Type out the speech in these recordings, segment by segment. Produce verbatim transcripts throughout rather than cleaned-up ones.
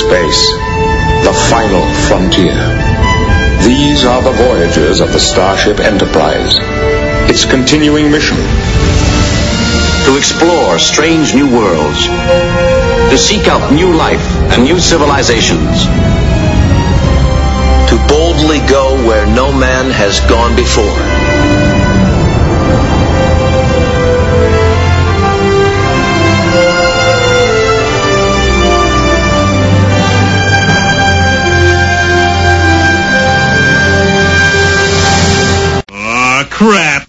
space, the final frontier. These are the voyages of the Starship Enterprise. Its continuing mission: to explore strange new worlds, to seek out new life and new civilizations, to boldly go where no man has gone before. Aw, crap.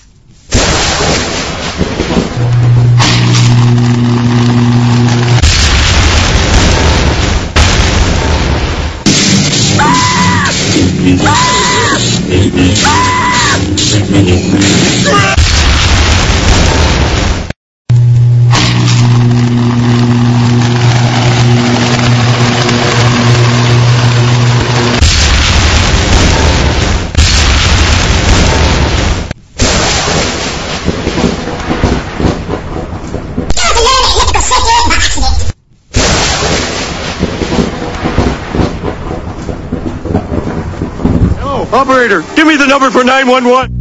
Operator, give me the number for nine one one.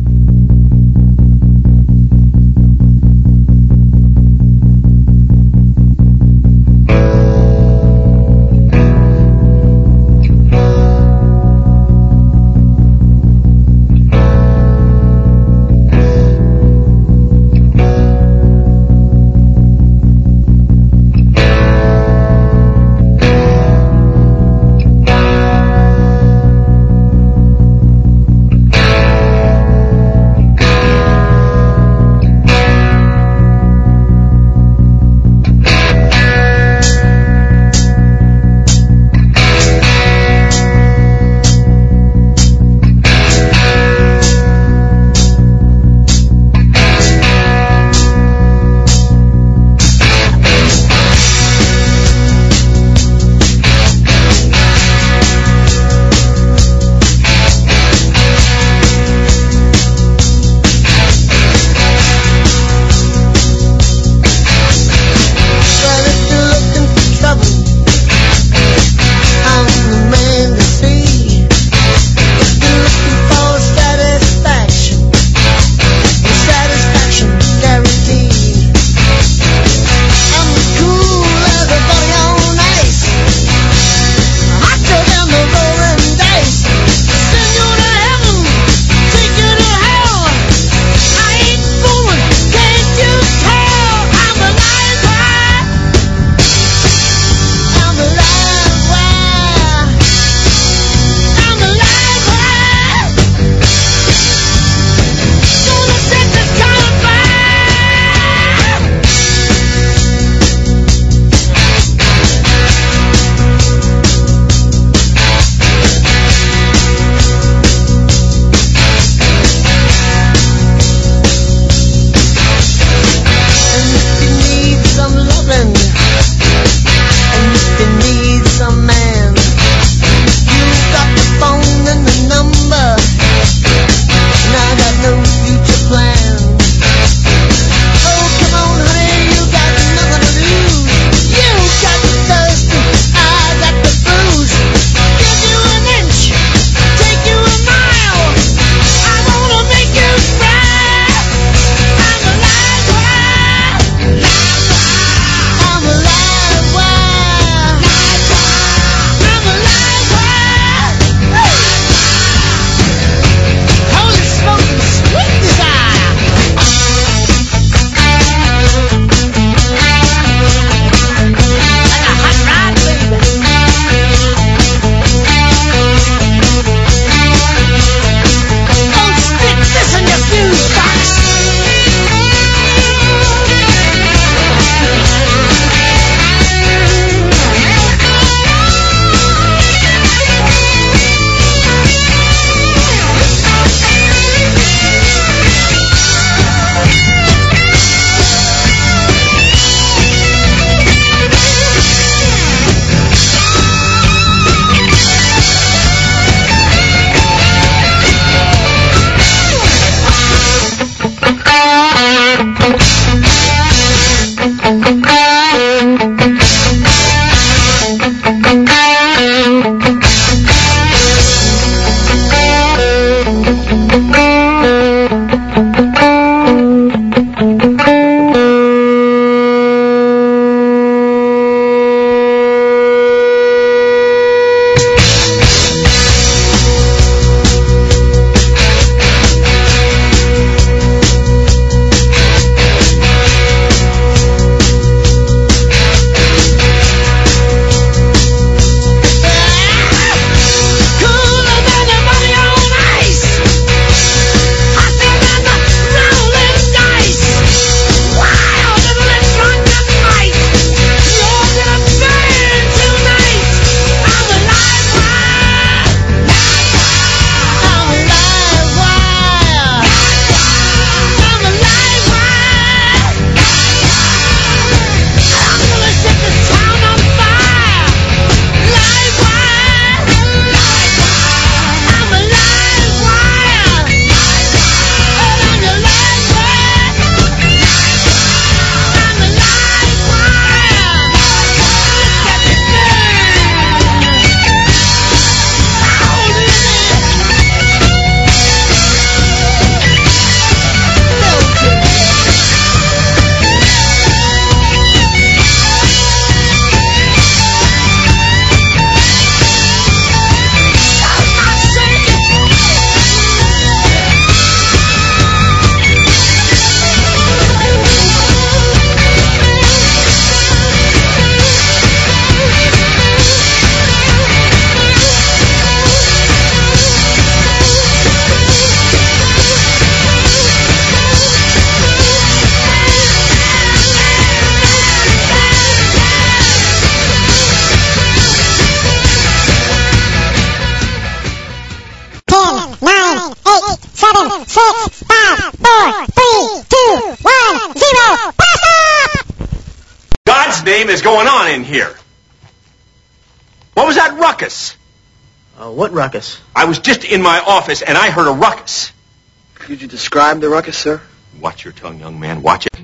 six, five, four, three, two, one, zero. Blast off! God's name is going on in here? What was that ruckus? Uh, what ruckus? I was just in my office and I heard a ruckus. Could you describe the ruckus, sir? Watch your tongue, young man. Watch it.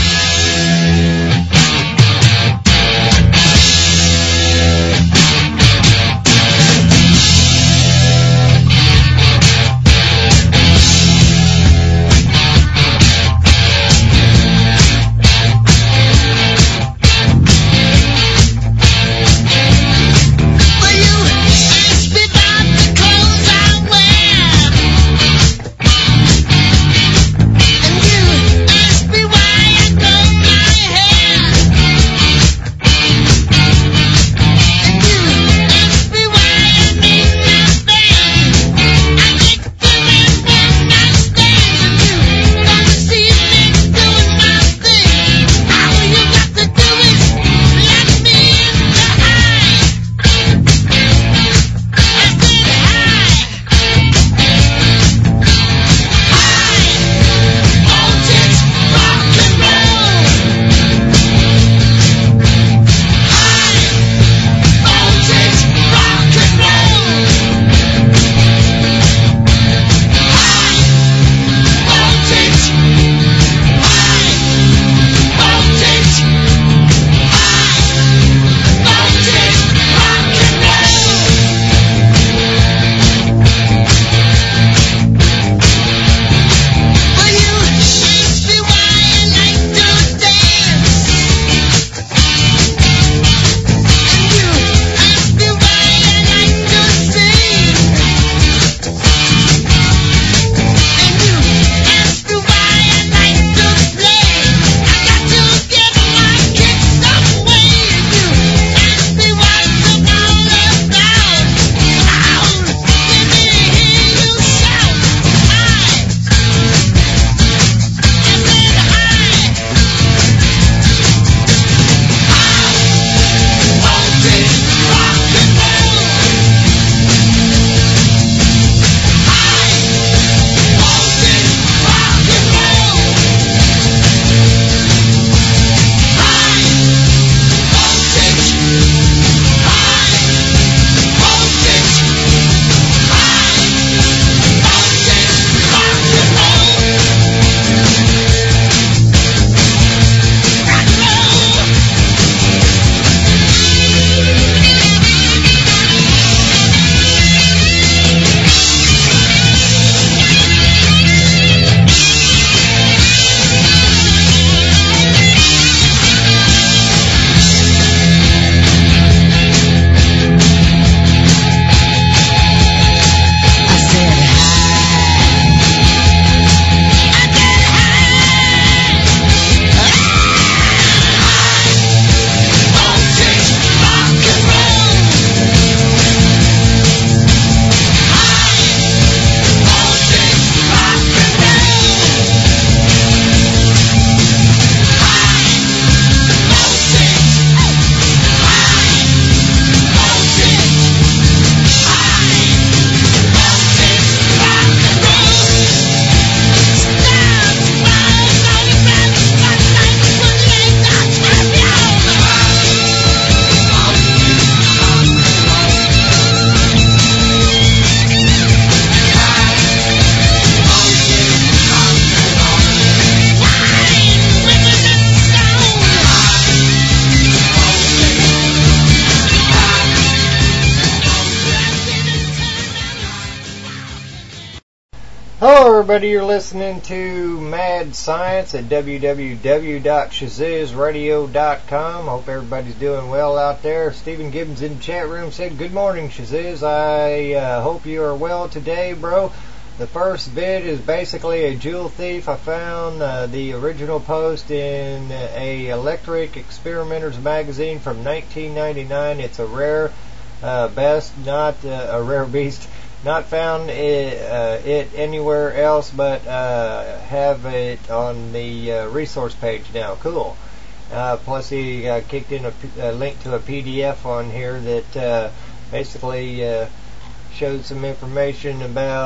Hello everybody, you're listening to Mad Science at w w w dot shaziz radio dot com. Hope everybody's doing well out there. Stephen Gibbons in the chat room said, good morning Shaziz. I uh, hope you are well today, bro. The first vid is basically a jewel thief. I found uh, the original post in a Electric Experimenters magazine from nineteen ninety-nine. It's a rare uh, best, not uh, a rare beast. Not found it, uh, it anywhere else, but uh, have it on the uh, resource page now. Cool. Uh, plus he uh, kicked in a, a link to a P D F on here that uh, basically uh, showed some information about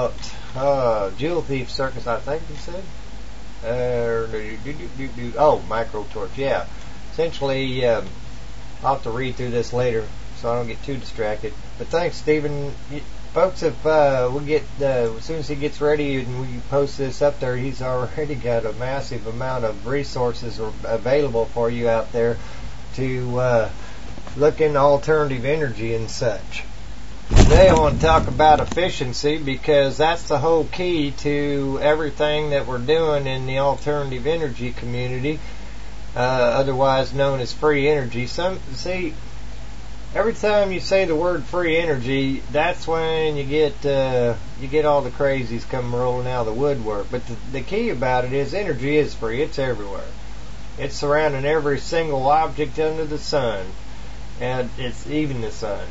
uh, Jewel Thief Circus, I think he said. Uh, do, do, do, do, do. Oh, Micro Torch, yeah. Essentially, um, I'll have to read through this later so I don't get too distracted. But thanks, Stephen. Folks, if uh, we get uh, as soon as he gets ready and we post this up there, he's already got a massive amount of resources available for you out there to uh, look into alternative energy and such. Today I want to talk about efficiency because that's the whole key to everything that we're doing in the alternative energy community, uh, otherwise known as free energy. Some see. Every time you say the word free energy, that's when you get uh, you get all the crazies come rolling out of the woodwork. But the, the key about it is energy is free. It's everywhere. It's surrounding every single object under the sun, and it's even the sun.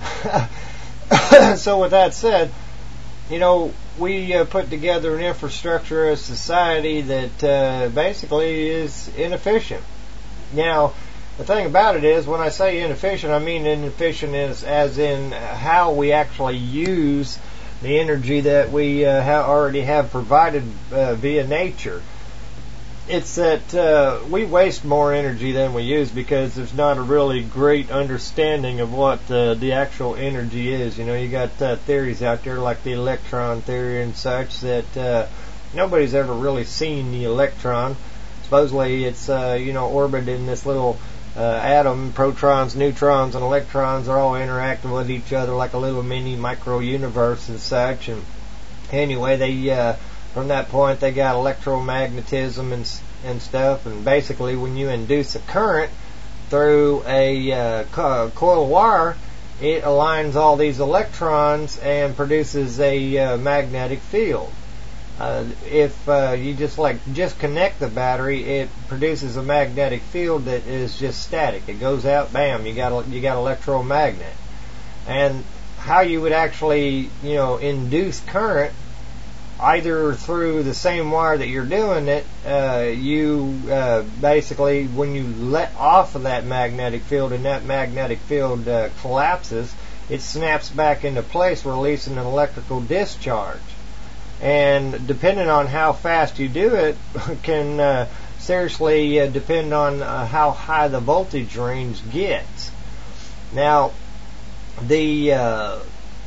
So with that said, you know, we uh, put together an infrastructure of society that uh, basically is inefficient. Now, the thing about it is, when I say inefficient, I mean inefficient as, as in how we actually use the energy that we uh, ha- already have provided uh, via nature. It's that uh, we waste more energy than we use because there's not a really great understanding of what uh, the actual energy is. You know, you got uh, theories out there like the electron theory and such that uh, nobody's ever really seen the electron. Supposedly it's, uh, you know, orbited in this little Uh, atom, protons, neutrons, and electrons are all interacting with each other like a little mini micro universe and such. And anyway, they uh, from that point they got electromagnetism and and stuff. And basically, when you induce a current through a uh, co- coil of wire, it aligns all these electrons and produces a uh, magnetic field. Uh, if uh, you just like just connect the battery, it produces a magnetic field that is just static. It goes out, bam, you got a, you got electromagnet. And how you would actually, you know, induce current, either through the same wire that you're doing it, uh, you uh, basically, when you let off of that magnetic field and that magnetic field uh, collapses, it snaps back into place, releasing an electrical discharge. And depending on how fast you do it, can uh, seriously uh, depend on uh, how high the voltage range gets. Now, the uh,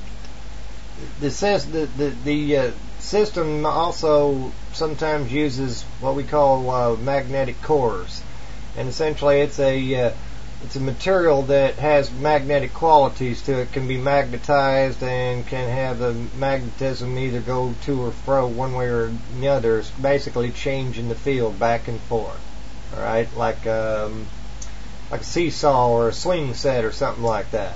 the the the, the uh, system also sometimes uses what we call uh, magnetic cores, and essentially it's a uh, It's a material that has magnetic qualities to it. It can be magnetized and can have the magnetism either go to or fro one way or the other. It's basically changing the field back and forth. All right, like um, like a seesaw or a swing set or something like that.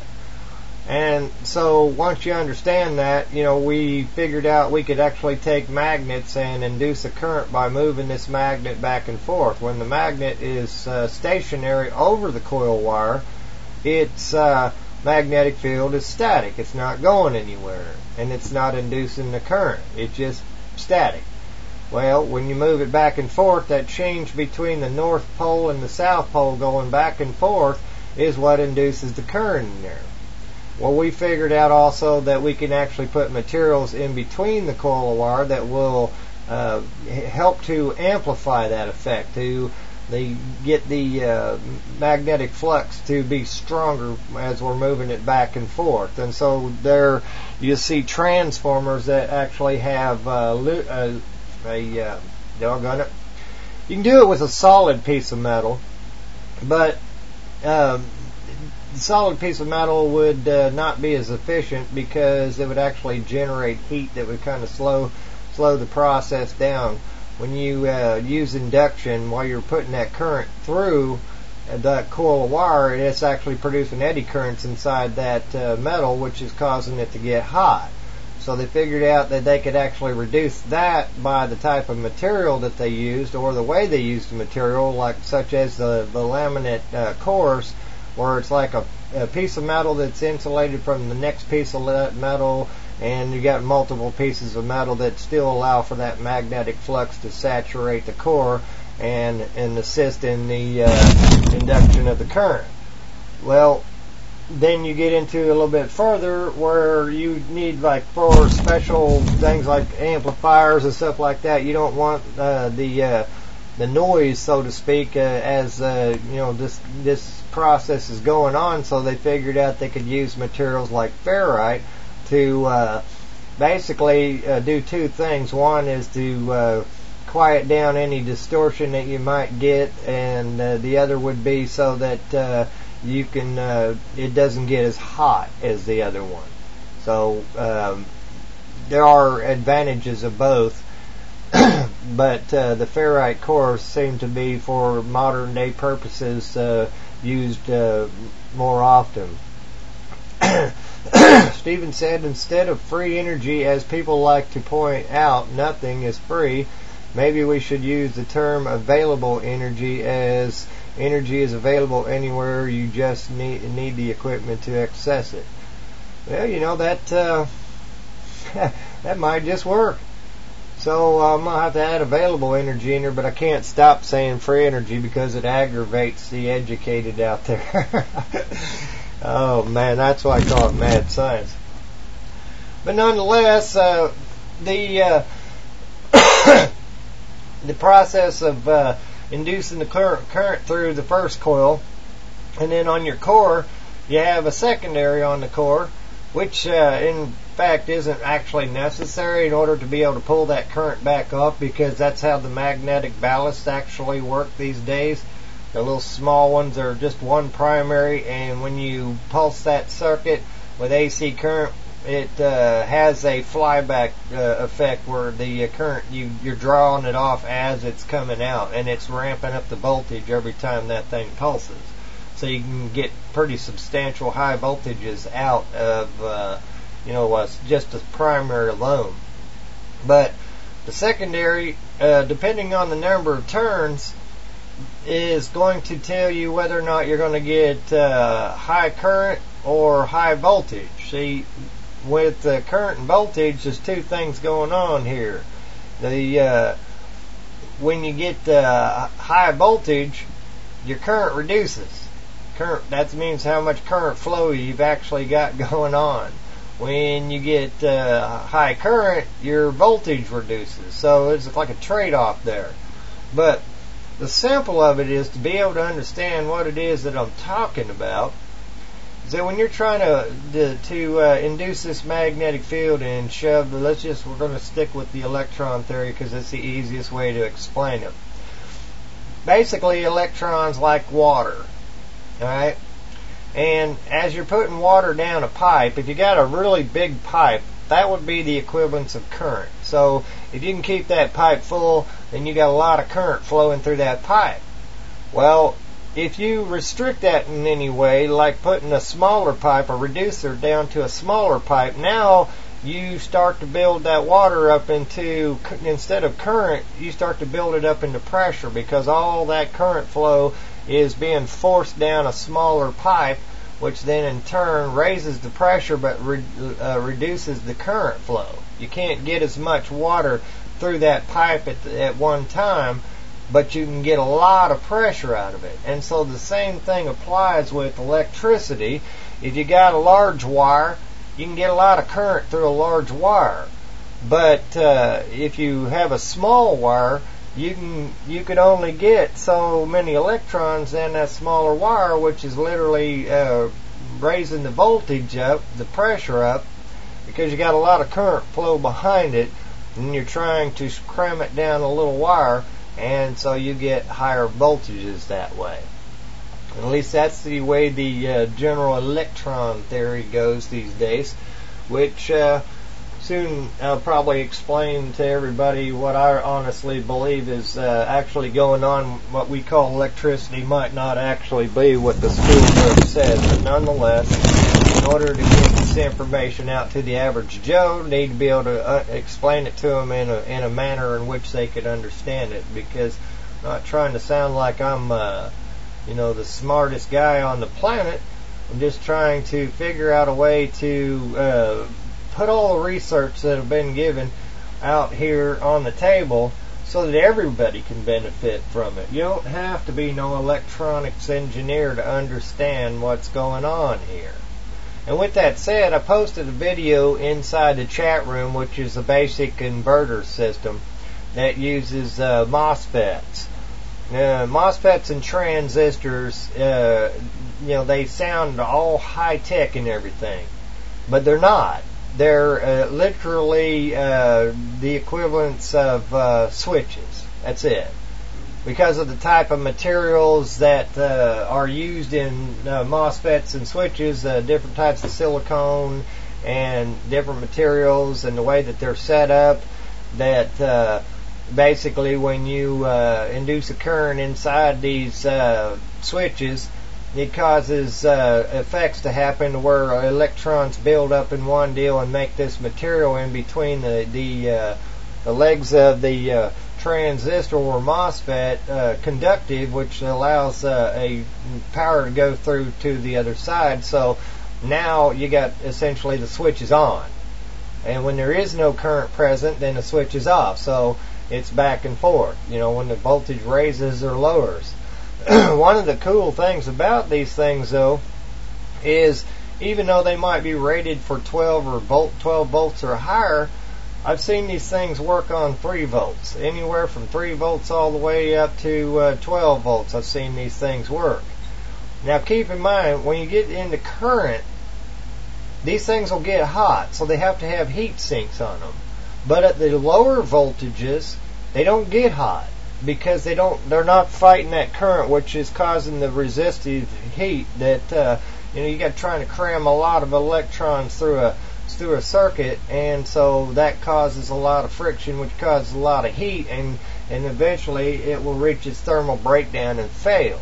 And so once you understand that, you know, we figured out we could actually take magnets and induce a current by moving this magnet back and forth. When the magnet is uh, stationary over the coil wire, its uh, magnetic field is static. It's not going anywhere, and it's not inducing the current. It's just static. Well, when you move it back and forth, that change between the North Pole and the South Pole going back and forth is what induces the current in there. Well, we figured out also that we can actually put materials in between the coil of wire that will uh, help to amplify that effect, to the, get the uh, magnetic flux to be stronger as we're moving it back and forth. And so there you see transformers that actually have uh, a, a uh, doggone it. You can do it with a solid piece of metal, but um, the solid piece of metal would uh, not be as efficient because it would actually generate heat that would kind of slow slow the process down. When you uh, use induction, while you're putting that current through uh, that coil of wire, it's actually producing eddy currents inside that uh, metal, which is causing it to get hot. So they figured out that they could actually reduce that by the type of material that they used or the way they used the material, like such as the, the laminate uh, cores, where it's like a, a piece of metal that's insulated from the next piece of metal, and you got multiple pieces of metal that still allow for that magnetic flux to saturate the core and, and assist in the uh, induction of the current. Well, then you get into a little bit further where you need, like, for special things like amplifiers and stuff like that, you don't want uh, the uh, the noise, so to speak, uh, as uh, you know this this process is going on. So they figured out they could use materials like ferrite to uh, basically uh, do two things. One is to uh, quiet down any distortion that you might get, and uh, the other would be so that uh, you can uh, it doesn't get as hot as the other one. So um, there are advantages of both, but uh, the ferrite cores seem to be, for modern day purposes, uh, used uh, more often. Stephen said, instead of free energy, as people like to point out, nothing is free. Maybe we should use the term available energy, as energy is available anywhere, you just need, need the equipment to access it. Well, you know, that uh, that might just work. So uh, I'm going to have to add available energy in there, but I can't stop saying free energy because it aggravates the educated out there. Oh, man, that's why I call it mad science. But nonetheless, uh, the uh, the process of uh, inducing the current, current through the first coil, and then on your core, you have a secondary on the core, which uh, in fact isn't actually necessary in order to be able to pull that current back off, because that's how the magnetic ballasts actually work these days. The little small ones are just one primary, and when you pulse that circuit with A C current, it uh, has a flyback uh, effect where the uh, current, you, you're drawing it off as it's coming out, and it's ramping up the voltage every time that thing pulses. So you can get pretty substantial high voltages out of, uh, you know, uh, just a primary alone. But the secondary, uh, depending on the number of turns, is going to tell you whether or not you're going to get uh, high current or high voltage. See, with uh, current and voltage, there's two things going on here. The uh, when you get uh, high voltage, your current reduces. Current, that means how much current flow you've actually got going on. When you get uh, high current, your voltage reduces. So it's like a trade-off there. But the simple of it is, to be able to understand what it is that I'm talking about, is that when you're trying to to, to uh, induce this magnetic field and shove the, let's just, we're going to stick with the electron theory because it's the easiest way to explain it. Basically, electrons like water, alright? And as you're putting water down a pipe, if you got a really big pipe, that would be the equivalence of current. So if you can keep that pipe full, then you got a lot of current flowing through that pipe. Well, if you restrict that in any way, like putting a smaller pipe, a reducer, down to a smaller pipe, now you start to build that water up into, instead of current, you start to build it up into pressure, because all that current flow is being forced down a smaller pipe, which then in turn raises the pressure but re, uh, reduces the current flow. You can't get as much water through that pipe at, the, at one time, but you can get a lot of pressure out of it. And so the same thing applies with electricity. If you got a large wire, you can get a lot of current through a large wire. But uh, if you have a small wire, you can you could only get so many electrons in that smaller wire, which is literally uh, raising the voltage up, the pressure up, because you got a lot of current flow behind it, and you're trying to cram it down a little wire, and so you get higher voltages that way. At least that's the way the uh, general electron theory goes these days, which uh, soon I'll probably explain to everybody what I honestly believe is uh, actually going on. What we call electricity might not actually be what the schoolbook says, but nonetheless, in order to get this information out to the average Joe, need to be able to uh, explain it to them in a, in a manner in which they could understand it, because I'm not trying to sound like I'm uh, you know, the smartest guy on the planet. I'm just trying to figure out a way to uh, put all the research that have been given out here on the table so that everybody can benefit from it. You don't have to be no electronics engineer to understand what's going on here. And with that said, I posted a video inside the chat room, which is a basic inverter system that uses uh, MOSFETs. Uh, MOSFETs and transistors, uh, you know, they sound all high-tech and everything, but they're not. They're uh, literally uh, the equivalents of uh, switches. That's it. Because of the type of materials that uh, are used in uh, MOSFETs and switches, uh, different types of silicone and different materials and the way that they're set up, that uh, basically when you uh, induce a current inside these uh, switches, it causes uh, effects to happen where electrons build up in one deal and make this material in between the the, uh, the legs of the uh, transistor or MOSFET uh, conductive, which allows uh, a power to go through to the other side. So now you got essentially the switch is on, and when there is no current present, then the switch is off. So it's back and forth. You know, when the voltage raises or lowers. One of the cool things about these things, though, is even though they might be rated for twelve or volt, twelve volts or higher, I've seen these things work on three volts, anywhere from three volts all the way up to uh, twelve volts. I've seen these things work. Now, keep in mind, when you get into current, these things will get hot, so they have to have heat sinks on them. But at the lower voltages, they don't get hot, because they don't, they're not fighting that current, which is causing the resistive heat that, uh, you know, you got trying to cram a lot of electrons through a, through a circuit, and so that causes a lot of friction, which causes a lot of heat, and, and eventually it will reach its thermal breakdown and fail.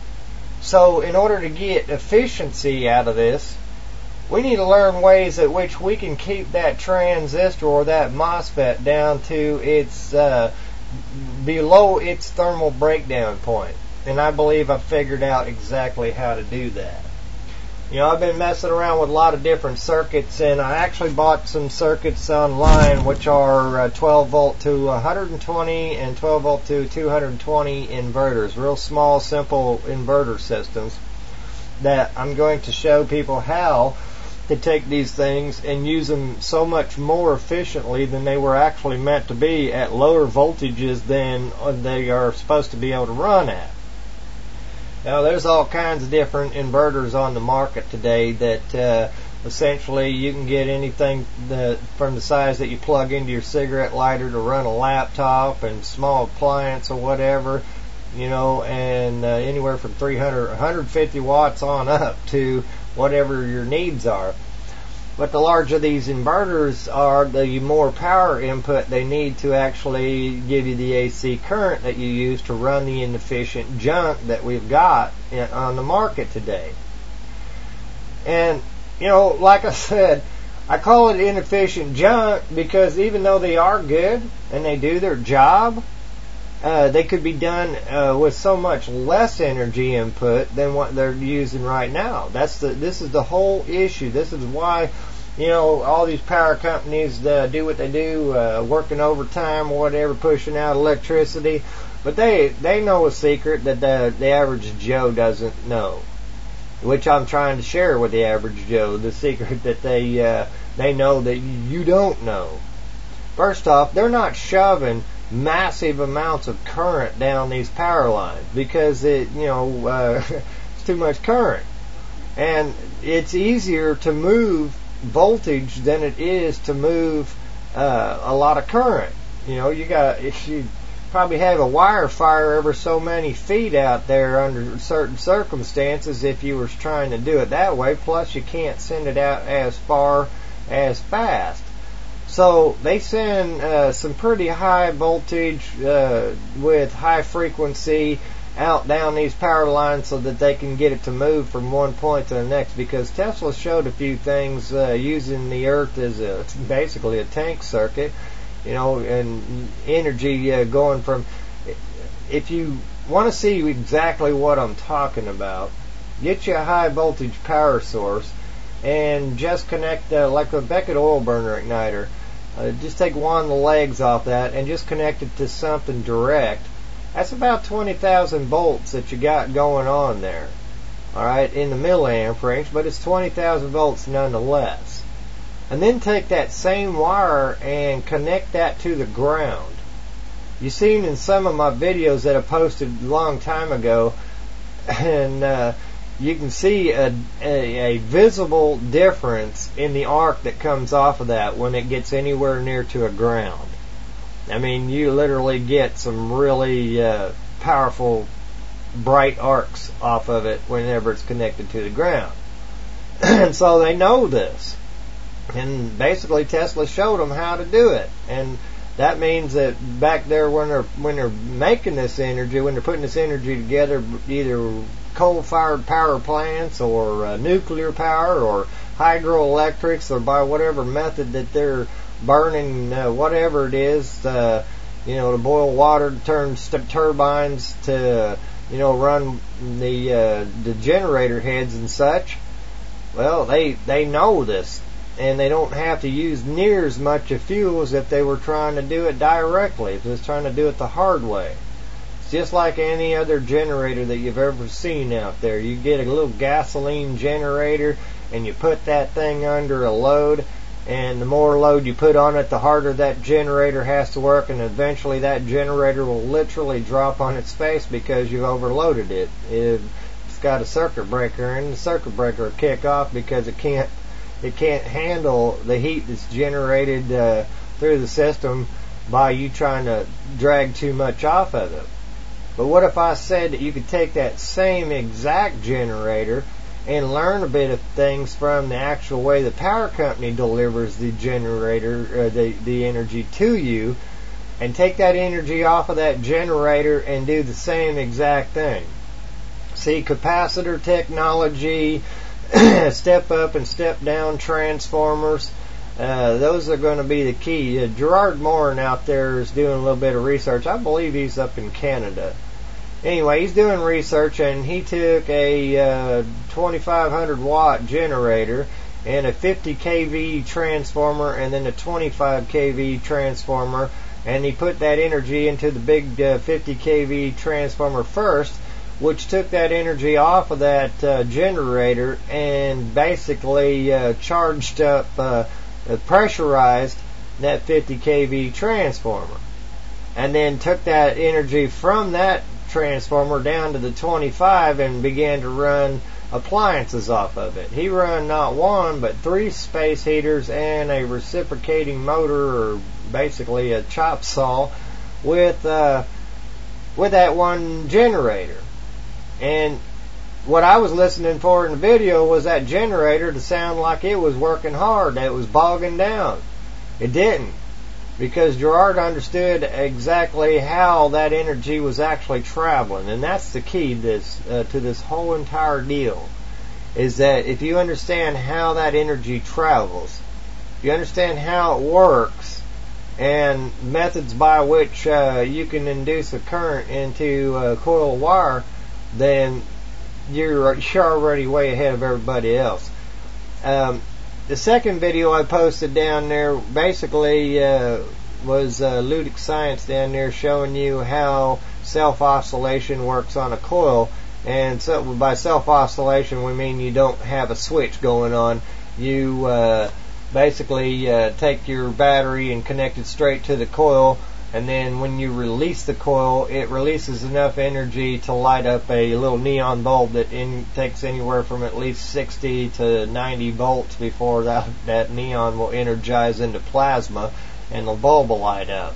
So in order to get efficiency out of this, we need to learn ways at which we can keep that transistor or that MOSFET down to its, uh, below its thermal breakdown point. And I believe I've figured out exactly how to do that. You know, I've been messing around with a lot of different circuits, and I actually bought some circuits online which are uh, twelve volt to one hundred twenty and twelve volt to two hundred twenty inverters. Real small, simple inverter systems that I'm going to show people how to take these things and use them so much more efficiently than they were actually meant to be at lower voltages than they are supposed to be able to run at. Now, there's all kinds of different inverters on the market today that uh, essentially you can get anything that, from the size that you plug into your cigarette lighter to run a laptop and small appliance or whatever, you know, and uh, anywhere from three hundred, one hundred fifty watts on up to whatever your needs are. But the larger these inverters are, the more power input they need to actually give you the A C current that you use to run the inefficient junk that we've got in, on the market today. And, you know, like I said, I call it inefficient junk because even though they are good and they do their job, Uh, they could be done uh, with so much less energy input than what they're using right now. That's the. This is the whole issue. This is why, you know, all these power companies uh, do what they do, uh, working overtime or whatever, pushing out electricity. But they they know a secret that the the average Joe doesn't know, which I'm trying to share with the average Joe. The secret that they uh, they know that you don't know. First off, they're not shoving massive amounts of current down these power lines because it, you know, uh, it's too much current, and it's easier to move voltage than it is to move uh, a lot of current. You know, you got if you probably have a wire fire every so many feet out there under certain circumstances if you were trying to do it that way. Plus, you can't send it out as far as fast. So they send uh, some pretty high voltage uh, with high frequency out down these power lines so that they can get it to move from one point to the next, because Tesla showed a few things uh, using the earth as a, basically a tank circuit, you know, and energy uh, going from, if you want to see exactly what I'm talking about, get you a high voltage power source and just connect uh, like a Beckett oil burner igniter. uh, just take one of the legs off that and just connect it to something direct. That's about twenty thousand volts that you got going on there. Alright, in the milliamp range, but it's twenty thousand volts nonetheless. And then take that same wire and connect that to the ground. You've seen in some of my videos that I posted a long time ago, and uh, you can see a, a, a visible difference in the arc that comes off of that when it gets anywhere near to a ground. I mean, you literally get some really uh, powerful, bright arcs off of it whenever it's connected to the ground. And so they know this. And basically Tesla showed them how to do it. And that means that back there when they're, when they're making this energy, when they're putting this energy together, either coal-fired power plants or uh, nuclear power or hydroelectrics, or by whatever method that they're burning uh, whatever it is, uh, you know, to boil water, to turn st- turbines, to, you know, run the uh, the generator heads and such. Well, they they know this, and they don't have to use near as much of fuel as if they were trying to do it directly, if they was trying to do it the hard way. It's just like any other generator that you've ever seen out there. You get a little gasoline generator, and you put that thing under a load, and the more load you put on it, the harder that generator has to work, and eventually that generator will literally drop on its face because you've overloaded it. It's got a circuit breaker, and the circuit breaker will kick off because it can't it can't handle the heat that's generated uh, through the system by you trying to drag too much off of it. But what if I said that you could take that same exact generator and learn a bit of things from the actual way the power company delivers the generator, uh, the, the energy to you, and take that energy off of that generator and do the same exact thing. See, capacitor technology, step up and step down transformers, uh, those are going to be the key. Uh, Gerard Morin out there is doing a little bit of research. I believe he's up in Canada. Anyway, he's doing research, and he took a uh, twenty-five hundred watt generator and a fifty kilovolt transformer and then a twenty-five kilovolt transformer, and he put that energy into the big uh, fifty kilovolt transformer first, which took that energy off of that uh, generator and basically uh, charged up, uh, pressurized that fifty kilovolt transformer, and then took that energy from that transformer down to the twenty-five and began to run appliances off of it. He run not one but three space heaters and a reciprocating motor, or basically a chop saw, with uh, with that one generator. And what I was listening for in the video was that generator to sound like it was working hard, that it was bogging down. It didn't, because Gerard understood exactly how that energy was actually traveling. And that's the key to this, uh, to this whole entire deal, is that if you understand how that energy travels, if you understand how it works, and methods by which uh, you can induce a current into a coil of wire, then you're, you're already way ahead of everybody else. Um, The second video I posted down there basically uh, was uh, Ludic Science down there showing you how self-oscillation works on a coil. And so by self-oscillation we mean you don't have a switch going on. You uh, basically uh, take your battery and connect it straight to the coil, and then when you release the coil, it releases enough energy to light up a little neon bulb that in, takes anywhere from at least sixty to ninety volts before that, that neon will energize into plasma and the bulb will light up.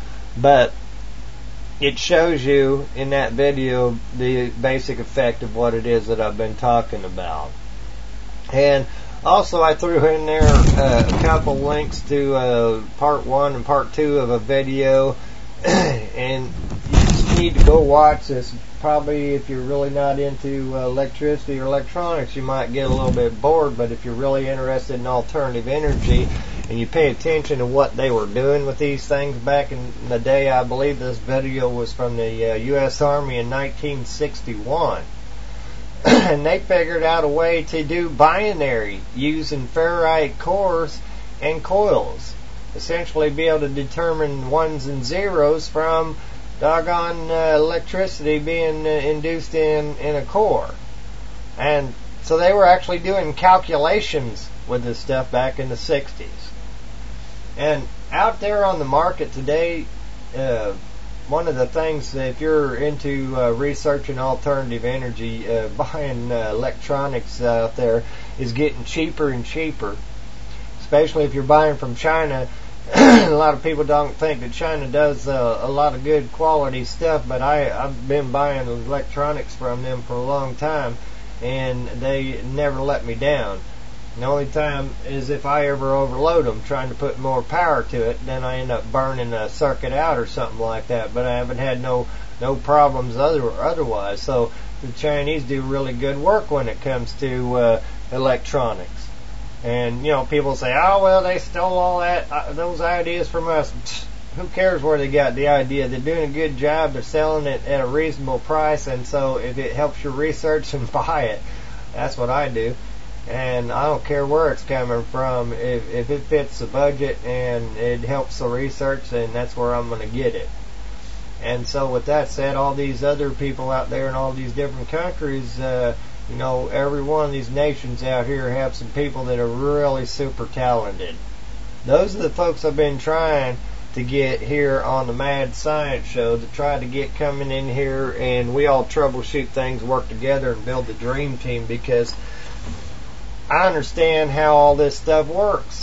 But it shows you in that video the basic effect of what it is that I've been talking about. And also, I threw in there uh, a couple links to uh, part one and part two of a video, and you just need to go watch this. Probably if you're really not into uh, electricity or electronics, you might get a little bit bored, but if you're really interested in alternative energy and you pay attention to what they were doing with these things back in the day, I believe this video was from the uh, U S Army in nineteen sixty-one. And they figured out a way to do binary using ferrite cores and coils. essentially be able to determine ones and zeros from doggone uh, electricity being uh, induced in, in a core. And so they were actually doing calculations with this stuff back in the sixties. And out there on the market today, uh, one of the things that if you're into uh, researching alternative energy, uh, buying uh, electronics out there is getting cheaper and cheaper, especially if you're buying from China. A lot of people don't think that China does uh, a lot of good quality stuff, but I, I've been buying electronics from them for a long time, and they never let me down. The only time is if I ever overload them, trying to put more power to it, then I end up burning a circuit out or something like that. But I haven't had no no problems other otherwise. So the Chinese do really good work when it comes to uh, electronics. And you know, people say, "Oh well, they stole all that uh, those ideas from us." Pfft, who cares where they got the idea? They're doing a good job. They're selling it at a reasonable price, and so if it helps your research, then buy it. That's what I do. And I don't care where it's coming from. If, if it fits the budget and it helps the research, then that's where I'm going to get it. And so with that said, all these other people out there in all these different countries, uh, you know, every one of these nations out here have some people that are really super talented. Those are the folks I've been trying to get here on the Mad Science Show, to try to get coming in here and we all troubleshoot things, work together, and build the dream team, because I understand how all this stuff works.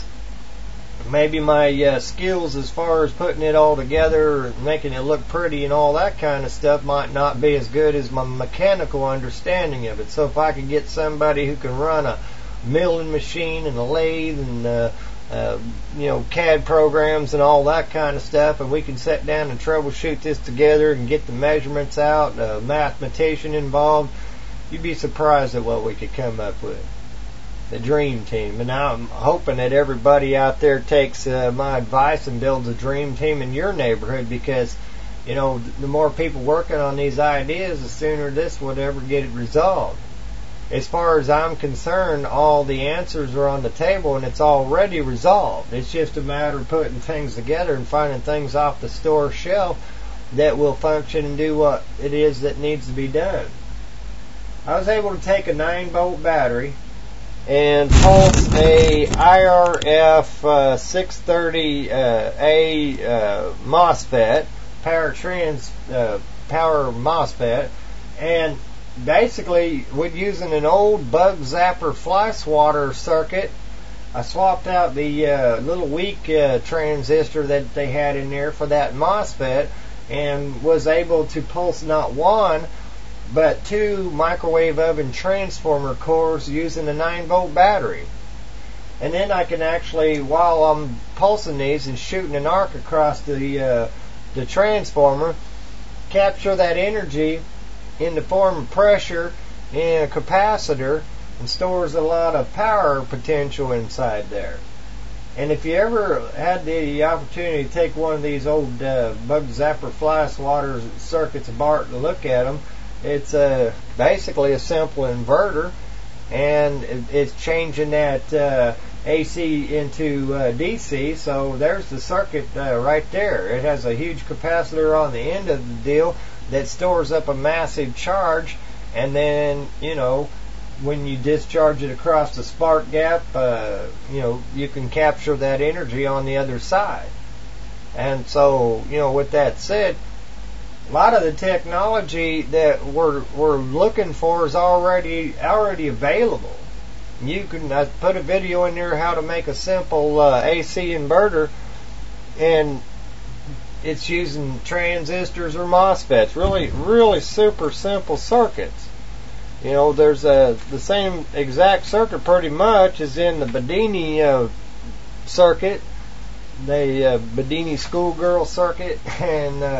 Maybe my uh, skills as far as putting it all together, making it look pretty and all that kind of stuff might not be as good as my mechanical understanding of it. So if I could get somebody who can run a milling machine and a lathe and uh, uh, you know, C A D programs and all that kind of stuff, and we can sit down and troubleshoot this together and get the measurements out, a mathematician involved, you'd be surprised at what we could come up with. The dream team. And I'm hoping that everybody out there takes uh, my advice and builds a dream team in your neighborhood, because, you know, the more people working on these ideas, the sooner this would ever get it resolved. As far as I'm concerned, all the answers are on the table and it's already resolved. It's just a matter of putting things together and finding things off the store shelf that will function and do what it is that needs to be done. I was able to take a nine volt battery and pulse a I R F uh, six thirty uh, A uh, MOSFET, power trans uh, power MOSFET, and basically with using an old bug zapper fly swatter circuit, I swapped out the uh, little weak uh, transistor that they had in there for that MOSFET, and was able to pulse not one but two microwave oven transformer cores using a nine volt battery. And then I can actually, while I'm pulsing these and shooting an arc across the uh, the transformer, capture that energy in the form of pressure in a capacitor, and stores a lot of power potential inside there. And if you ever had the opportunity to take one of these old uh, bug zapper fly swatter circuits apart and look at them, it's uh, basically a simple inverter, and it's changing that uh, A C into uh, D C. So there's the circuit uh, right there. It has a huge capacitor on the end of the deal that stores up a massive charge, and then, you know, when you discharge it across the spark gap, uh, you know, you can capture that energy on the other side. And so, you know, with that said, a lot of the technology that we're we're looking for is already already available. You can uh, put a video in there how to make a simple uh, A C inverter, and it's using transistors or MOSFETs. Really, really super simple circuits. You know, there's a the same exact circuit pretty much as in the Bedini uh, circuit, the uh, Bedini schoolgirl circuit, and uh,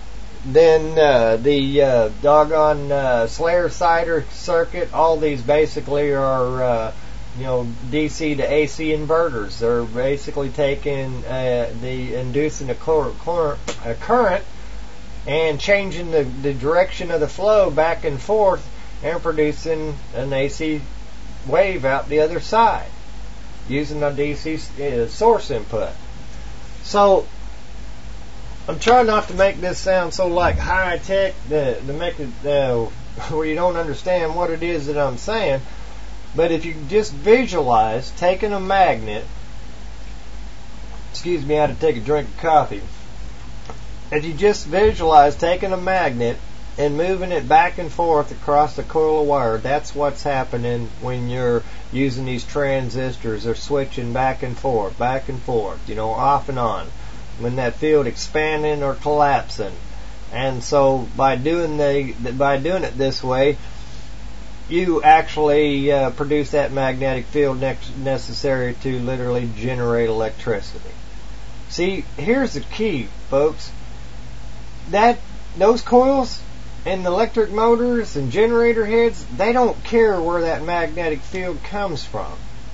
then uh, the uh, doggone uh, Slayer Cider circuit. All these basically are uh, you know, D C to A C inverters. They're basically taking uh, the inducing a, cor- cor- a current and changing the, the direction of the flow back and forth, and producing an A C wave out the other side using a D C uh, source input. So, I'm trying not to make this sound so like high tech to, to make it uh, where you don't understand what it is that I'm saying. But if you just visualize taking a magnet, excuse me, I had to take a drink of coffee. If you just visualize taking a magnet and moving it back and forth across the coil of wire, that's what's happening when you're using these transistors. They're switching back and forth, back and forth, you know, off and on, when that field expanding or collapsing. And so by doing the by doing it this way, you actually uh, produce that magnetic field ne- necessary to literally generate electricity. See, here's the key, folks. That those coils and the electric motors and generator heads, they don't care where that magnetic field comes from.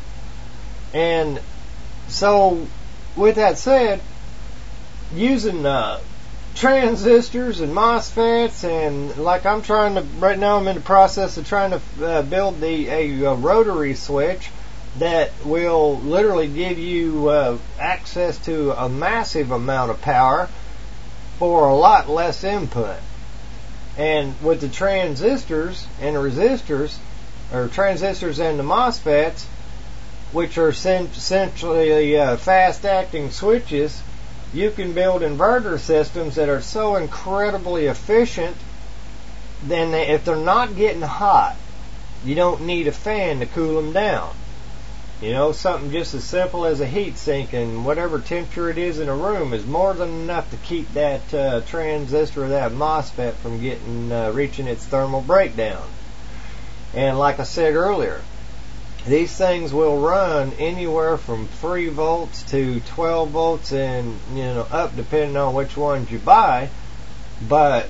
And so, with that said, using uh, transistors and MOSFETs, and like I'm trying to, right now I'm in the process of trying to uh, build the a, a rotary switch that will literally give you uh, access to a massive amount of power for a lot less input. And with the transistors and the resistors, or transistors and the MOSFETs, which are essentially uh, fast-acting switches, you can build inverter systems that are so incredibly efficient, then they, if they're not getting hot, you don't need a fan to cool them down. You know, something just as simple as a heat sink, and whatever temperature it is in a room is more than enough to keep that uh, transistor or that MOSFET from getting uh, reaching its thermal breakdown. And like I said earlier, these things will run anywhere from three volts to twelve volts, and you know, up depending on which ones you buy. But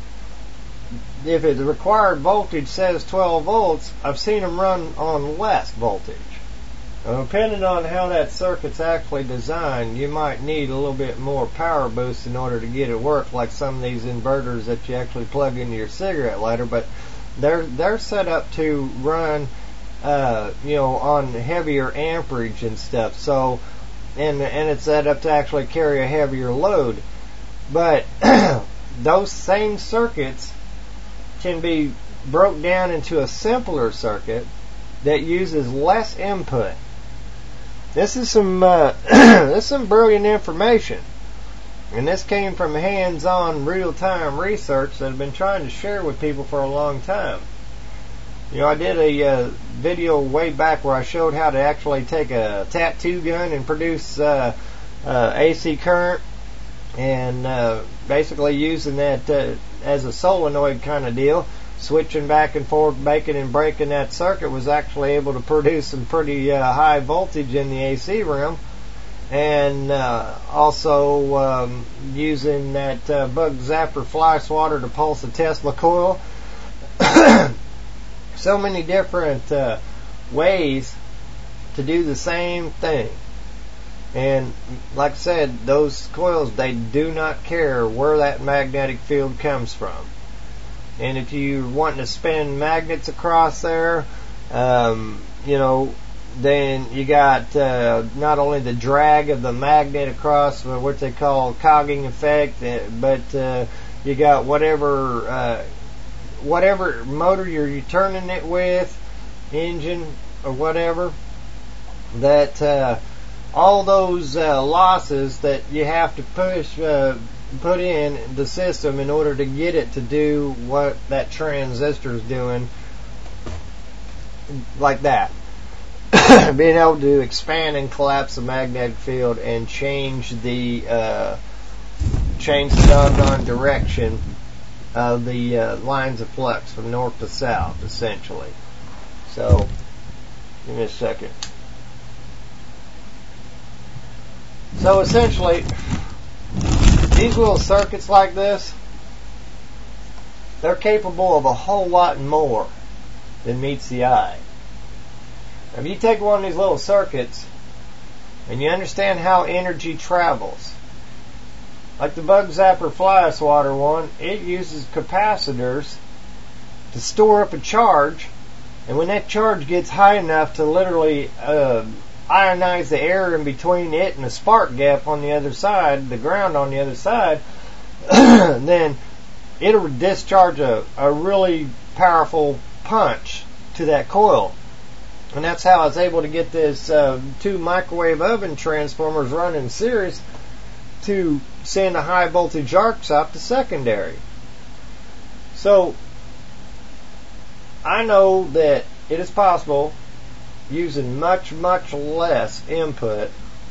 if the required voltage says twelve volts, I've seen them run on less voltage. Now, depending on how that circuit's actually designed, you might need a little bit more power boost in order to get it work, like some of these inverters that you actually plug into your cigarette lighter. But they're they're set up to run, uh, you know, on heavier amperage and stuff. So, and and it's set up to actually carry a heavier load. But those same circuits can be broke down into a simpler circuit that uses less input. This is some uh, this is some brilliant information, and this came from hands-on, real-time research that I've been trying to share with people for a long time. You know, I did a uh, video way back where I showed how to actually take a tattoo gun and produce uh, uh, A C current, and uh, basically using that uh, as a solenoid kind of deal. Switching back and forth, making and breaking that circuit was actually able to produce some pretty uh, high voltage in the A C realm. And uh, also um, using that uh, bug zapper fly swatter to pulse a Tesla coil. So many different uh, ways to do the same thing. And like I said, those coils, they do not care where that magnetic field comes from. And if you're wanting to spin magnets across there, um, you know, then you got uh, not only the drag of the magnet across, what they call cogging effect, but uh, you got whatever uh, whatever motor you're turning it with, engine or whatever, that uh, all those uh, losses that you have to push. Uh, put in the system in order to get it to do what that transistor is doing, like that. Being able to expand and collapse the magnetic field and change the uh, change the doggone direction of the uh, lines of flux from north to south, essentially. So, give me a second. So essentially, these little circuits like this, they're capable of a whole lot more than meets the eye. If you take one of these little circuits and you understand how energy travels, like the bug zapper fly swatter one, it uses capacitors to store up a charge, and when that charge gets high enough to literally uh, ionize the air in between it and the spark gap on the other side, the ground on the other side, then it'll discharge a, a really powerful punch to that coil. And that's how I was able to get this uh, two microwave oven transformers running in series to send a high voltage arcs out to secondary. So I know that it is possible, using much, much less input,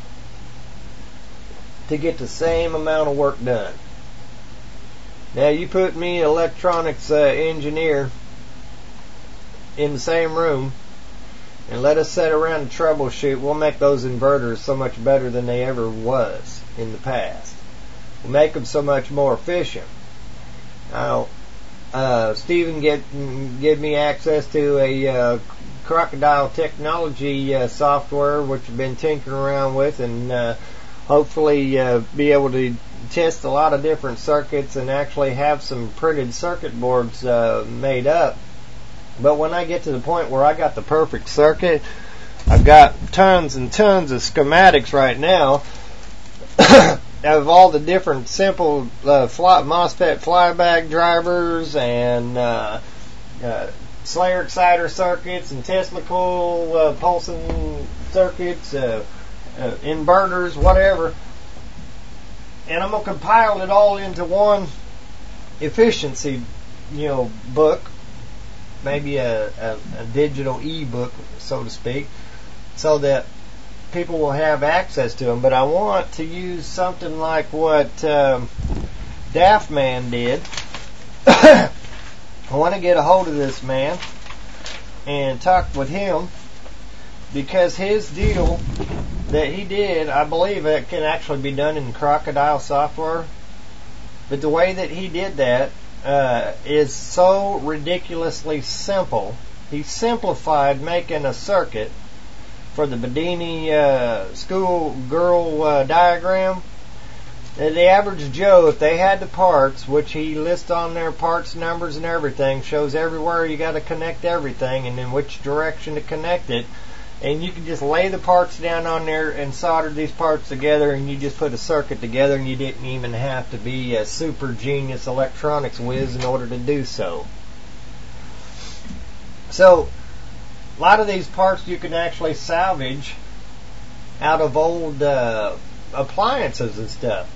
to get the same amount of work done. Now, you put me, an electronics uh, engineer, in the same room, and let us sit around and troubleshoot. We'll make those inverters so much better than they ever was in the past. We'll make them so much more efficient. Now, uh, Stephen get, give me access to a uh, Crocodile Technology uh, software, which I've been tinkering around with, and uh, hopefully uh, be able to test a lot of different circuits and actually have some printed circuit boards uh, made up. But when I get to the point where I got the perfect circuit, I've got tons and tons of schematics right now of all the different simple uh, fly, MOSFET flyback drivers and uh, uh, Slayer exciter circuits and Tesla coil uh, pulsing circuits, uh, uh, inverters, whatever. And I'm going to compile it all into one efficiency, you know, book, maybe a, a, a digital e-book, so to speak, so that people will have access to them. But I want to use something like what um, Daft Man did. I want to get a hold of this man and talk with him, because his deal that he did, I believe it can actually be done in Crocodile software. But the way that he did that uh, is so ridiculously simple. He simplified making a circuit for the Bedini uh, school girl uh, diagram. The average Joe, if they had the parts, which he lists on their parts numbers and everything, shows everywhere you got to connect everything and in which direction to connect it. And you can just lay the parts down on there and solder these parts together, and you just put a circuit together, and you didn't even have to be a super genius electronics whiz in order to do so. So, a lot of these parts you can actually salvage out of old uh, appliances and stuff.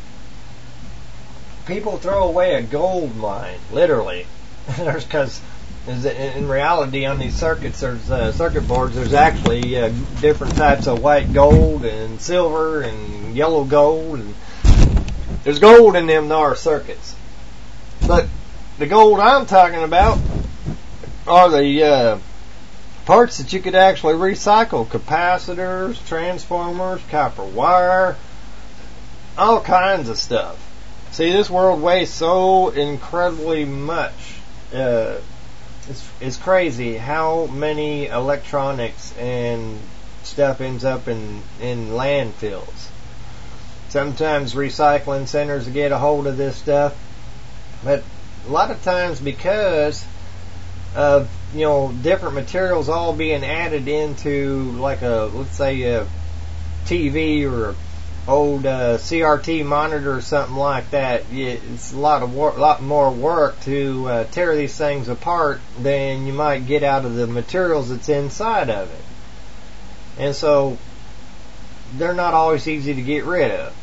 People throw away a gold mine, literally. There's because in reality on these circuits, there's uh, circuit boards. There's actually uh, different types of white gold and silver and yellow gold, and there's gold in them there circuits. But the gold I'm talking about are the uh, parts that you could actually recycle: capacitors, transformers, copper wire, all kinds of stuff. See, this world weighs so incredibly much. Uh, it's, it's crazy how many electronics and stuff ends up in, in landfills. Sometimes recycling centers get a hold of this stuff, but a lot of times because of, you know, different materials all being added into, like a, let's say a T V or old uh, C R T monitor or something like that, it's a lot of work, lot more work to uh, tear these things apart than you might get out of the materials that's inside of it. And so they're not always easy to get rid of.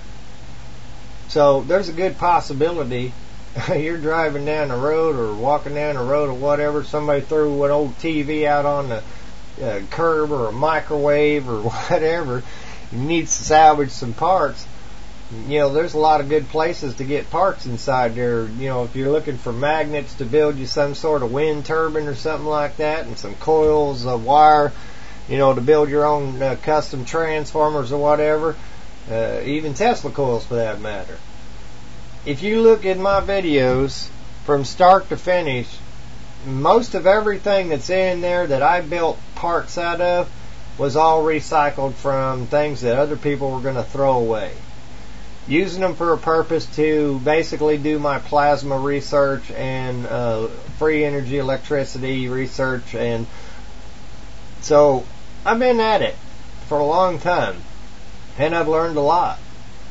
So there's a good possibility you're driving down the road or walking down the road or whatever, somebody threw an old T V out on the uh, curb or a microwave or whatever. You need to salvage some parts. You know, there's a lot of good places to get parts inside there. You know, if you're looking for magnets to build you some sort of wind turbine or something like that, and some coils of wire, you know, to build your own uh, custom transformers or whatever, uh, even Tesla coils for that matter. If you look at my videos from start to finish, most of everything that's in there that I built parts out of was all recycled from things that other people were going to throw away. Using them for a purpose to basically do my plasma research and uh, free energy electricity research. And so I've been at it. for a long time, and I've learned a lot.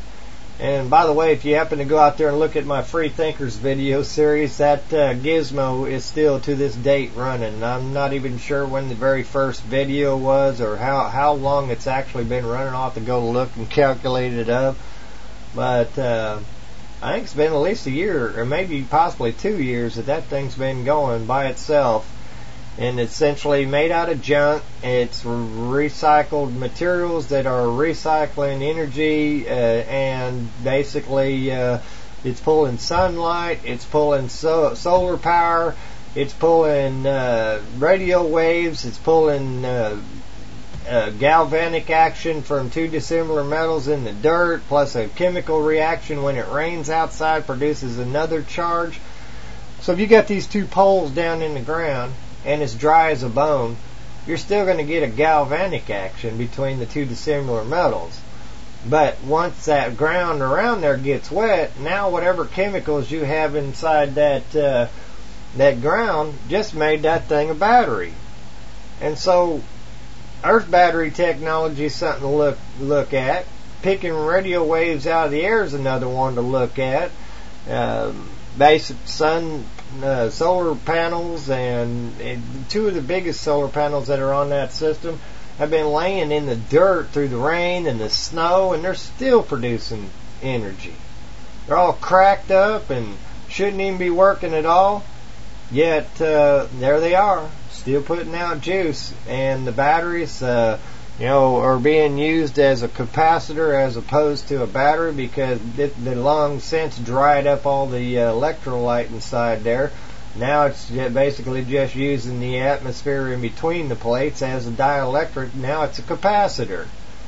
And by the way, if you happen to go out there and look at my Free Thinkers video series, that uh, gizmo is still to this date running. I'm not even sure when the very first video was or how, how long it's actually been running. I'll have to go look and calculate it up. But uh, I think it's been at least a year or maybe possibly two years that that thing's been going by itself. And it's essentially made out of junk. It's recycled materials that are recycling energy, uh, and basically uh, it's pulling sunlight, it's pulling so- solar power, it's pulling uh, radio waves, it's pulling uh, uh, galvanic action from two dissimilar metals in the dirt, plus a chemical reaction when it rains outside produces another charge. So if you got these two poles down in the ground, and it's dry as a bone, you're still going to get a galvanic action between the two dissimilar metals. But once that ground around there gets wet, now whatever chemicals you have inside that uh, that ground just made that thing a battery. And so Earth battery technology is something to look look at. Picking radio waves out of the air is another one to look at. Um, basic sun Uh, solar panels, and, and two of the biggest solar panels that are on that system have been laying in the dirt through the rain and the snow, and they're still producing energy. They're all cracked up and shouldn't even be working at all, yet uh, there they are, still putting out juice. And the batteries uh, you know, are being used as a capacitor as opposed to a battery, because it, they long since dried up all the uh, electrolyte inside there. Now it's basically just using the atmosphere in between the plates as a dielectric. Now it's a capacitor.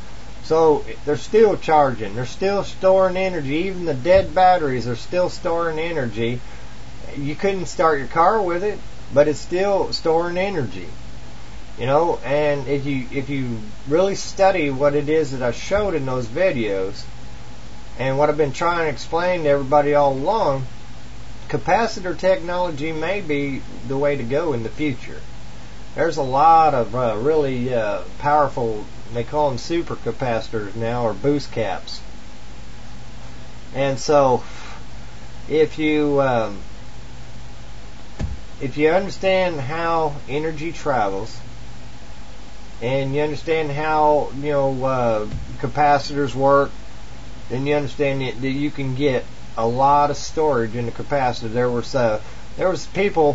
So they're still charging. They're still storing energy. Even the dead batteries are still storing energy. You couldn't start your car with it, but it's still storing energy. You know, and if you if you really study what it is that I showed in those videos, and what I've been trying to explain to everybody all along, capacitor technology may be the way to go in the future. There's a lot of uh, really uh, powerful, they call them super capacitors now, or boost caps. And so, if you um, if you understand how energy travels, and you understand how, you know, uh, capacitors work, then you understand that, that you can get a lot of storage in the capacitor. There was uh, there was people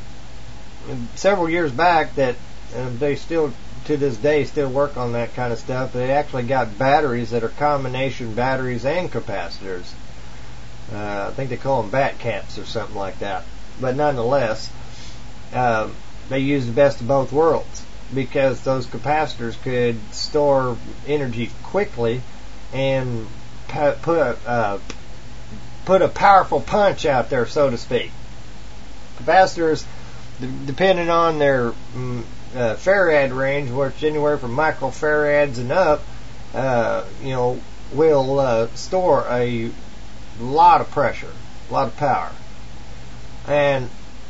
several years back that uh, they still to this day still work on that kind of stuff. They actually got batteries that are combination batteries and capacitors. Uh, I think they call them bat caps or something like that. But nonetheless, uh, they use the best of both worlds, because those capacitors could store energy quickly and put a, uh, put a powerful punch out there, so to speak. Capacitors, depending on their mm, uh, farad range, which anywhere from microfarads and up, uh, you know, will uh, store a lot of pressure, a lot of power, and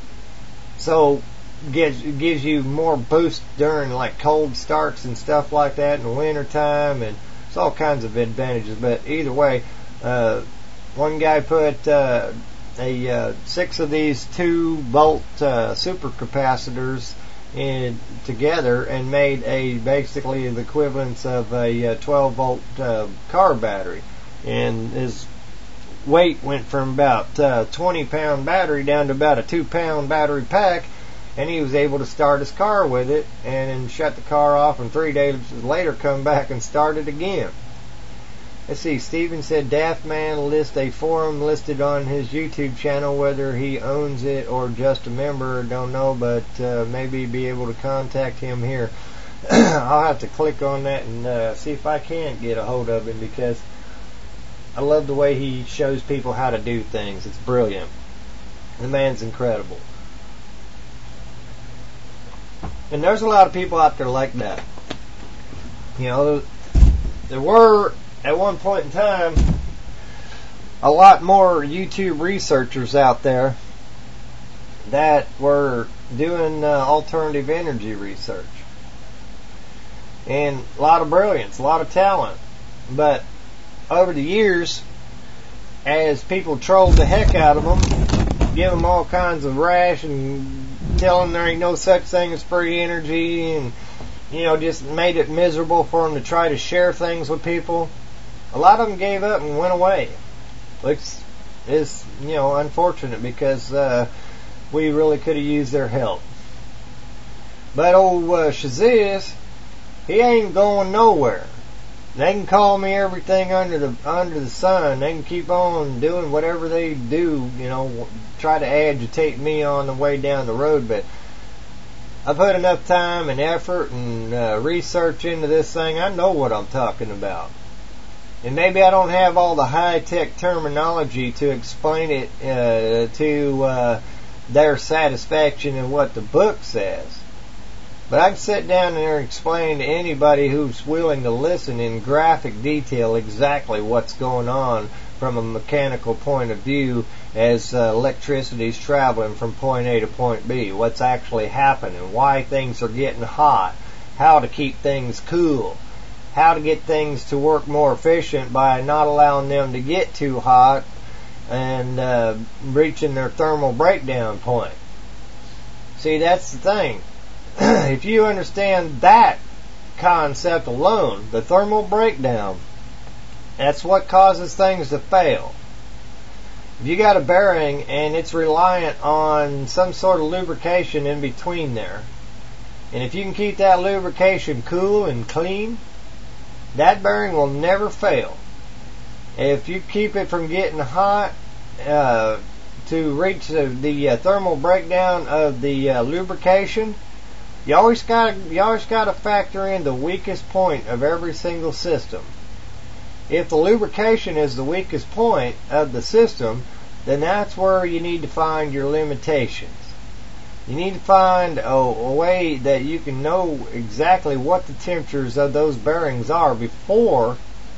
so gives gives you more boost during like cold starts and stuff like that in the winter time, and it's all kinds of advantages. But either way, uh, one guy put uh, a uh, six of these two volt uh, supercapacitors in together and made a basically the equivalence of a uh, twelve volt uh, car battery, and his weight went from about uh, twenty pound battery down to about a two pound battery pack. And he was able to start his car with it, and then shut the car off, and three days later come back and start it again. Let's see, Steven said Daft Man lists a forum listed on his YouTube channel. Whether he owns it or just a member, don't know, but uh, maybe be able to contact him here. I'll have to click on that and uh, see if I can get a hold of him, because I love the way he shows people how to do things. It's brilliant. The man's incredible. And there's a lot of people out there like that. You know, there were, at one point in time, a lot more YouTube researchers out there that were doing uh, alternative energy research. and a lot of brilliance, a lot of talent. But over the years, as people trolled the heck out of them, give them all kinds of rash and tell them there ain't no such thing as free energy, and you know, just made it miserable for them to try to share things with people, a lot of them gave up and went away. Which is, you know, unfortunate, because uh, we really could have used their help. But old uh, Shaziz, he ain't going nowhere. They can call me everything under the under the sun. They can keep on doing whatever they do, you know, try to agitate me on the way down the road. But I put enough time and effort and uh, research into this thing. I know what I'm talking about. And maybe I don't have all the high-tech terminology to explain it uh, to uh, their satisfaction in what the book says. But I can sit down there and explain to anybody who's willing to listen in graphic detail exactly what's going on from a mechanical point of view as uh, electricity's traveling from point A to point B. What's actually happening, why things are getting hot, how to keep things cool, how to get things to work more efficient by not allowing them to get too hot and uh, reaching their thermal breakdown point. See, that's the thing. If you understand that concept alone, the thermal breakdown, that's what causes things to fail. If you got a bearing and it's reliant on some sort of lubrication in between there, and if you can keep that lubrication cool and clean, that bearing will never fail. If you keep it from getting hot uh, to reach the, the uh, thermal breakdown of the uh, lubrication, You always got you always got to factor in the weakest point of every single system. If the lubrication is the weakest point of the system, then that's where you need to find your limitations. You need to find a, a way that you can know exactly what the temperatures of those bearings are before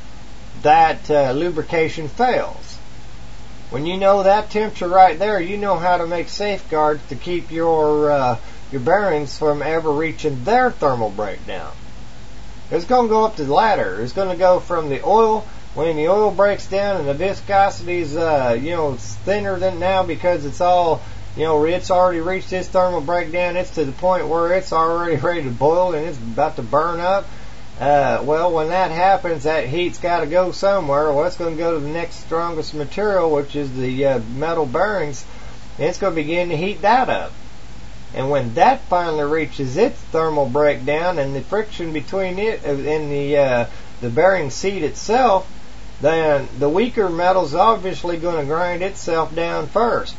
that uh, lubrication fails. When you know that temperature right there, you know how to make safeguards to keep your uh, your bearings from ever reaching their thermal breakdown. It's going to go up the ladder. It's going to go from the oil, when the oil breaks down and the viscosity is uh, you know, thinner than now because it's all, you know, it's already reached its thermal breakdown. It's to the point where it's already ready to boil and it's about to burn up. Uh, well, when that happens, that heat's got to go somewhere. Well, it's going to go to the next strongest material, which is the uh, metal bearings, and it's going to begin to heat that up. And when that finally reaches its thermal breakdown and the friction between it and the uh, the bearing seat itself, then the weaker metal's obviously going to grind itself down first.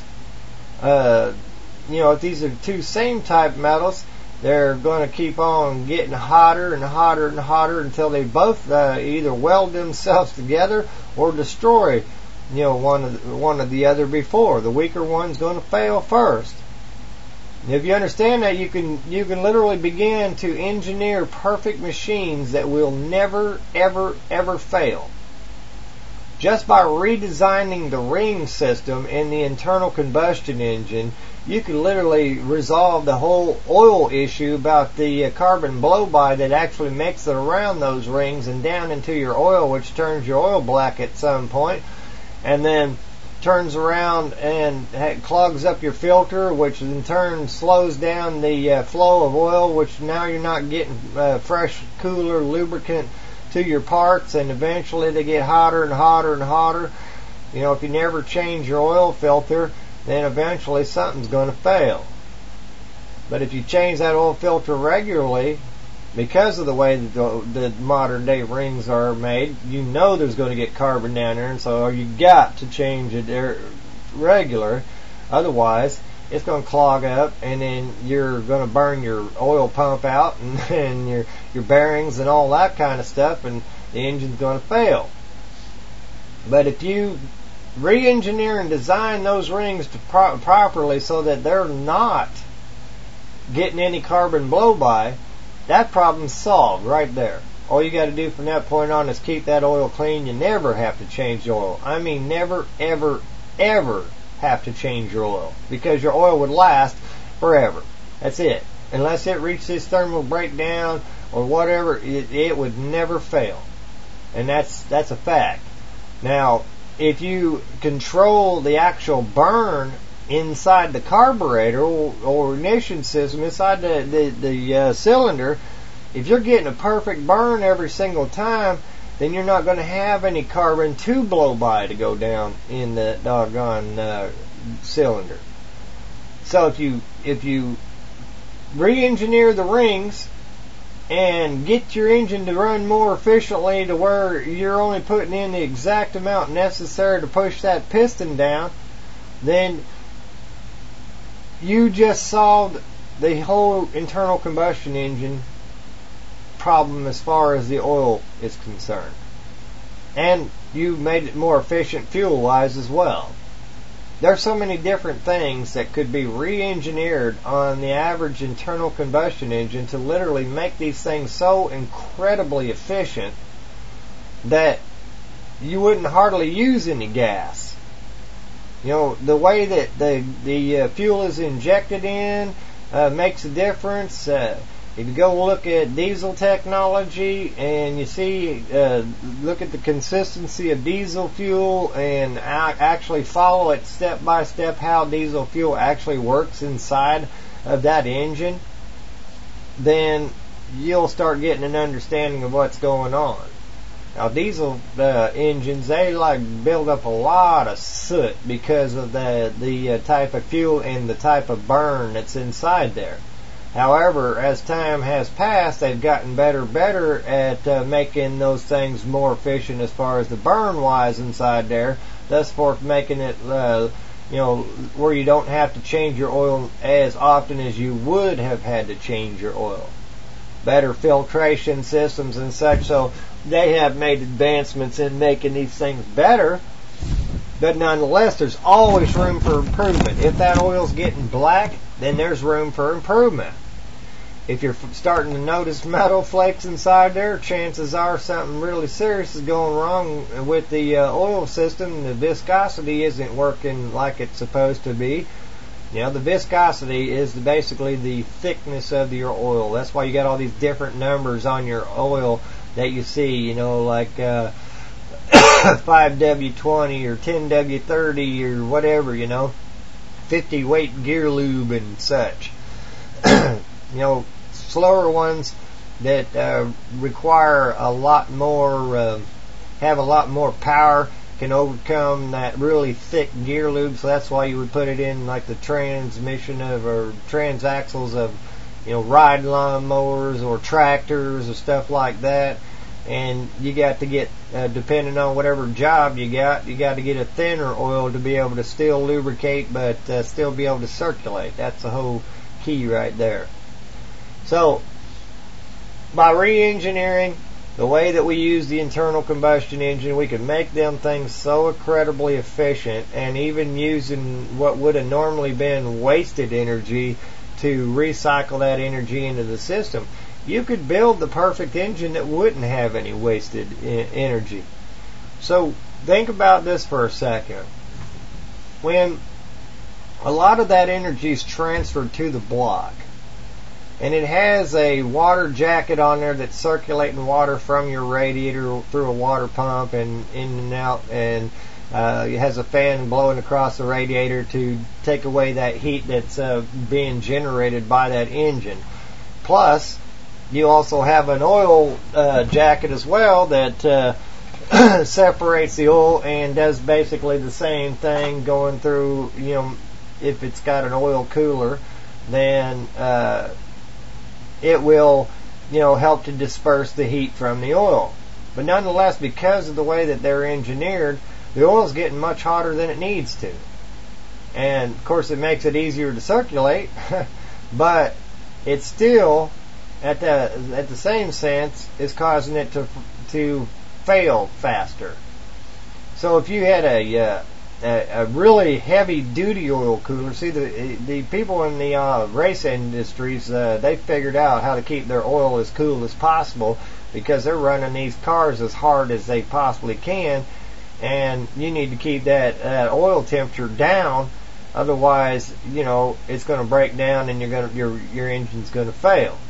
Uh, you know, if these are two same type metals, they're going to keep on getting hotter and hotter and hotter until they both uh, either weld themselves together or destroy, you know, one of the, one of the other before. The weaker one's going to fail first. If you understand that, you can you can literally begin to engineer perfect machines that will never, ever, ever fail. Just by redesigning the ring system in the internal combustion engine, you can literally resolve the whole oil issue about the uh, carbon blow-by that actually makes it around those rings and down into your oil, which turns your oil black at some point, and then turns around and clogs up your filter, which in turn slows down the uh, flow of oil, which now you're not getting uh, fresh, cooler lubricant to your parts, and eventually they get hotter and hotter and hotter. You know, if you never change your oil filter, then eventually something's going to fail. But if you change that oil filter regularly, because of the way that the, the modern day rings are made, you know there's going to get carbon down there, and so you got to change it regular. Otherwise, it's going to clog up, and then you're going to burn your oil pump out, and, and your your bearings and all that kind of stuff, and the engine's going to fail. But if you re-engineer and design those rings to pro- properly so that they're not getting any carbon blow-by, that problem's solved right there. All you got to do from that point on is keep that oil clean. You never have to change the oil. I mean, never, ever, ever have to change your oil, because your oil would last forever. That's it. Unless it reaches its thermal breakdown or whatever, it, it would never fail. And that's that's a fact. Now, if you control the actual burn inside the carburetor or, or ignition system, inside the, the, the uh, cylinder, if you're getting a perfect burn every single time, then you're not going to have any carbon to blow by to go down in the doggone uh, cylinder. So if you if you re-engineer the rings and get your engine to run more efficiently to where you're only putting in the exact amount necessary to push that piston down, then you just solved the whole internal combustion engine problem as far as the oil is concerned. And you made it more efficient fuel-wise as well. There's so many different things that could be re-engineered on the average internal combustion engine to literally make these things so incredibly efficient that you wouldn't hardly use any gas. You know, the way that the the uh, fuel is injected in uh, makes a difference. Uh, if you go look at diesel technology and you see, uh, look at the consistency of diesel fuel and actually follow it step by step how diesel fuel actually works inside of that engine, then you'll start getting an understanding of what's going on. Now, diesel uh, engines, they like build up a lot of soot because of the the uh, type of fuel and the type of burn that's inside there. However, as time has passed, they've gotten better better at uh, making those things more efficient as far as the burn-wise inside there, thus for making it, uh, you know, where you don't have to change your oil as often as you would have had to change your oil. Better filtration systems and such, so they have made advancements in making these things better, but nonetheless, there's always room for improvement. If that oil's getting black, then there's room for improvement. If you're starting to notice metal flakes inside there, chances are something really serious is going wrong with the uh, oil system. The viscosity isn't working like it's supposed to be. You know, the viscosity is the, basically the thickness of your oil. That's why you got all these different numbers on your oil that you see, you know, like uh, five W twenty or ten W thirty or whatever, you know, fifty weight gear lube and such. You know, slower ones that uh, require a lot more, uh, have a lot more power, can overcome that really thick gear lube. So that's why you would put it in like the transmission of or transaxles of, you know, ride lawn mowers or tractors or stuff like that. And you got to get, uh, depending on whatever job you got, you got to get a thinner oil to be able to still lubricate but uh, still be able to circulate. That's the whole key right there. So, by re-engineering the way that we use the internal combustion engine, we can make them things so incredibly efficient, and even using what would have normally been wasted energy to recycle that energy into the system, you could build the perfect engine that wouldn't have any wasted e- energy. So, think about this for a second. When a lot of that energy is transferred to the block, and it has a water jacket on there that's circulating water from your radiator through a water pump and in and out, and uh, it has a fan blowing across the radiator to take away that heat that's uh, being generated by that engine. Plus, you also have an oil uh, jacket as well that uh, separates the oil and does basically the same thing going through, you know, if it's got an oil cooler, then uh, it will, you know, help to disperse the heat from the oil. But nonetheless, because of the way that they're engineered, the oil's getting much hotter than it needs to. And, of course, it makes it easier to circulate, but it's still, at the at the same sense, is causing it to to fail faster. So if you had a uh, a, a really heavy-duty oil cooler, see, the the people in the uh, race industries, uh, they figured out how to keep their oil as cool as possible because they're running these cars as hard as they possibly can, and you need to keep that, that oil temperature down. Otherwise, you know, it's going to break down and you're going to, your your engine's going to fail.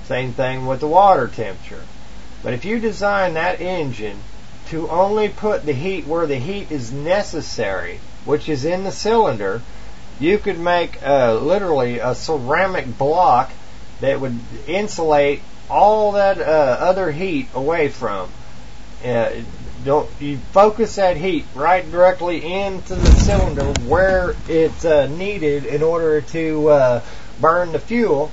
Same thing with the water temperature. But if you design that engine to only put the heat where the heat is necessary, which is in the cylinder, you could make uh, literally a ceramic block that would insulate all that uh, other heat away from. Uh, don't you focus that heat right directly into the cylinder where it's uh, needed in order to uh, burn the fuel,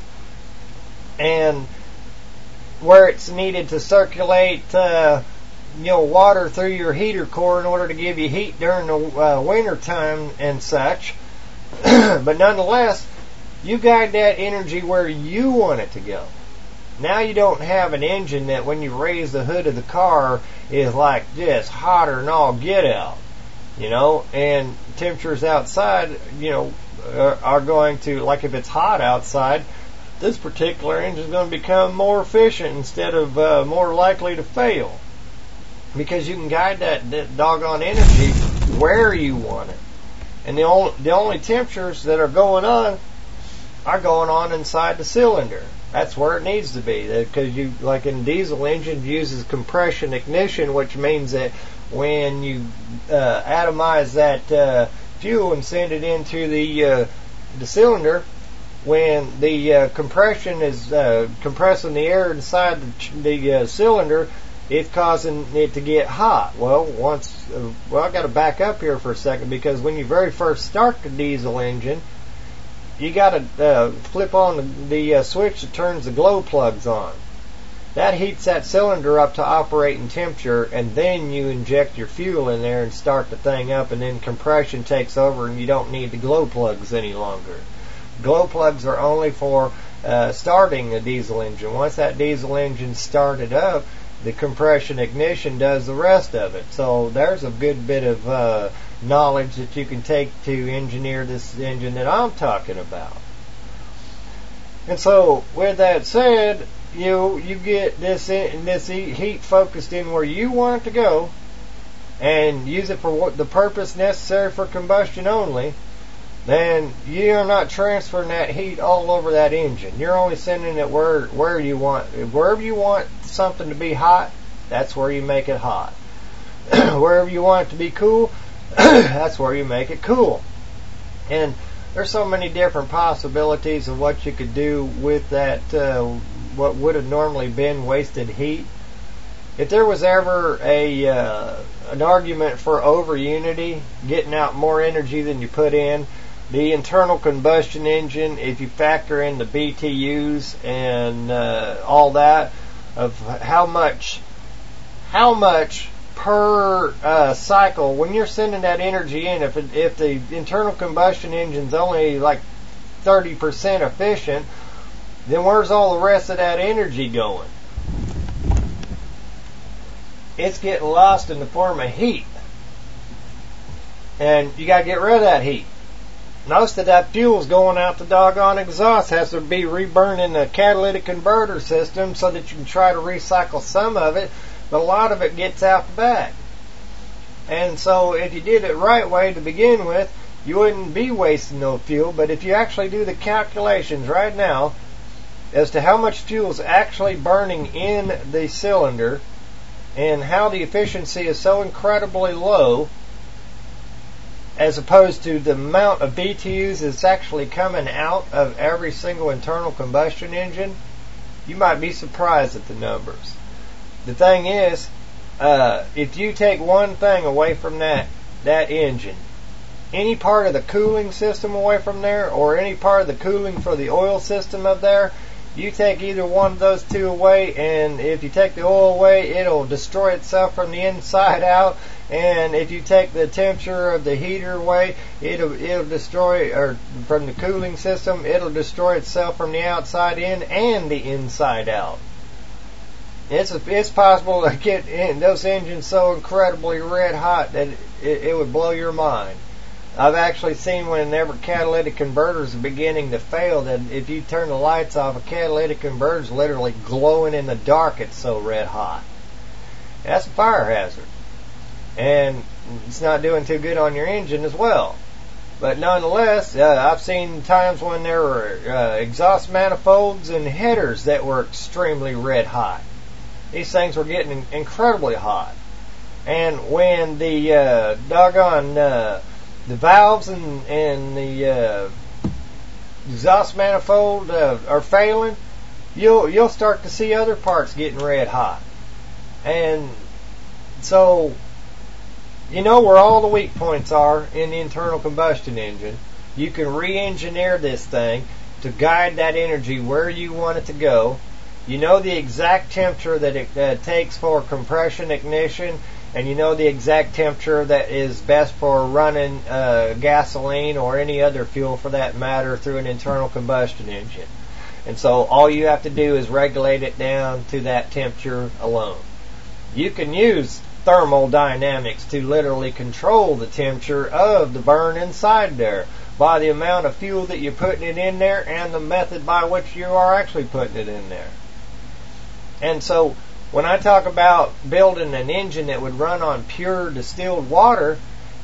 and where it's needed to circulate uh, you know, water through your heater core in order to give you heat during the uh, winter time and such. But nonetheless, you guide that energy where you want it to go. Now you don't have an engine that when you raise the hood of the car is like just hotter than all get out, you know, and temperatures outside, you know, are, are going to, like if it's hot outside, this particular engine is going to become more efficient instead of uh, more likely to fail, because you can guide that, that doggone energy where you want it. And the only, the only temperatures that are going on are going on inside the cylinder. That's where it needs to be, because you, like in diesel engine, uses compression ignition, which means that when you uh, atomize that uh, fuel and send it into the uh, the cylinder, when the uh, compression is uh, compressing the air inside the, the uh, cylinder, it's causing it to get hot. Well, once, uh, well, I got to back up here for a second, because when you very first start the diesel engine, you got to uh, flip on the, the uh, switch that turns the glow plugs on. That heats that cylinder up to operating temperature, and then you inject your fuel in there and start the thing up, and then compression takes over, and you don't need the glow plugs any longer. Glow plugs are only for uh, starting a diesel engine. Once that diesel engine started up, the compression ignition does the rest of it. So there's a good bit of uh, knowledge that you can take to engineer this engine that I'm talking about. And so, with that said, you you get this in, this heat focused in where you want it to go, and use it for what the purpose necessary for combustion only. Then you're not transferring that heat all over that engine. You're only sending it where where you want, wherever you want something to be hot. That's where you make it hot. Wherever you want it to be cool, that's where you make it cool. And there's so many different possibilities of what you could do with that, uh, what would have normally been wasted heat. If there was ever a uh, an argument for over unity, getting out more energy than you put in, the internal combustion engine, if you factor in the B T Us and uh, all that, of how much, how much per uh, cycle, when you're sending that energy in, if it, if the internal combustion engine's only like thirty percent efficient, then where's all the rest of that energy going? It's getting lost in the form of heat. And you got to get rid of that heat. Most of that fuel's going out the doggone exhaust. Has to be reburned in the catalytic converter system so that you can try to recycle some of it, but a lot of it gets out the back. And so if you did it right way to begin with, you wouldn't be wasting no fuel. But if you actually do the calculations right now as to how much fuel is actually burning in the cylinder and how the efficiency is so incredibly low, as opposed to the amount of B T Us that's actually coming out of every single internal combustion engine, you might be surprised at the numbers. The thing is, uh, if you take one thing away from that that engine, any part of the cooling system away from there, or any part of the cooling for the oil system up there, you take either one of those two away, and if you take the oil away, it'll destroy itself from the inside out. And if you take the temperature of the heater away, it'll it'll destroy, or from the cooling system, it'll destroy itself from the outside in and the inside out. It's it's possible to get in those engines so incredibly red hot that it, it would blow your mind. I've actually seen whenever catalytic converters are beginning to fail, that if you turn the lights off, a catalytic converter is literally glowing in the dark. It's so red hot. That's a fire hazard. And it's not doing too good on your engine as well. But nonetheless, uh, I've seen times when there were uh, exhaust manifolds and headers that were extremely red hot. These things were getting incredibly hot. And when the uh, doggone uh, the valves and, and the uh, exhaust manifold uh, are failing, you'll you'll start to see other parts getting red hot. And so, you know where all the weak points are in the internal combustion engine. You can re-engineer this thing to guide that energy where you want it to go. You know the exact temperature that it uh, takes for compression ignition, and you know the exact temperature that is best for running uh, gasoline or any other fuel for that matter through an internal combustion engine. And so all you have to do is regulate it down to that temperature alone. You can use thermodynamics to literally control the temperature of the burn inside there by the amount of fuel that you're putting it in there and the method by which you are actually putting it in there. And so when I talk about building an engine that would run on pure distilled water,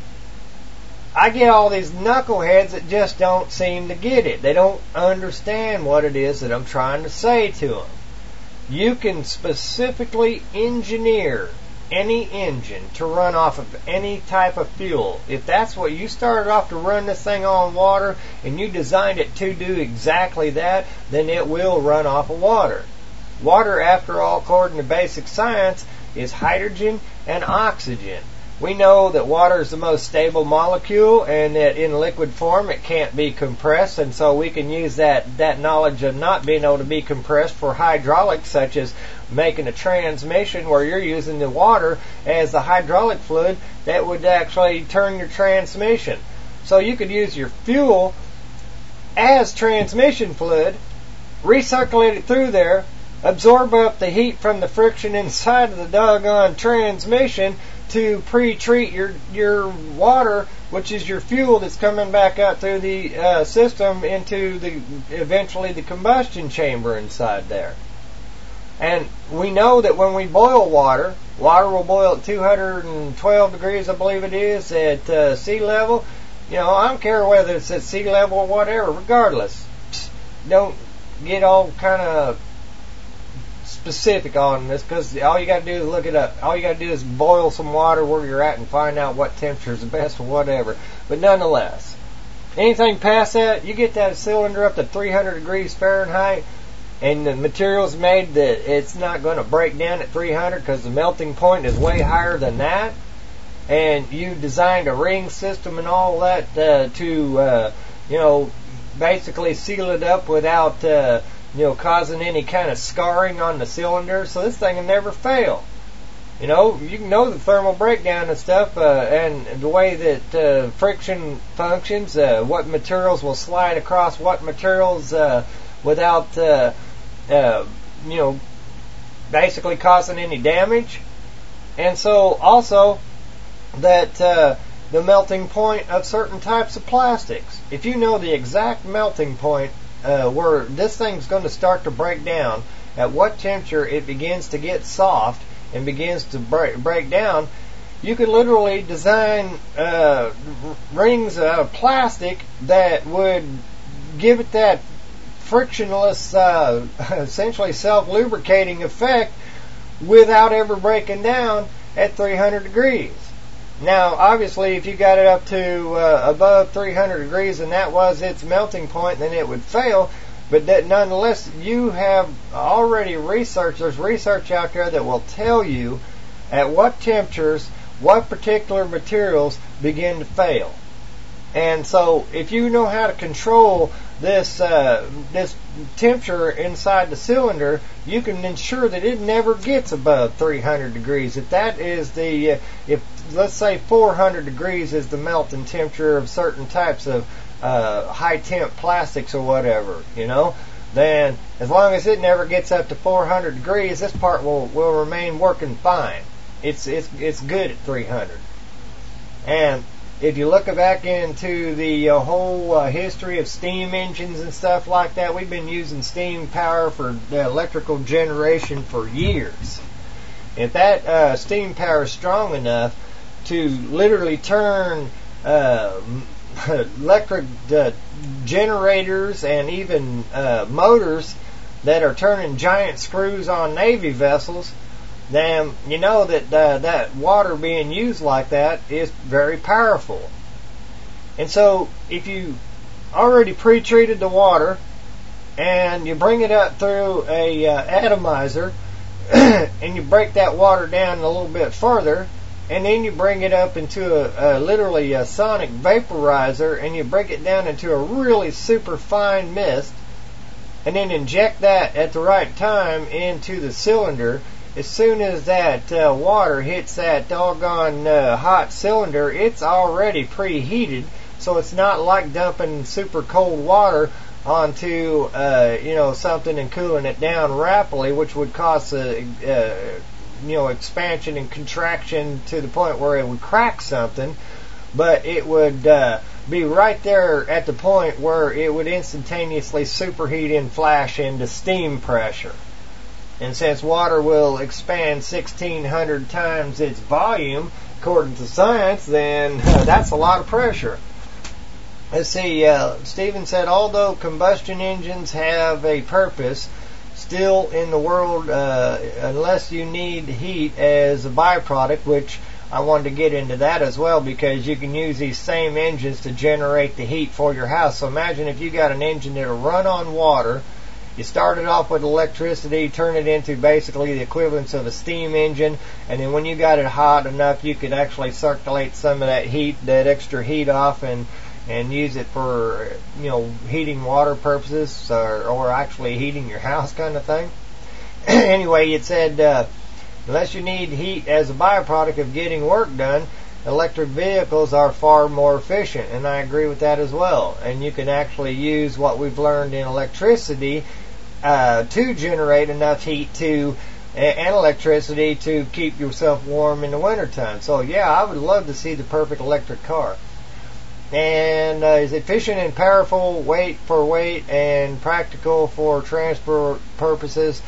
I get all these knuckleheads that just don't seem to get it. They don't understand what it is that I'm trying to say to them. You can specifically engineer any engine to run off of any type of fuel. If that's what you started off to run this thing on water and you designed it to do exactly that, then it will run off of water. Water, after all, according to basic science, is hydrogen and oxygen. We know that water is the most stable molecule and that in liquid form it can't be compressed, and so we can use that, that knowledge of not being able to be compressed for hydraulics, such as making a transmission where you're using the water as the hydraulic fluid that would actually turn your transmission. So you could use your fuel as transmission fluid, recirculate it through there, absorb up the heat from the friction inside of the doggone transmission to pre-treat your your water, which is your fuel that's coming back out through the uh, system into the eventually the combustion chamber inside there. And we know that when we boil water, water will boil at two hundred twelve degrees, I believe it is, at uh, sea level. You know, I don't care whether it's at sea level or whatever, regardless. Don't get all kind of specific on this, because all you got to do is look it up. All you got to do is boil some water where you're at and find out what temperature is the best or whatever. But nonetheless, anything past that, you get that cylinder up to three hundred degrees Fahrenheit, and the material's made that it's not going to break down at three hundred because the melting point is way higher than that. And you designed a ring system and all that uh, to, uh, you know, basically seal it up without Uh, you know, causing any kind of scarring on the cylinder, so this thing will never fail. You know, you can know the thermal breakdown and stuff, uh, and the way that uh, friction functions, uh, what materials will slide across what materials uh, without, uh, uh, you know, basically causing any damage. And so also that uh, the melting point of certain types of plastics. If you know the exact melting point Uh, where this thing's going to start to break down, at what temperature it begins to get soft and begins to break, break down, you can literally design uh, rings out of plastic that would give it that frictionless, uh, essentially self-lubricating effect without ever breaking down at three hundred degrees. Now, obviously, if you got it up to uh, above three hundred degrees and that was its melting point, then it would fail. But that nonetheless, you have already researched, there's research out there that will tell you at what temperatures, what particular materials begin to fail. And so, if you know how to control this uh, this temperature inside the cylinder, you can ensure that it never gets above three hundred degrees. If that is the, uh, if let's say four hundred degrees is the melting temperature of certain types of uh, high temp plastics or whatever, you know, then as long as it never gets up to four hundred degrees, this part will will remain working fine. It's it's it's good at three hundred. And if you look back into the uh, whole uh, history of steam engines and stuff like that, we've been using steam power for uh, electrical generation for years. If that uh, steam power is strong enough to literally turn uh, electric uh, generators and even uh, motors that are turning giant screws on Navy vessels, then you know that uh, that water being used like that is very powerful. And so if you already pre-treated the water and you bring it up through a uh, atomizer and you break that water down a little bit further, and then you bring it up into a, a literally a sonic vaporizer and you break it down into a really super fine mist, and then inject that at the right time into the cylinder. As soon as that uh, water hits that doggone uh, hot cylinder, it's already preheated, so it's not like dumping super cold water onto uh, you know something and cooling it down rapidly, which would cause a, a you know expansion and contraction to the point where it would crack something. But it would uh, be right there at the point where it would instantaneously superheat and flash into steam pressure. And since water will expand sixteen hundred times its volume, according to science, then uh, that's a lot of pressure. Let's see, uh, Stephen said, although combustion engines have a purpose, still in the world, uh, unless you need heat as a byproduct, which I wanted to get into that as well, because you can use these same engines to generate the heat for your house. So imagine if you got an engine that'll run on water. You start it off with electricity, turn it into basically the equivalence of a steam engine, and then when you got it hot enough, you could actually circulate some of that heat, that extra heat off, and and use it for, you know, heating water purposes, or, or actually heating your house kind of thing. Anyway, it said, uh, unless you need heat as a byproduct of getting work done, electric vehicles are far more efficient, and I agree with that as well. And you can actually use what we've learned in electricity uh, to generate enough heat to and electricity to keep yourself warm in the wintertime. So yeah, I would love to see the perfect electric car. And uh, is efficient and powerful, weight for weight, and practical for transport purposes.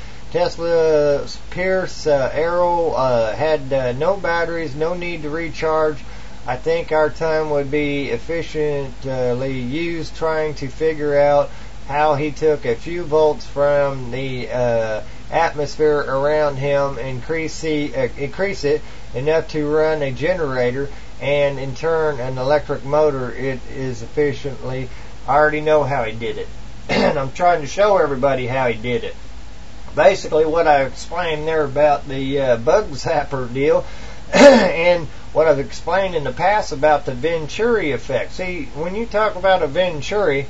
Tesla's Pierce uh, Arrow uh, had uh, no batteries, no need to recharge. I think our time would be efficiently used trying to figure out how he took a few volts from the uh, atmosphere around him, increase, the, uh, increase it enough to run a generator, and in turn an electric motor. It is efficiently. I already know how he did it, and I'm trying to show everybody how he did it. Basically, what I explained there about the uh, bug zapper deal, and what I've explained in the past about the Venturi effect. See, when you talk about a Venturi,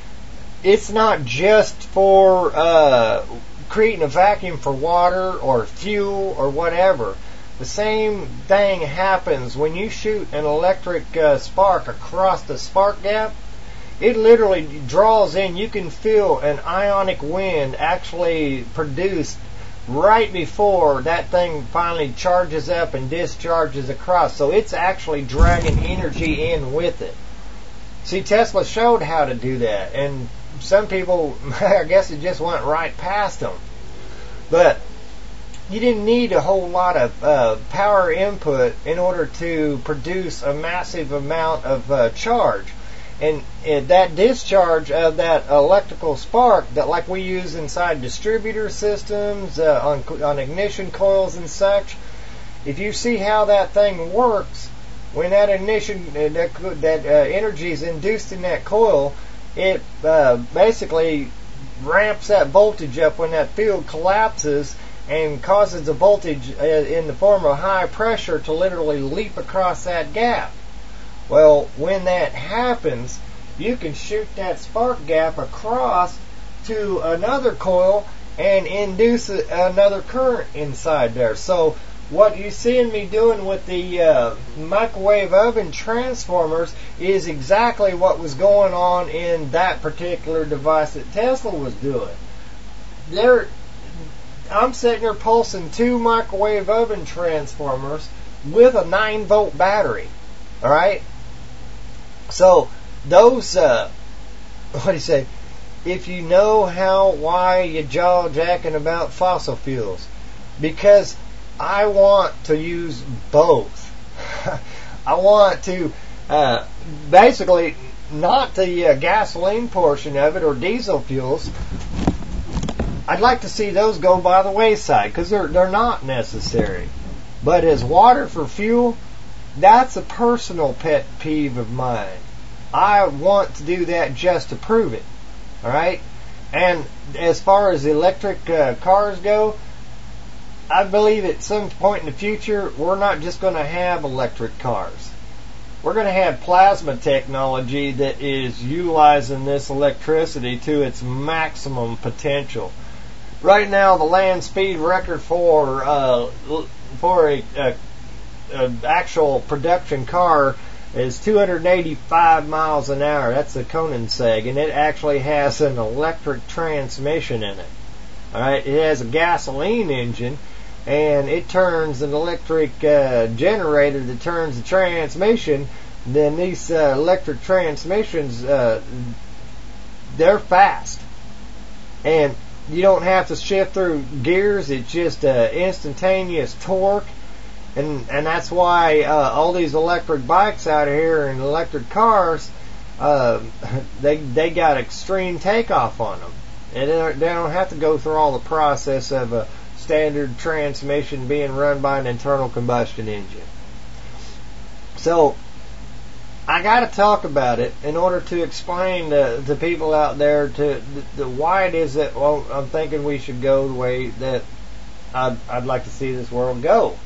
it's not just for uh, creating a vacuum for water or fuel or whatever. The same thing happens when you shoot an electric uh, spark across the spark gap. It literally draws in. You can feel an ionic wind actually produced right before that thing finally charges up and discharges across. So it's actually dragging energy in with it. See, Tesla showed how to do that, and some people, I guess, it just went right past them. But you didn't need a whole lot of uh, power input in order to produce a massive amount of uh, charge. And uh, that discharge of that electrical spark that like we use inside distributor systems, uh, on, on ignition coils and such, if you see how that thing works, when that ignition, uh, that, that uh, energy is induced in that coil, it uh, basically ramps that voltage up when that field collapses and causes the voltage uh, in the form of high pressure to literally leap across that gap. Well, when that happens, you can shoot that spark gap across to another coil and induce a, another current inside there. So what you're seeing me doing with the uh, microwave oven transformers is exactly what was going on in that particular device that Tesla was doing. There, I'm sitting here pulsing two microwave oven transformers with a nine volt battery. All right. So those, uh, what do you say? If you know how, why you jaw jacking about fossil fuels, because I want to use both. I want to, uh, basically, not the uh, gasoline portion of it or diesel fuels. I'd like to see those go by the wayside because they're they're not necessary. But as water for fuel, that's a personal pet peeve of mine. I want to do that just to prove it. All right? And as far as electric uh, cars go, I believe at some point in the future, we're not just going to have electric cars. We're going to have plasma technology that is utilizing this electricity to its maximum potential. Right now, the land speed record for uh, for a, a, a actual production car is two hundred eighty-five miles an hour. That's a Koenigsegg, and it actually has an electric transmission in it. All right, it has a gasoline engine, and it turns an electric uh, generator that turns the transmission. Then these uh, electric transmissions, uh, they're fast, and you don't have to shift through gears. It's just uh, instantaneous torque. And and that's why uh, all these electric bikes out here and electric cars, uh, they they got extreme takeoff on them, and they don't, they don't have to go through all the process of a standard transmission being run by an internal combustion engine. So I got to talk about it in order to explain to the people out there to the, the why it is that well, I'm thinking we should go the way that I'd, I'd like to see this world go.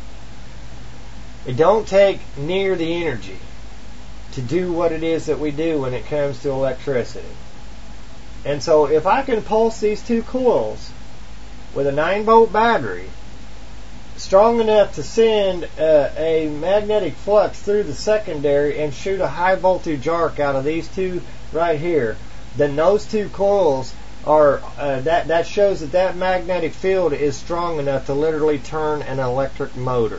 It don't take near the energy to do what it is that we do when it comes to electricity. And so if I can pulse these two coils with a nine volt battery strong enough to send uh, a magnetic flux through the secondary and shoot a high voltage arc out of these two right here, then those two coils are uh, that that shows that that magnetic field is strong enough to literally turn an electric motor.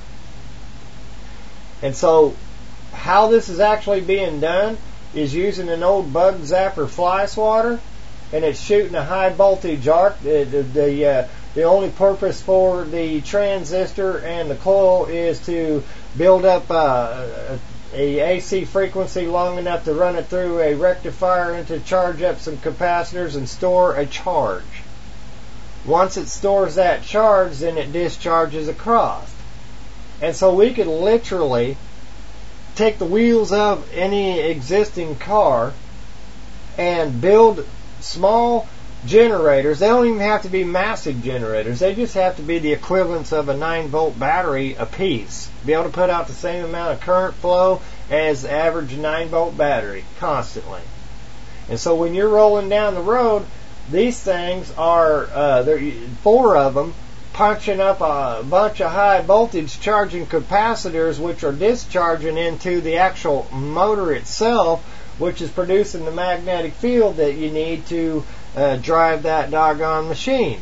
And so how this is actually being done is using an old bug zapper fly swatter, and it's shooting a high voltage arc. The, the, the, uh, the only purpose for the transistor and the coil is to build up uh, a A C frequency long enough to run it through a rectifier and to charge up some capacitors and store a charge. Once it stores that charge, then it discharges across. And so we could literally take the wheels of any existing car and build small generators. They don't even have to be massive generators. They just have to be the equivalence of a nine volt battery apiece. Be able to put out the same amount of current flow as the average nine volt battery constantly. And so when you're rolling down the road, these things are, uh, there four of them, punching up a bunch of high voltage charging capacitors, which are discharging into the actual motor itself, which is producing the magnetic field that you need to uh, drive that doggone machine.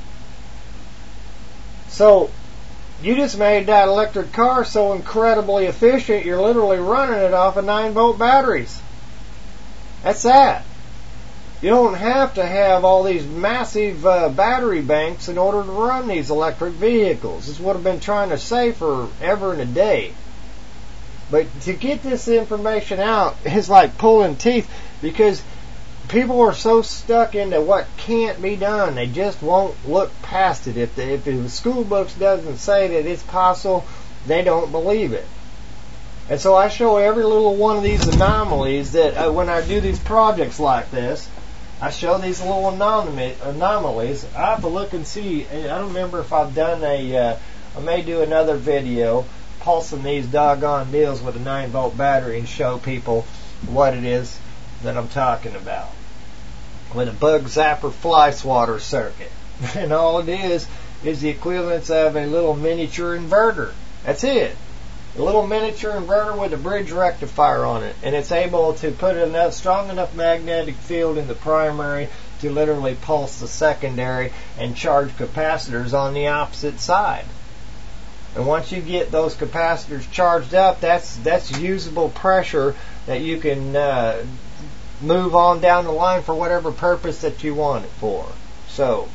So you just made that electric car so incredibly efficient, you're literally running it off of nine volt batteries. That's that. You don't have to have all these massive uh, battery banks in order to run these electric vehicles. This is what I've been trying to say forever and a day. But to get this information out is like pulling teeth, because people are so stuck into what can't be done. They just won't look past it. If the, if the school books doesn't say that it's possible, they don't believe it. And so I show every little one of these anomalies that uh, when I do these projects like this, I show these little anomaly, anomalies. I have to look and see. I don't remember if I've done a, uh, I may do another video pulsing these doggone deals with a nine volt battery and show people what it is that I'm talking about. With a bug zapper fly swatter circuit. And all it is, is the equivalence of a little miniature inverter. That's it. A little miniature inverter with a bridge rectifier on it, and it's able to put enough strong enough magnetic field in the primary to literally pulse the secondary and charge capacitors on the opposite side. And once you get those capacitors charged up, that's that's usable pressure that you can uh, move on down the line for whatever purpose that you want it for. So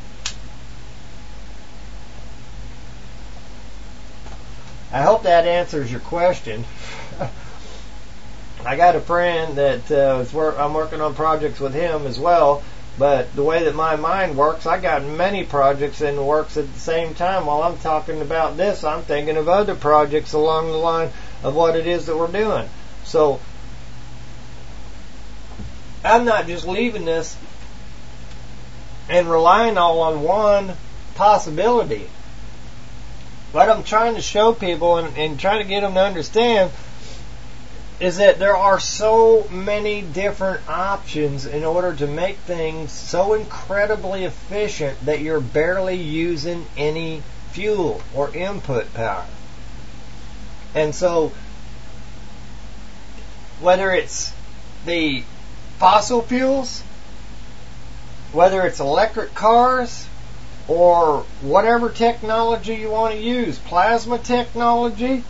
I hope that answers your question. I got a friend that uh, is work, I'm working on projects with him as well. But the way that my mind works, I got many projects in the works at the same time. While I'm talking about this, I'm thinking of other projects along the line of what it is that we're doing. So I'm not just leaving this and relying all on one possibility. What I'm trying to show people and, and trying to get them to understand is that there are so many different options in order to make things so incredibly efficient that you're barely using any fuel or input power. And so, whether it's the fossil fuels, whether it's electric cars, or whatever technology you want to use, plasma technology,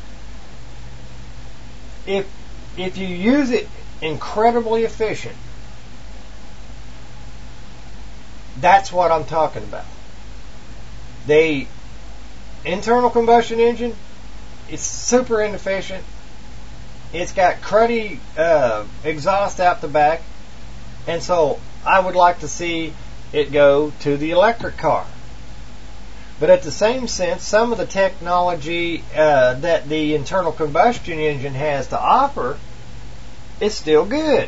if If you use it incredibly efficient, that's what I'm talking about. The internal combustion engine is super inefficient. It's got cruddy uh, exhaust out the back. And so I would like to see it go to the electric car. But at the same sense, some of the technology uh, that the internal combustion engine has to offer is still good.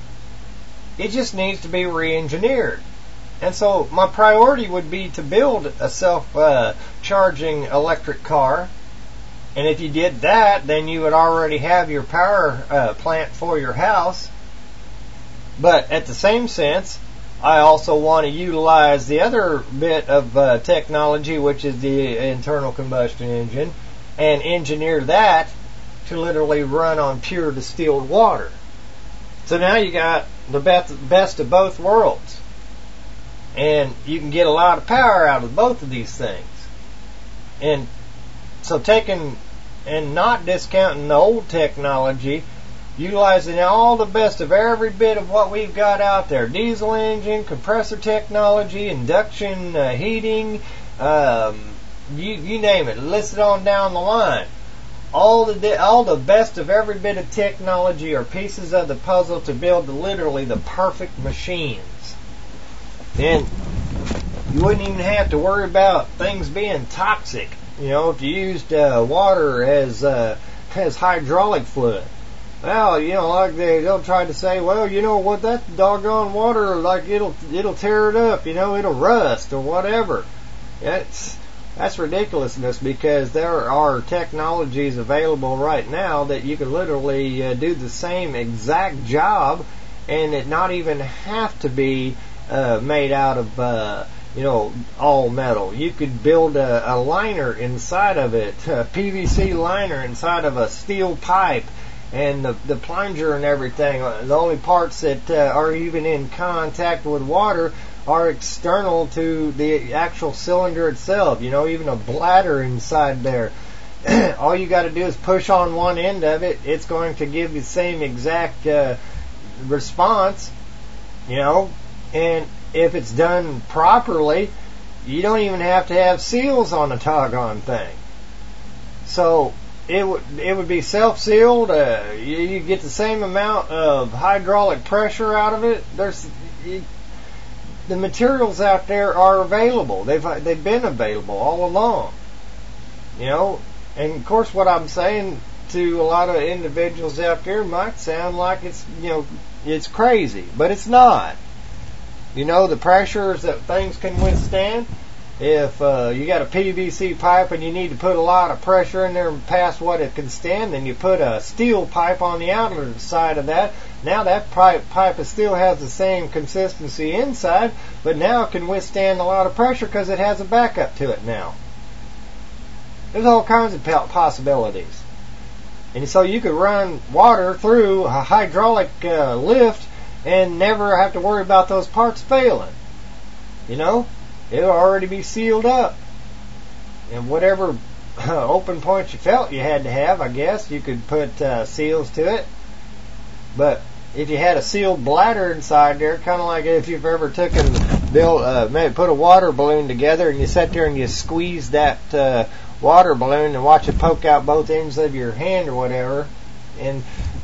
It just needs to be re-engineered. And so my priority would be to build a self-charging uh, electric car. And if you did that, then you would already have your power uh, plant for your house. But at the same sense, I also want to utilize the other bit of uh, technology, which is the internal combustion engine, and engineer that to literally run on pure distilled water. So now you got the best of both worlds. And you can get a lot of power out of both of these things. And so taking and not discounting the old technology, utilizing all the best of every bit of what we've got out there. Diesel engine, compressor technology, induction uh, heating, um, you, you name it. List it on down the line. All the all the best of every bit of technology are pieces of the puzzle to build the, literally the perfect machines. And you wouldn't even have to worry about things being toxic. You know, if you used uh, water as uh, as hydraulic fluid. Well, you know, like they they'll try to say, well, you know what, that doggone water, like it'll it'll tear it up. You know, it'll rust or whatever. That's That's ridiculousness, because there are technologies available right now that you can literally uh, do the same exact job and it not even have to be uh, made out of, uh, you know, all metal. You could build a, a liner inside of it, a P V C liner inside of a steel pipe, and the, the plunger and everything. The only parts that uh, are even in contact with water are external to the actual cylinder itself. You know, even a bladder inside there. All you got to do is push on one end of it. It's going to give you the same exact uh, response, you know. And if it's done properly, you don't even have to have seals on the doggone thing. So it would it would be self-sealed. Uh, you, you get the same amount of hydraulic pressure out of it. There's you, the materials out there are available. They've they've been available all along. You know, and of course, what I'm saying to a lot of individuals out there might sound like it's you know it's crazy, but it's not. You know, the pressures that things can withstand. If uh, you got a P V C pipe and you need to put a lot of pressure in there past what it can stand, then you put a steel pipe on the outer side of that. Now that pipe, pipe still has the same consistency inside, but now it can withstand a lot of pressure because it has a backup to it now. There's all kinds of possibilities. And so you could run water through a hydraulic uh, lift and never have to worry about those parts failing. You know? It'll already be sealed up. And whatever uh, open points you felt you had to have, I guess, you could put uh, seals to it. But if you had a sealed bladder inside there, kind of like if you've ever taken, built, uh, maybe put a water balloon together and you sat there and you squeeze that uh, water balloon and watch it poke out both ends of your hand or whatever. And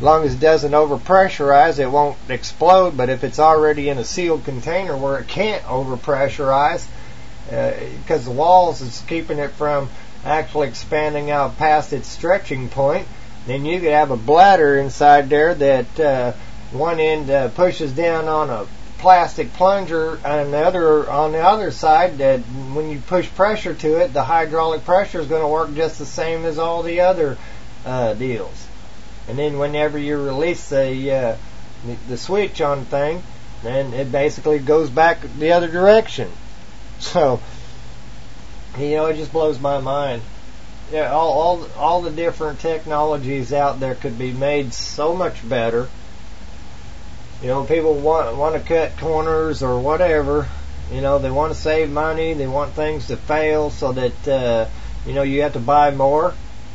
long as it doesn't overpressurize, it won't explode. But if it's already in a sealed container where it can't overpressurize, because uh, the walls is keeping it from actually expanding out past its stretching point, then you could have a bladder inside there that uh, one end uh, pushes down on a plastic plunger, and the other on the other side, that when you push pressure to it, the hydraulic pressure is going to work just the same as all the other uh, deals. And then whenever you release the, uh, the the switch on the thing, then it basically goes back the other direction. So, you know, it just blows my mind. Yeah, all all all the different technologies out there could be made so much better. You know, people want want to cut corners or whatever. You know, they want to save money. They want things to fail so that uh, you know, you have to buy more.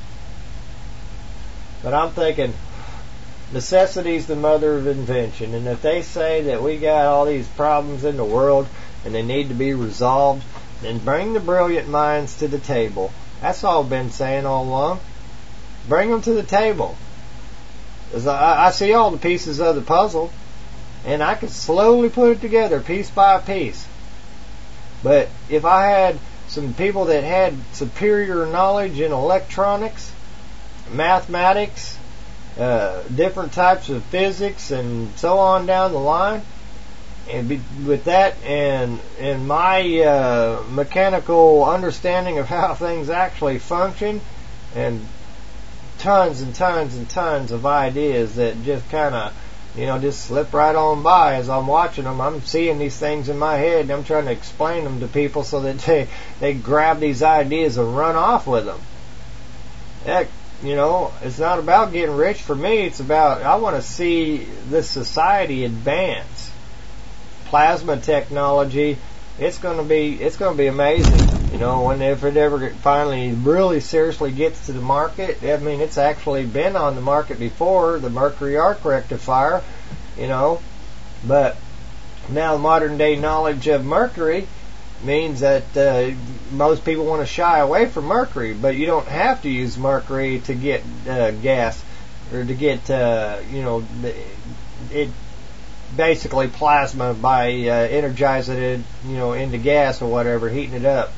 But I'm thinking, necessity's the mother of invention, and if they say that we got all these problems in the world and they need to be resolved, then bring the brilliant minds to the table. That's all I've been saying all along. Bring them to the table. 'Cause I, I see all the pieces of the puzzle, and I could slowly put it together piece by piece. But if I had some people that had superior knowledge in electronics, mathematics, uh, different types of physics, and so on down the line, and be, with that and and my uh, mechanical understanding of how things actually function, and tons and tons and tons of ideas that just kind of, you know, just slip right on by as I'm watching them. I'm seeing these things in my head, and I'm trying to explain them to people so that they they grab these ideas and run off with them. Heck, you know, it's not about getting rich for me. It's about, I want to see this society advance. Plasma technology, it's going to be it's going to be amazing. You know, when if it ever finally really seriously gets to the market. I mean, it's actually been on the market before, the mercury arc rectifier, you know, but now modern day knowledge of mercury means that uh, most people want to shy away from mercury, but you don't have to use mercury to get uh, gas or to get uh, you know it. Basically plasma by uh, energizing it, you know, into gas or whatever, heating it up.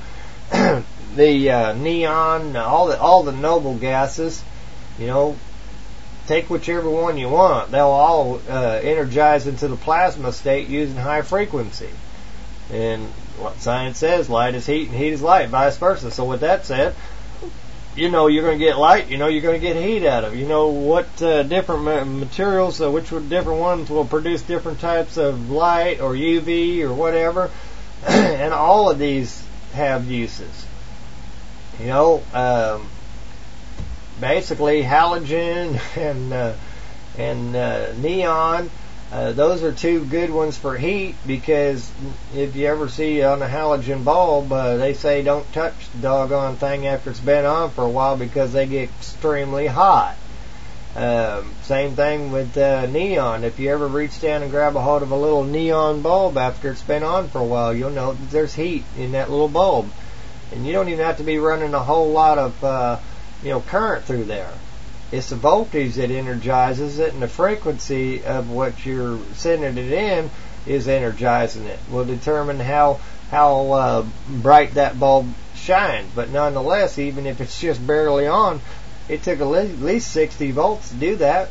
the uh, neon, all the all the noble gases, you know, take whichever one you want. They'll all uh, energize into the plasma state using high frequency. And what science says, light is heat and heat is light, vice versa. So with that said, you know you're going to get light, you know you're going to get heat out of it. You know what uh, different ma- materials, uh, which different ones will produce different types of light or U V or whatever. And all of these have uses. You know, um, basically halogen and uh, and uh, neon. Uh, those are two good ones for heat, because if you ever see on a halogen bulb, uh, they say don't touch the doggone thing after it's been on for a while because they get extremely hot. Um, same thing with uh, neon. If you ever reach down and grab a hold of a little neon bulb after it's been on for a while, you'll know that there's heat in that little bulb. And you don't even have to be running a whole lot of uh, you know current through there. It's the voltage that energizes it, and the frequency of what you're sending it in is energizing it. Will determine how how uh, bright that bulb shines. But nonetheless, even if it's just barely on, it took at least sixty volts to do that.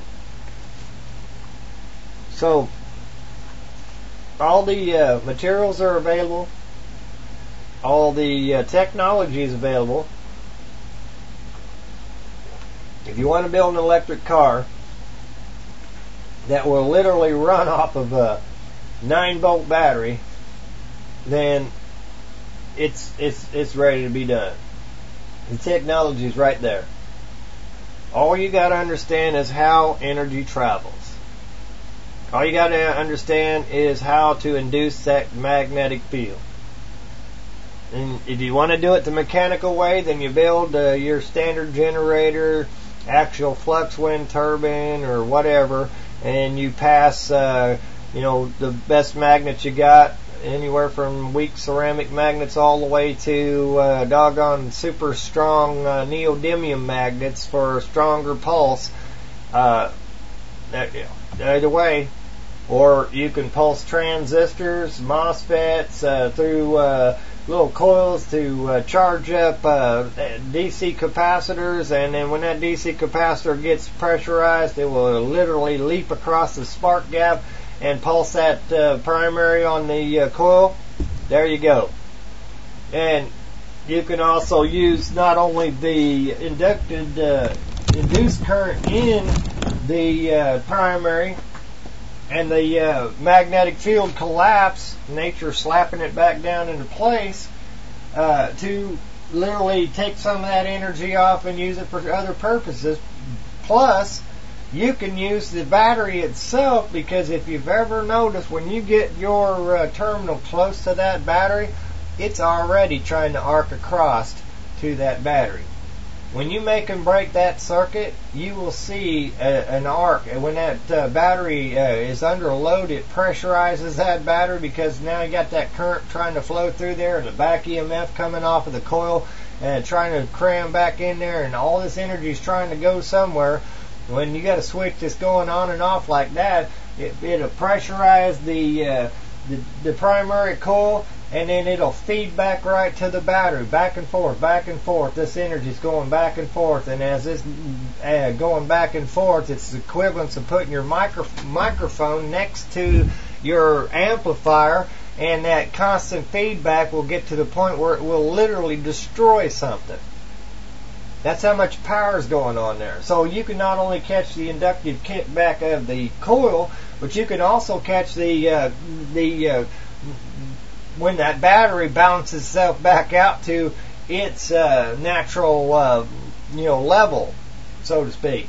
So all the uh, materials are available. All the uh, technology is available. If you want to build an electric car that will literally run off of a nine volt battery, then it's it's it's ready to be done. The technology is right there. All you got to understand is how energy travels. All you got to understand is how to induce that magnetic field. And if you want to do it the mechanical way, then you build uh, your standard generator, actual flux wind turbine or whatever, and you pass uh, you know the best magnets you got, anywhere from weak ceramic magnets all the way to uh, doggone super strong uh, neodymium magnets for a stronger pulse. Uh, either way. Or you can pulse transistors, MOSFETs, uh, through uh, little coils to uh, charge up uh, D C capacitors, and then when that D C capacitor gets pressurized, it will literally leap across the spark gap and pulse that uh, primary on the uh, coil. There you go. And you can also use not only the inducted, uh, induced current in the uh, primary, and the uh, magnetic field collapse, nature slapping it back down into place, uh, to literally take some of that energy off and use it for other purposes. Plus, you can use the battery itself, because if you've ever noticed, when you get your uh, terminal close to that battery, it's already trying to arc across to that battery. When you make and break that circuit, you will see a, an arc. And when that uh, battery uh, is under load, it pressurizes that battery, because now you got that current trying to flow through there, and the back E M F coming off of the coil and trying to cram back in there, and all this energy is trying to go somewhere. When you got a switch that's going on and off like that, it, it'll pressurize the, uh, the the primary coil, and then it'll feed back right to the battery, back and forth, back and forth. This energy's going back and forth, and as it's uh, going back and forth, it's the equivalent of putting your micro- microphone next to your amplifier, and that constant feedback will get to the point where it will literally destroy something. That's how much power is going on there. So you can not only catch the inductive kickback of the coil, but you can also catch the uh, the uh, when that battery balances itself back out to its uh, natural uh, you know level, so to speak.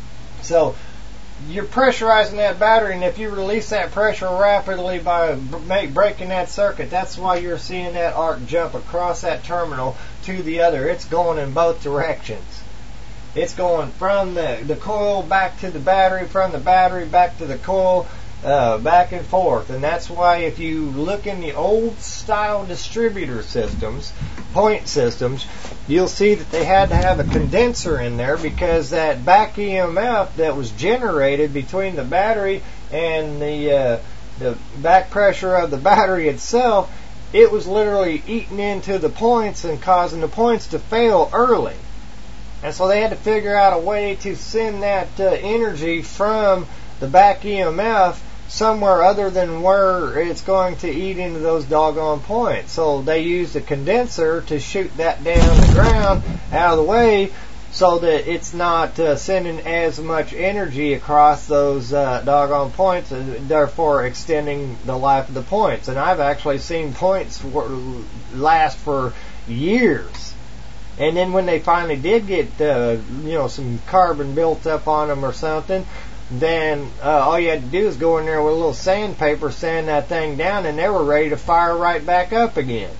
So you're pressurizing that battery, and if you release that pressure rapidly by breaking that circuit, that's why you're seeing that arc jump across that terminal to the other. It's going in both directions. It's going from the, the coil back to the battery, from the battery back to the coil, uh, back and forth. And that's why if you look in the old style distributor systems, point systems, you'll see that they had to have a condenser in there, because that back E M F that was generated between the battery and the uh, the back pressure of the battery itself, it was literally eating into the points and causing the points to fail early. And so they had to figure out a way to send that uh, energy from the back E M F somewhere other than where it's going to eat into those doggone points. So they used a condenser to shoot that down the ground out of the way, so that it's not uh, sending as much energy across those uh, doggone points, and therefore extending the life of the points. And I've actually seen points for, last for years. And then when they finally did get uh, you know some carbon built up on them or something, then uh, all you had to do is go in there with a little sandpaper, sand that thing down, and they were ready to fire right back up again.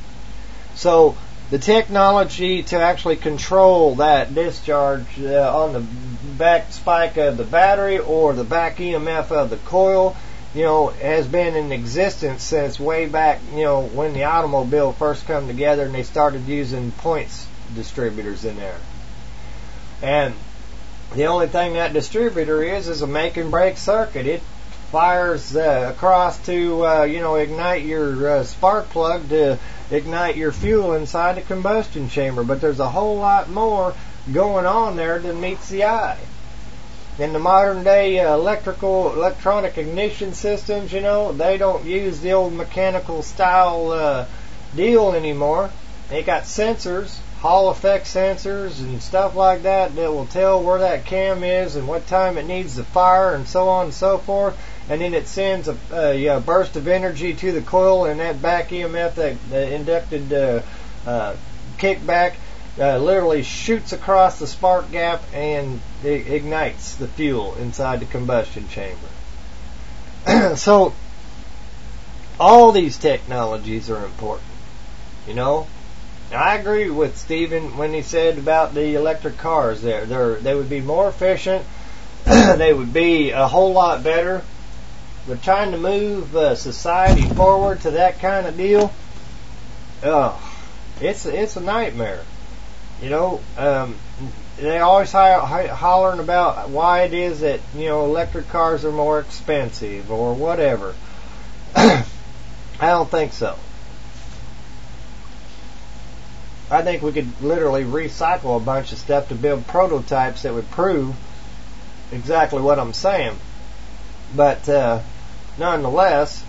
So the technology to actually control that discharge uh, on the back spike of the battery or the back E M F of the coil, you know, has been in existence since way back, you know, when the automobile first come together and they started using points distributors in there. And the only thing that distributor is is a make and break circuit. It fires uh, across to uh, you know ignite your uh, spark plug to ignite your fuel inside the combustion chamber. But there's a whole lot more going on there than meets the eye. In the modern day uh, electrical electronic ignition systems, you know, they don't use the old mechanical style uh, deal anymore. They got sensors, Hall effect sensors and stuff like that that will tell where that cam is and what time it needs to fire and so on and so forth. And then it sends a, a, a burst of energy to the coil, and that back E M F, that the inducted uh, uh, kickback, uh, literally shoots across the spark gap and it ignites the fuel inside the combustion chamber. So all these technologies are important, you know. I agree with Stephen when he said about the electric cars. There, they're, they would be more efficient. They would be a whole lot better. But trying to move uh, society forward to that kind of deal, oh, it's it's a nightmare. You know, um, they always ho- ho- hollering about why it is that, you know, electric cars are more expensive or whatever. I don't think so. I think we could literally recycle a bunch of stuff to build prototypes that would prove exactly what I'm saying. But uh, nonetheless,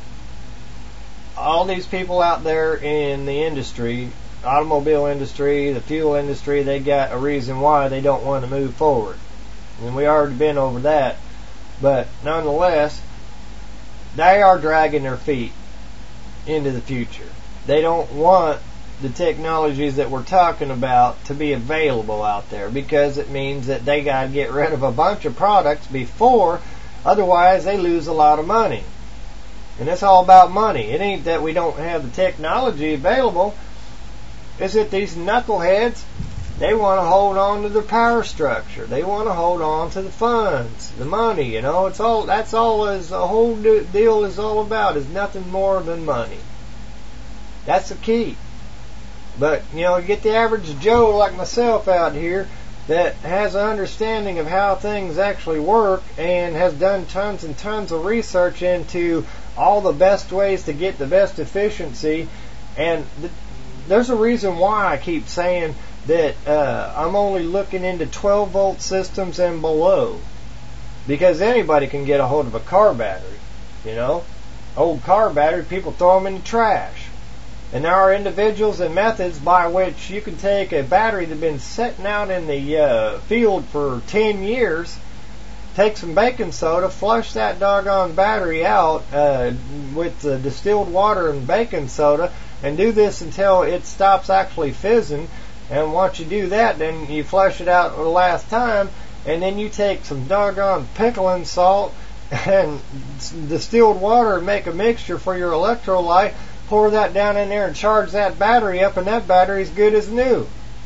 all these people out there in the industry, automobile industry, the fuel industry, they got a reason why they don't want to move forward. And we already been over that. But nonetheless, they are dragging their feet into the future. They don't want the technologies that we're talking about to be available out there, because it means that they got to get rid of a bunch of products before, otherwise they lose a lot of money. And it's all about money. It ain't that we don't have the technology available. It's that these knuckleheads, they want to hold on to the power structure. They want to hold on to the funds, the money. You know, it's all. That's all. Is the whole deal is all about. Is nothing more than money. That's the key. But you know, you get the average Joe like myself out here that has an understanding of how things actually work and has done tons and tons of research into all the best ways to get the best efficiency. And th- there's a reason why I keep saying that uh, I'm only looking into twelve volt systems and below, because anybody can get a hold of a car battery. You know, old car battery, people throw them in the trash. And there are individuals and methods by which you can take a battery that's been sitting out in the uh, field for ten years, take some baking soda, flush that doggone battery out uh, with uh, distilled water and baking soda, and do this until it stops actually fizzing. And once you do that, then you flush it out the last time, and then you take some doggone pickling salt and distilled water and make a mixture for your electrolyte. Pour that down in there and charge that battery up, and that battery's good as new.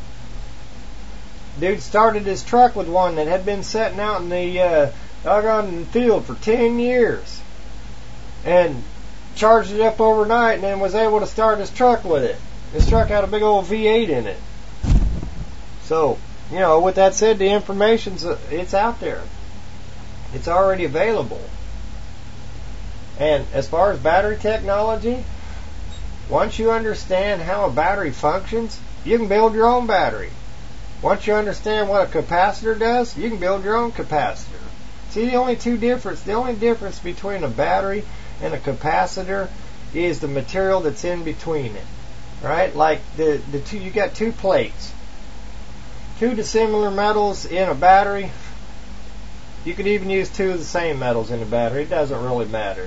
Dude started his truck with one that had been sitting out in the uh, doggone field for ten years, and charged it up overnight, and then was able to start his truck with it. His truck had a big old V eight in it. So, you know, with that said, the information's uh, it's out there. It's already available. And as far as battery technology, once you understand how a battery functions, you can build your own battery. Once you understand what a capacitor does, you can build your own capacitor. See, the only two difference, the only difference between a battery and a capacitor is the material that's in between it. Right? Like the the two, you got two plates, two dissimilar metals in a battery. You could even use two of the same metals in a battery. It doesn't really matter.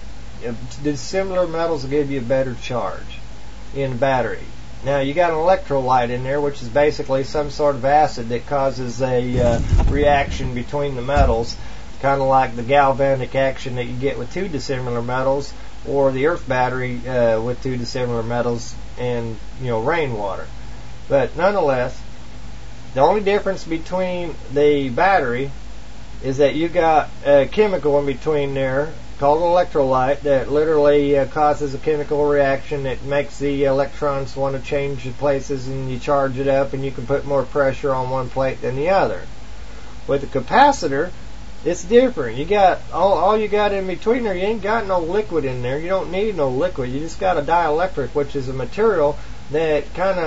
The similar metals will give you a better charge in a battery. Now you got an electrolyte in there, which is basically some sort of acid that causes a uh, reaction between the metals, kind of like the galvanic action that you get with two dissimilar metals, or the earth battery uh, with two dissimilar metals and, you know, rainwater. But nonetheless, the only difference between the battery is that you got a chemical in between there called an electrolyte that literally uh, causes a chemical reaction that makes the electrons want to change the places, and you charge it up and you can put more pressure on one plate than the other. With a capacitor, it's different. You got all, all you got in between there, you ain't got no liquid in there. You don't need no liquid. You just got a dielectric, which is a material that kind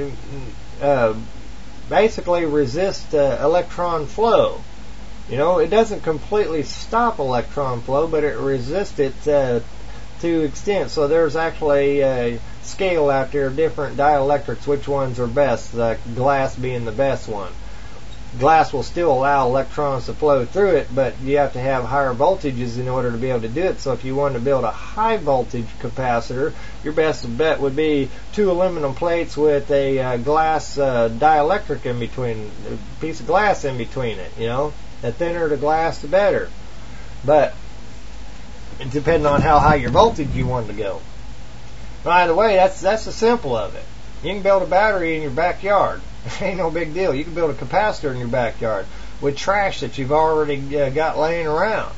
of uh, basically resists uh, electron flow. You know, it doesn't completely stop electron flow, but it resists it uh, to extent. So there's actually a scale out there of different dielectrics, which ones are best, uh, glass being the best one. Glass will still allow electrons to flow through it, but you have to have higher voltages in order to be able to do it. So if you wanted to build a high voltage capacitor, your best bet would be two aluminum plates with a uh, glass uh, dielectric in between, a piece of glass in between it, you know. The thinner the glass, the better. But it depends on how high your voltage you want to go. By the way, that's that's the simple of it. You can build a battery in your backyard. Ain't no big deal. You can build a capacitor in your backyard with trash that you've already uh, got laying around.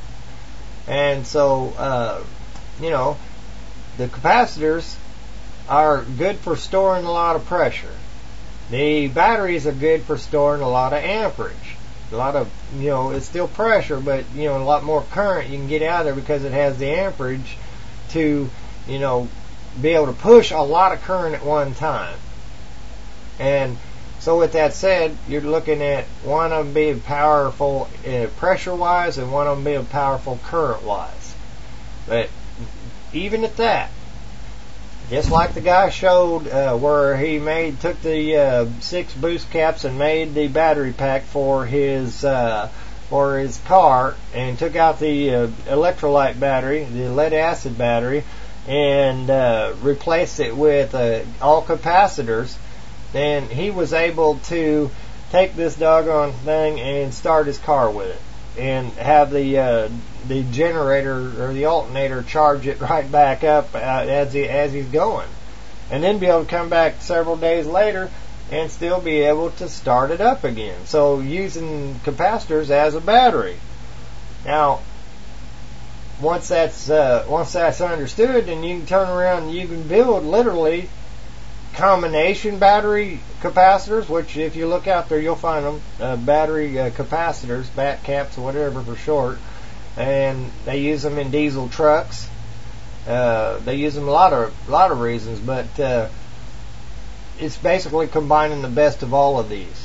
And so, uh, you know, the capacitors are good for storing a lot of pressure. The batteries are good for storing a lot of amperage. A lot of, you know, it's still pressure, but, you know, a lot more current you can get out of there because it has the amperage to, you know, be able to push a lot of current at one time. And so with that said, you're looking at one of them being powerful uh, pressure-wise and one of them being powerful current-wise. But even at that, just like the guy showed uh, where he made took the uh, six boost caps and made the battery pack for his uh, for his car, and took out the uh, electrolyte battery, the lead acid battery, and uh, replaced it with uh, all capacitors, then he was able to take this doggone thing and start his car with it, and have the uh, the generator or the alternator charge it right back up uh, as he as he's going, and then be able to come back several days later and still be able to start it up again. So using capacitors as a battery. Now, once that's uh, once that's understood, then you can turn around and you can build literally combination battery capacitors, which if you look out there you'll find them, uh, battery uh, capacitors, bat caps or whatever for short, and they use them in diesel trucks. Uh, they use them a lot of a lot of reasons, but uh, it's basically combining the best of all of these.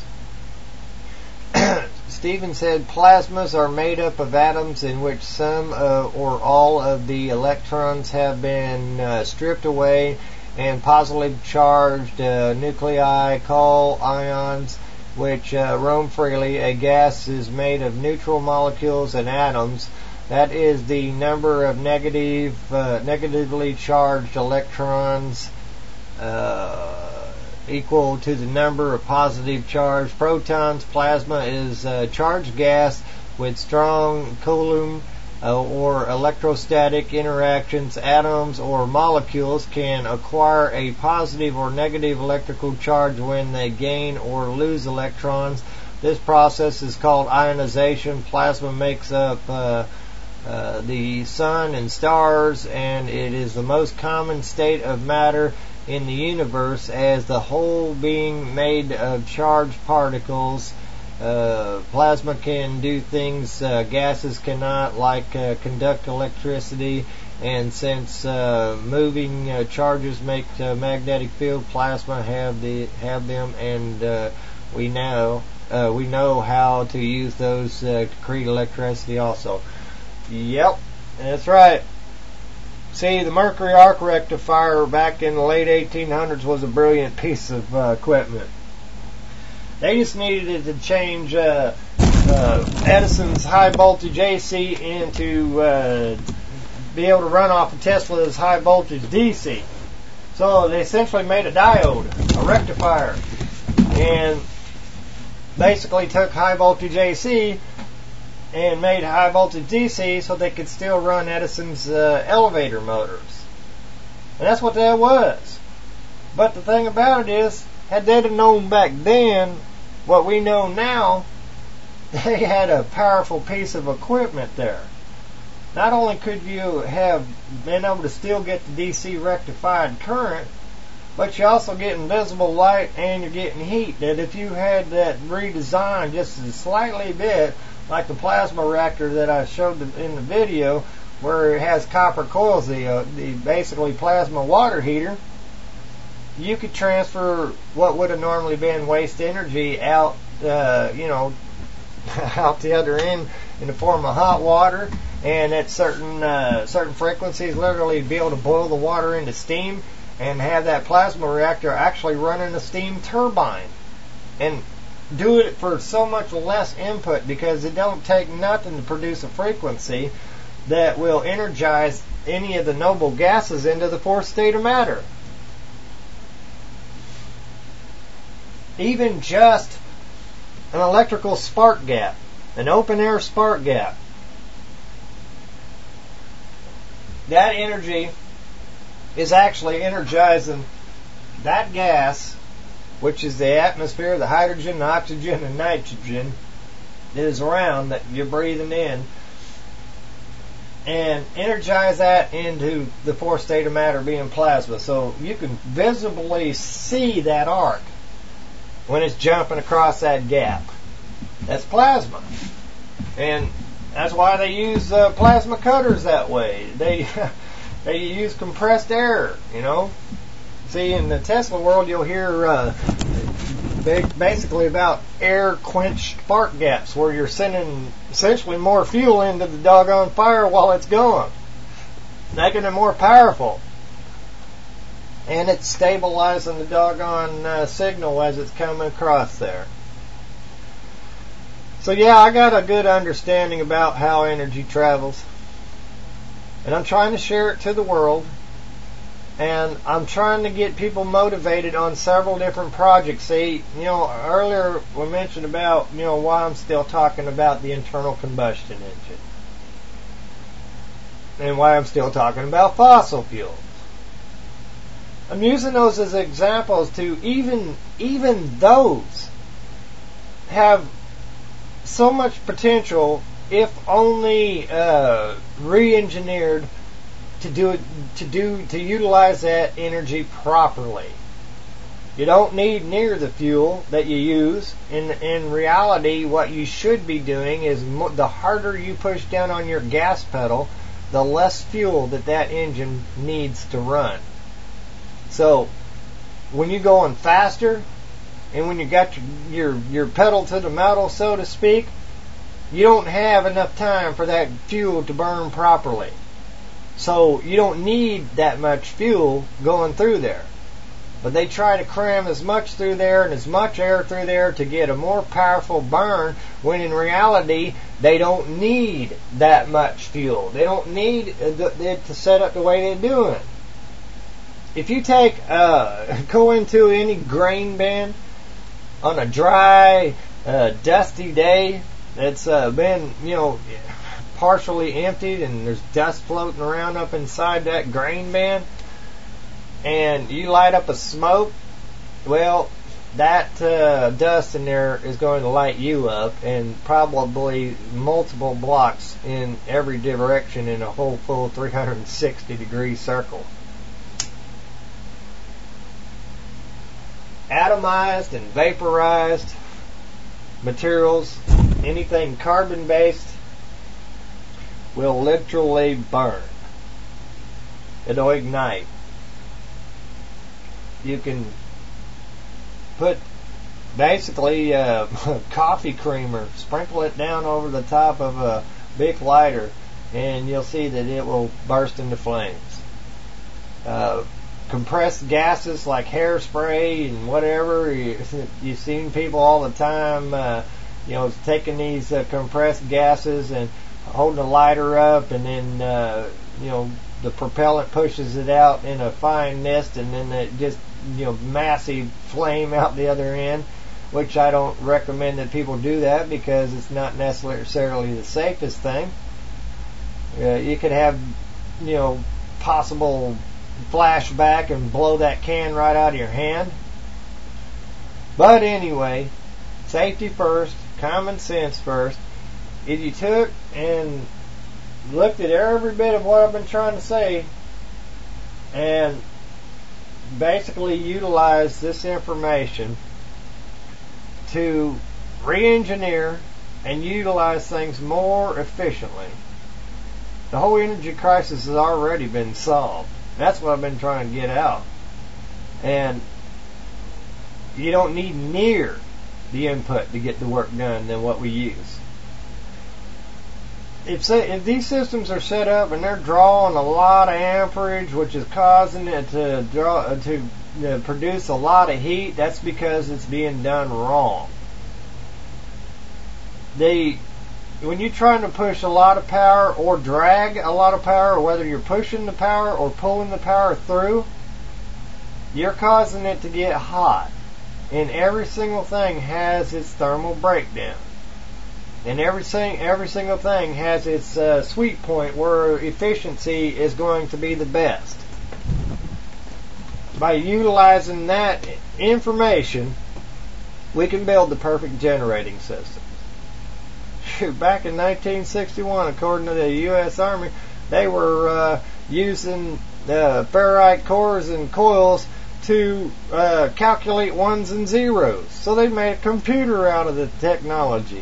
Stephen said plasmas are made up of atoms in which some uh, or all of the electrons have been uh, stripped away, and positively charged uh, nuclei, called ions, which uh, roam freely. A gas is made of neutral molecules and atoms. That is the number of negative, uh, negatively charged electrons uh, equal to the number of positive charged protons. Plasma is uh, charged gas with strong Coulomb Uh, or electrostatic interactions. Atoms or molecules can acquire a positive or negative electrical charge when they gain or lose electrons. This process is called ionization. Plasma makes up uh, uh, the sun and stars, and it is the most common state of matter in the universe, as the whole being made of charged particles. Uh, plasma can do things uh, gases cannot, like uh, conduct electricity, and since uh, moving uh, charges make a magnetic field, plasma have the have them, and uh, we know uh, we know how to use those uh, to create electricity also. Yep, that's right. See, the mercury arc rectifier back in the late eighteen hundreds was a brilliant piece of uh, equipment. They just needed to change uh, uh, Edison's high voltage A C into uh, be able to run off of Tesla's high voltage D C. So they essentially made a diode, a rectifier, and basically took high voltage A C and made high voltage D C so they could still run Edison's uh, elevator motors. And that's what that was. But the thing about it is, had they have known back then what we know now, they had a powerful piece of equipment there. Not only could you have been able to still get the D C rectified current, but you also get invisible light and you're getting heat. That if you had that redesigned just a slightly bit, like the plasma reactor that I showed in the video, where it has copper coils, the, uh, the basically plasma water heater, you could transfer what would have normally been waste energy out, uh, you know, out the other end in the form of hot water, and at certain uh, certain frequencies, literally be able to boil the water into steam, and have that plasma reactor actually running a steam turbine, and do it for so much less input, because it don't take nothing to produce a frequency that will energize any of the noble gases into the fourth state of matter. Even just an electrical spark gap, an open air spark gap, that energy is actually energizing that gas, which is the atmosphere, the hydrogen, the oxygen, and nitrogen that is around that you're breathing in, and energize that into the fourth state of matter being plasma. So you can visibly see that arc. when it's jumping across that gap. That's plasma. And that's why they use uh, plasma cutters that way. They they use compressed air, you know. See, in the Tesla world, you'll hear uh, basically about air-quenched spark gaps, where you're sending essentially more fuel into the doggone fire while it's going, making it more powerful. And it's stabilizing the doggone uh, signal as it's coming across there. So yeah, I got a good understanding about how energy travels. And I'm trying to share it to the world. And I'm trying to get people motivated on several different projects. See, you know, earlier we mentioned about, you know, why I'm still talking about the internal combustion engine. And why I'm still talking about fossil fuels. I'm using those as examples to even even those have so much potential if only uh, re-engineered to do it, to do to utilize that energy properly. You don't need near the fuel that you use. In in reality, what you should be doing is mo- the harder you push down on your gas pedal, the less fuel that that engine needs to run. So, when you're going faster, and when you got your, your your pedal to the metal, so to speak, you don't have enough time for that fuel to burn properly. So you don't need that much fuel going through there. But they try to cram as much through there and as much air through there to get a more powerful burn, when in reality they don't need that much fuel. They don't need it to set up the way they're doing. If you take, uh, go into any grain bin on a dry, uh, dusty day that's uh, been, you know, partially emptied and there's dust floating around up inside that grain bin, and you light up a smoke, well, that uh, dust in there is going to light you up, and probably multiple blocks in every direction in a whole full three hundred sixty degree circle. Atomized and vaporized materials, anything carbon based, will literally burn. It'll ignite. You can put basically uh, coffee creamer, sprinkle it down over the top of a big lighter, and you'll see that it will burst into flames. Uh, compressed gases like hairspray and whatever, you, you've seen people all the time, uh, you know, taking these uh, compressed gases and holding a lighter up, and then, uh, you know, the propellant pushes it out in a fine mist, and then it just, you know, massive flame out the other end, which I don't recommend that people do that because it's not necessarily the safest thing. Uh, you could have, you know, possible flashback and blow that can right out of your hand. But anyway, safety first, common sense first. If you took and looked at every bit of what I've been trying to say and basically utilized this information to re-engineer and utilize things more efficiently, the whole energy crisis has already been solved. That's what I've been trying to get out. And you don't need near the input to get the work done than what we use. If, say, if these systems are set up and they're drawing a lot of amperage, which is causing it to draw to, to produce a lot of heat, that's because it's being done wrong. They When you're trying to push a lot of power or drag a lot of power, or whether you're pushing the power or pulling the power through, you're causing it to get hot. And every single thing has its thermal breakdown. And every, every single thing has its uh, sweet point where efficiency is going to be the best. By utilizing that information, we can build the perfect generating system. Back in nineteen sixty-one, according to the U S Army, they were uh, using uh, ferrite cores and coils to uh, calculate ones and zeros. So they made a computer out of the technology.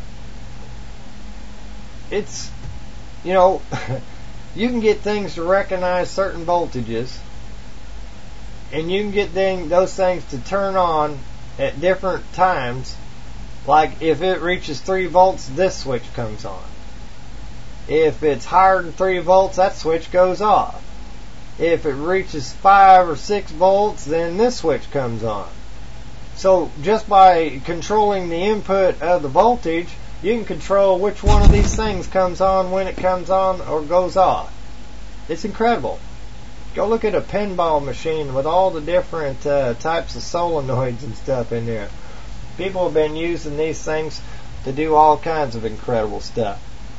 It's, you know, you can get things to recognize certain voltages, and you can get thing, those things to turn on at different times. Like if it reaches three volts, this switch comes on. If it's higher than three volts, that switch goes off. If it reaches five or six volts, then this switch comes on. So just by controlling the input of the voltage, you can control which one of these things comes on, when it comes on, or goes off. It's incredible. Go look at a pinball machine with all the different uh, types of solenoids and stuff in there. People have been using these things to do all kinds of incredible stuff.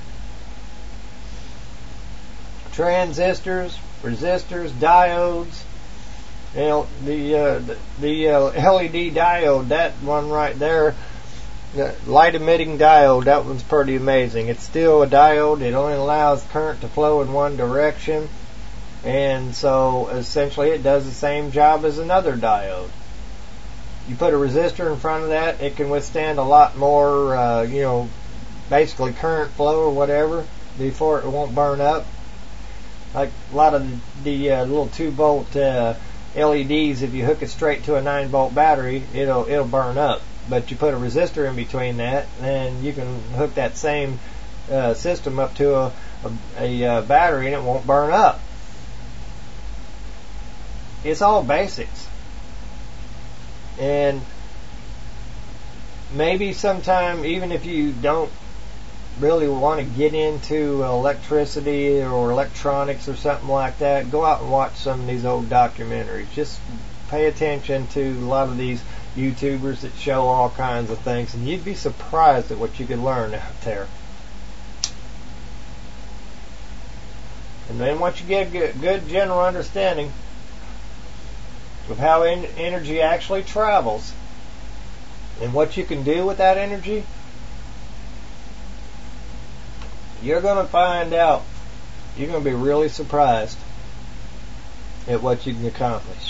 Transistors, resistors, diodes. You know, the uh, the, the uh, L E D diode, that one right there, the light emitting diode, that one's pretty amazing. It's still a diode. It only allows current to flow in one direction, and so essentially it does the same job as another diode. You put a resistor in front of that, it can withstand a lot more, uh, you know, basically current flow or whatever before it won't burn up. Like a lot of the, the uh, little two volt uh, L E Ds, if you hook it straight to a nine volt battery, it'll it'll burn up. But you put a resistor in between that, and you can hook that same uh, system up to a, a, a battery, and it won't burn up. It's all basics. And maybe sometime, even if you don't really want to get into electricity or electronics or something like that, go out and watch some of these old documentaries. Just pay attention to a lot of these YouTubers that show all kinds of things, and you'd be surprised at what you could learn out there. And then once you get a good, good general understanding of how en- energy actually travels and what you can do with that energy, you're going to find out. You're going to be really surprised at what you can accomplish.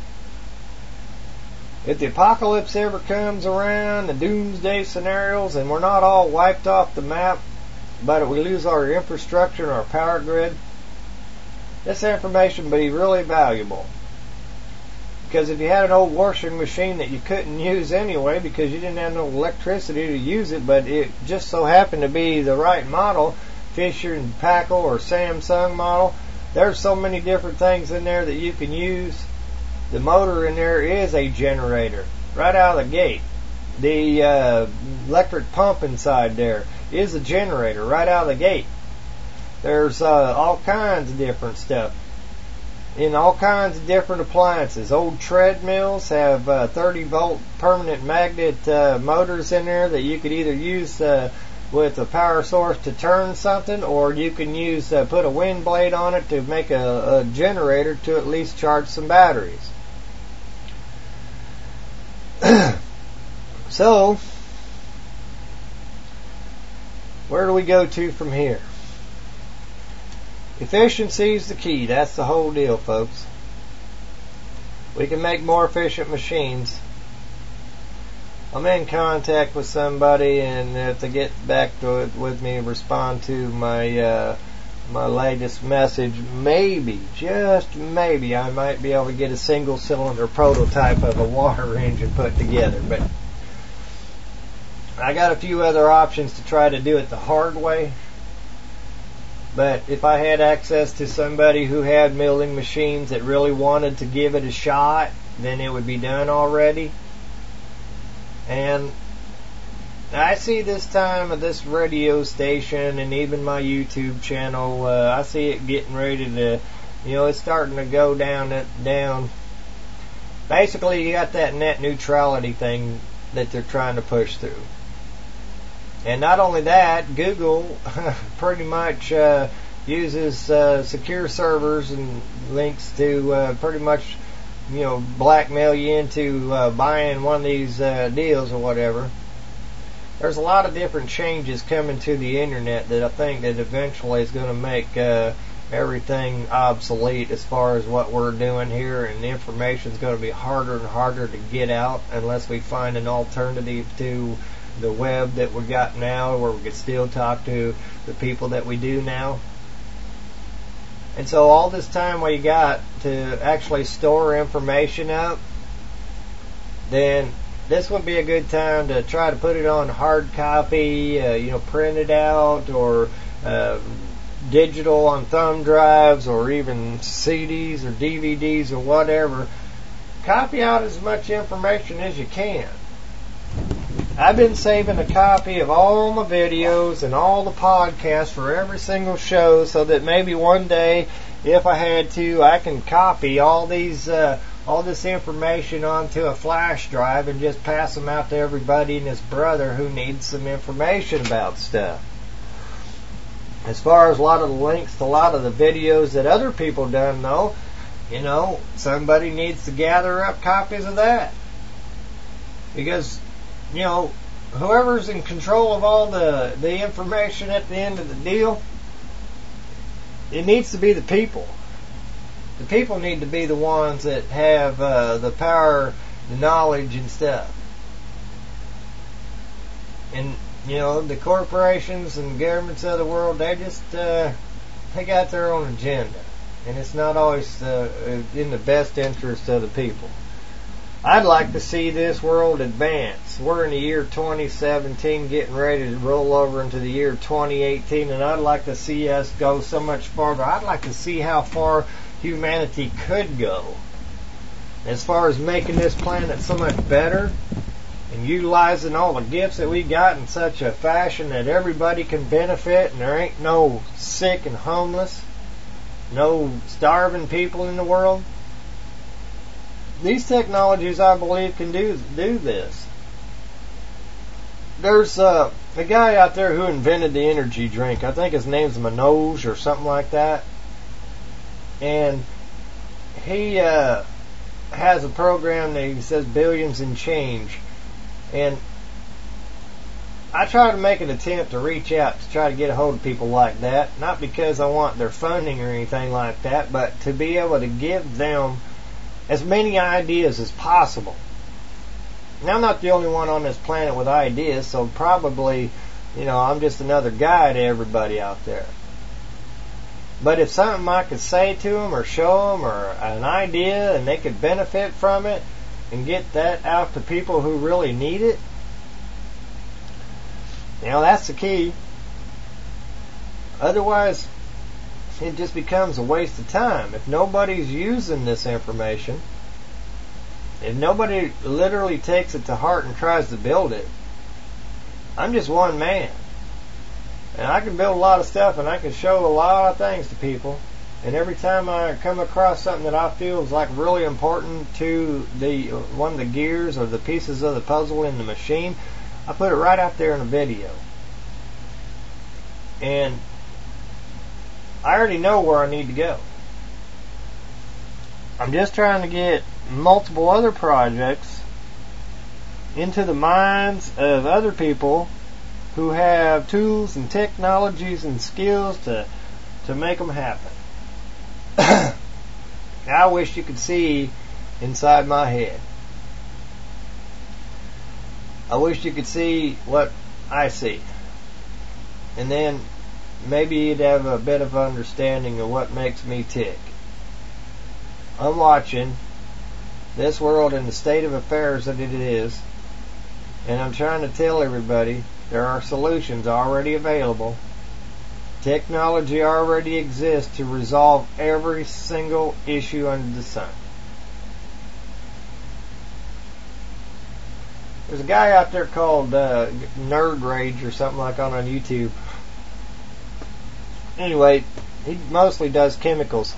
If the apocalypse ever comes around, the doomsday scenarios, and we're not all wiped off the map, but we lose our infrastructure and our power grid, this information would be really valuable. Because if you had an old washing machine that you couldn't use anyway because you didn't have no electricity to use it, but it just so happened to be the right model, Fisher and Paykel or Samsung model, there's so many different things in there that you can use. The motor in there is a generator right out of the gate. The uh, electric pump inside there is a generator right out of the gate. There's uh, all kinds of different stuff in all kinds of different appliances. Old treadmills have uh, thirty volt permanent magnet uh, motors in there that you could either use uh, with a power source to turn something, or you can use uh, put a wind blade on it to make a, a generator to at least charge some batteries. So, where do we go to from here? Efficiency is the key. That's the whole deal, folks. We can make more efficient machines. I'm in contact with somebody, and if they get back to it with me and respond to my uh, my latest message, maybe, just maybe, I might be able to get a single cylinder prototype of a water engine put together. But I got a few other options to try to do it the hard way. But if I had access to somebody who had milling machines that really wanted to give it a shot, then it would be done already. And I see this time of this radio station and even my YouTube channel, uh, I see it getting ready to, you know, it's starting to go down, down. Basically, you got that net neutrality thing that they're trying to push through. And not only that, Google pretty much uh, uses uh, secure servers and links to uh, pretty much, you know, blackmail you into uh, buying one of these uh, deals or whatever. There's a lot of different changes coming to the internet that I think that eventually is going to make uh, everything obsolete as far as what we're doing here, and the information's going to be harder and harder to get out unless we find an alternative to the web that we got now, where we can still talk to the people that we do now. And so all this time we got to actually store information up, then this would be a good time to try to put it on hard copy, uh, you know, print it out, or uh, digital on thumb drives, or even C Ds or D V Ds or whatever. Copy out as much information as you can. I've been saving a copy of all my videos and all the podcasts for every single show, so that maybe one day, if I had to, I can copy all these, uh, all this information onto a flash drive and just pass them out to everybody and his brother who needs some information about stuff. As far as a lot of the links to a lot of the videos that other people done, though, you know, somebody needs to gather up copies of that. Because, you know, whoever's in control of all the, the information at the end of the deal, it needs to be the people. The people need to be the ones that have uh, the power, the knowledge and stuff. And, you know, the corporations and governments of the world, they just, uh, they got their own agenda. And it's not always uh, in the best interest of the people. I'd like to see this world advance. We're in the year twenty seventeen, getting ready to roll over into the year twenty eighteen, and I'd like to see us go so much farther. I'd like to see how far humanity could go as far as making this planet so much better and utilizing all the gifts that we got in such a fashion that everybody can benefit, and there ain't no sick and homeless, no starving people in the world. These technologies, I believe, can do do this. There's uh, a guy out there who invented the energy drink. I think his name's Manoj or something like that. And he uh, has a program that he says billions in change. And I try to make an attempt to reach out to try to get a hold of people like that. Not because I want their funding or anything like that, but to be able to give them as many ideas as possible. Now, I'm not the only one on this planet with ideas, so probably, you know, I'm just another guy to everybody out there. But if something I could say to them or show them, or an idea, and they could benefit from it and get that out to people who really need it, you know, that's the key. Otherwise, it just becomes a waste of time. If nobody's using this information, if nobody literally takes it to heart and tries to build it, I'm just one man. And I can build a lot of stuff, and I can show a lot of things to people. And every time I come across something that I feel is like really important to the one of the gears or the pieces of the puzzle in the machine, I put it right out there in a video. And I already know where I need to go. I'm just trying to get multiple other projects into the minds of other people who have tools and technologies and skills to to make them happen. I wish you could see inside my head. I wish you could see what I see. And then maybe you'd have a bit of understanding of what makes me tick. I'm watching this world in the state of affairs that it is, and I'm trying to tell everybody there are solutions already available. Technology already exists to resolve every single issue under the sun. There's a guy out there called uh, Nerd Rage or something like that on YouTube. Anyway, he mostly does chemicals.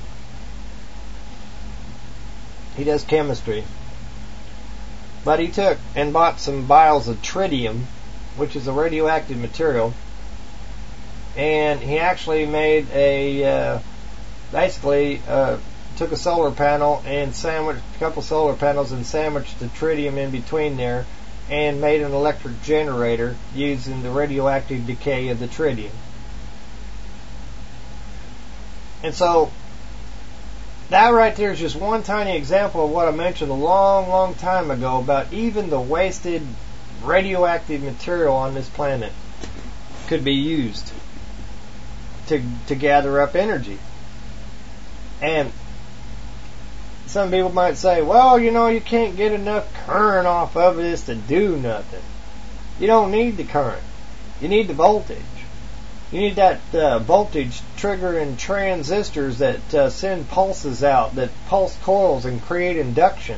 He does chemistry. But he took and bought some vials of tritium, which is a radioactive material, and he actually made a, uh, basically, uh, took a solar panel and sandwiched a couple solar panels and sandwiched the tritium in between there and made an electric generator using the radioactive decay of the tritium. And so, that right there is just one tiny example of what I mentioned a long, long time ago about even the wasted radioactive material on this planet could be used to to gather up energy. And some people might say, well, you know, you can't get enough current off of this to do nothing. You don't need the current. You need the voltage. You need that uh, voltage triggering transistors that uh, send pulses out, that pulse coils and create induction.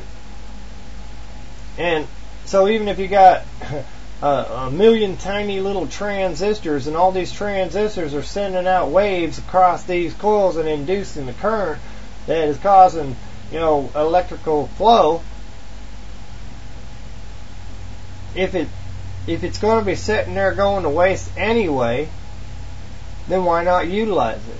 And so even if you got a, a million tiny little transistors, and all these transistors are sending out waves across these coils and inducing the current that is causing, you know, electrical flow, if it if it's going to be sitting there going to waste anyway, then why not utilize it?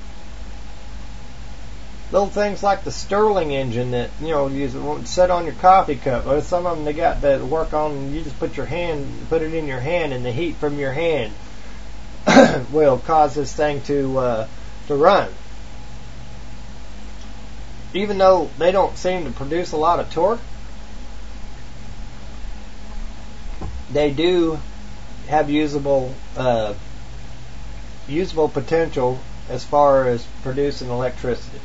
Little things like the Stirling engine that, you know, you set on your coffee cup. Or some of them they got that work on, you just put your hand, put it in your hand, and the heat from your hand will cause this thing to uh, to run. Even though they don't seem to produce a lot of torque, they do have usable uh, usable potential as far as producing electricity.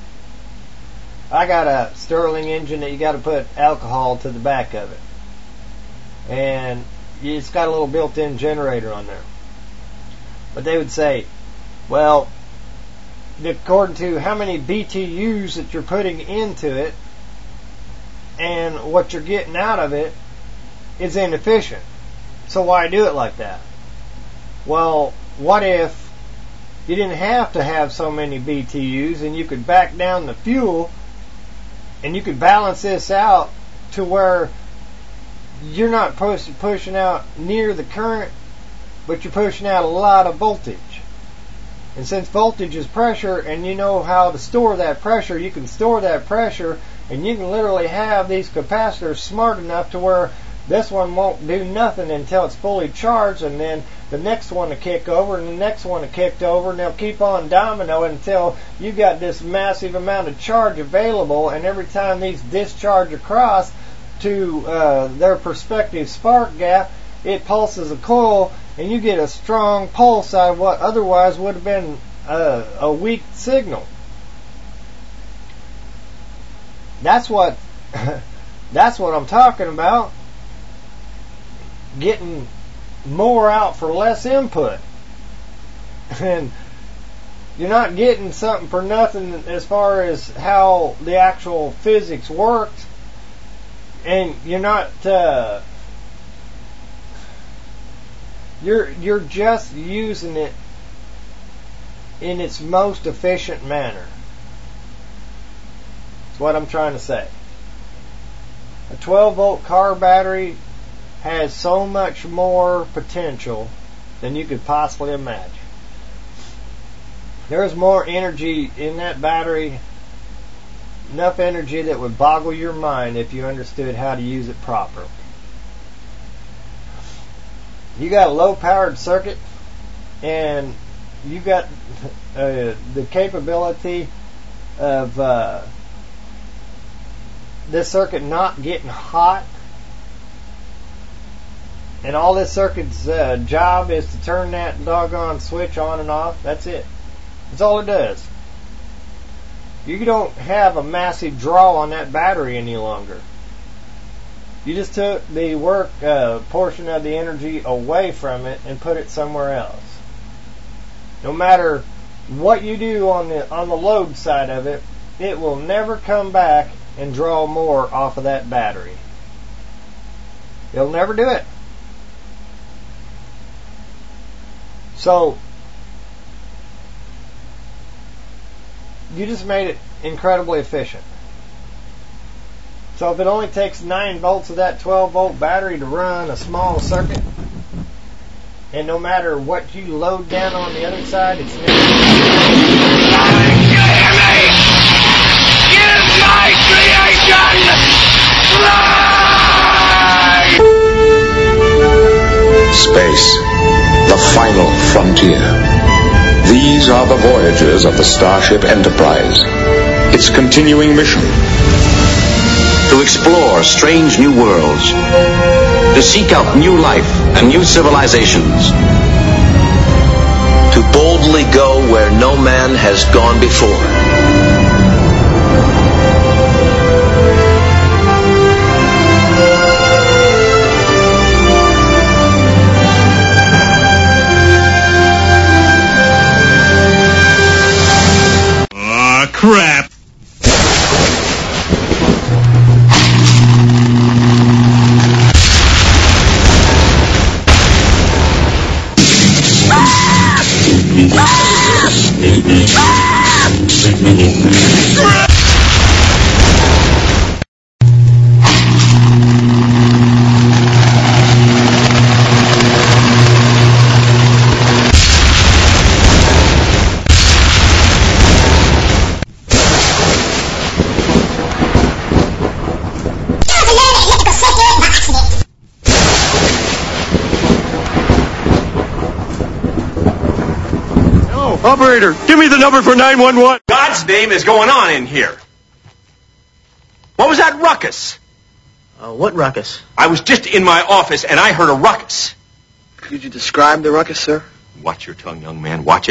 I got a Stirling engine that you got to put alcohol to the back of it, and it's got a little built-in generator on there. But they would say, well, according to how many B T Us that you're putting into it and what you're getting out of it is inefficient. So why do it like that? Well, what if you didn't have to have so many B T Us and you could back down the fuel and you could balance this out to where you're not push, pushing out near the current, but you're pushing out a lot of voltage. And since voltage is pressure, and you know how to store that pressure, you can store that pressure, and you can literally have these capacitors smart enough to where this one won't do nothing until it's fully charged, and then the next one to kick over, and the next one to kick over, and they'll keep on dominoing until you got this massive amount of charge available, and every time these discharge across to uh, their prospective spark gap, it pulses a coil, and you get a strong pulse out of what otherwise would have been a, a weak signal. That's what that's what I'm talking about. Getting more out for less input. And you're not getting something for nothing as far as how the actual physics works. And you're not uh, you're you're just using it in its most efficient manner. That's what I'm trying to say. A twelve volt car battery has so much more potential than you could possibly imagine. There's more energy in that battery, enough energy that would boggle your mind if you understood how to use it properly. You got a low powered circuit, and you got uh, the capability of uh, this circuit not getting hot. And all this circuit's uh, job is to turn that doggone switch on and off. That's it. That's all it does. You don't have a massive draw on that battery any longer. You just took the work uh, portion of the energy away from it and put it somewhere else. No matter what you do on the on the load side of it, it will never come back and draw more off of that battery. It'll never do it. So, you just made it incredibly efficient. So if it only takes nine volts of that twelve volt battery to run a small circuit, and no matter what you load down on the other side, it's never... Give my creation life! Space, the final frontier. These are the voyages of the Starship Enterprise. Its continuing mission: to explore strange new worlds, to seek out new life and new civilizations, to boldly go where no man has gone before. Aw, crap. Operator, give me the number for nine one one. God's name is going on in here. What was that ruckus? Uh, what ruckus? I was just in my office and I heard a ruckus. Could you describe the ruckus, sir? Watch your tongue, young man. Watch it.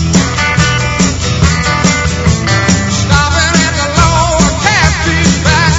Stopping at the lower Cafe back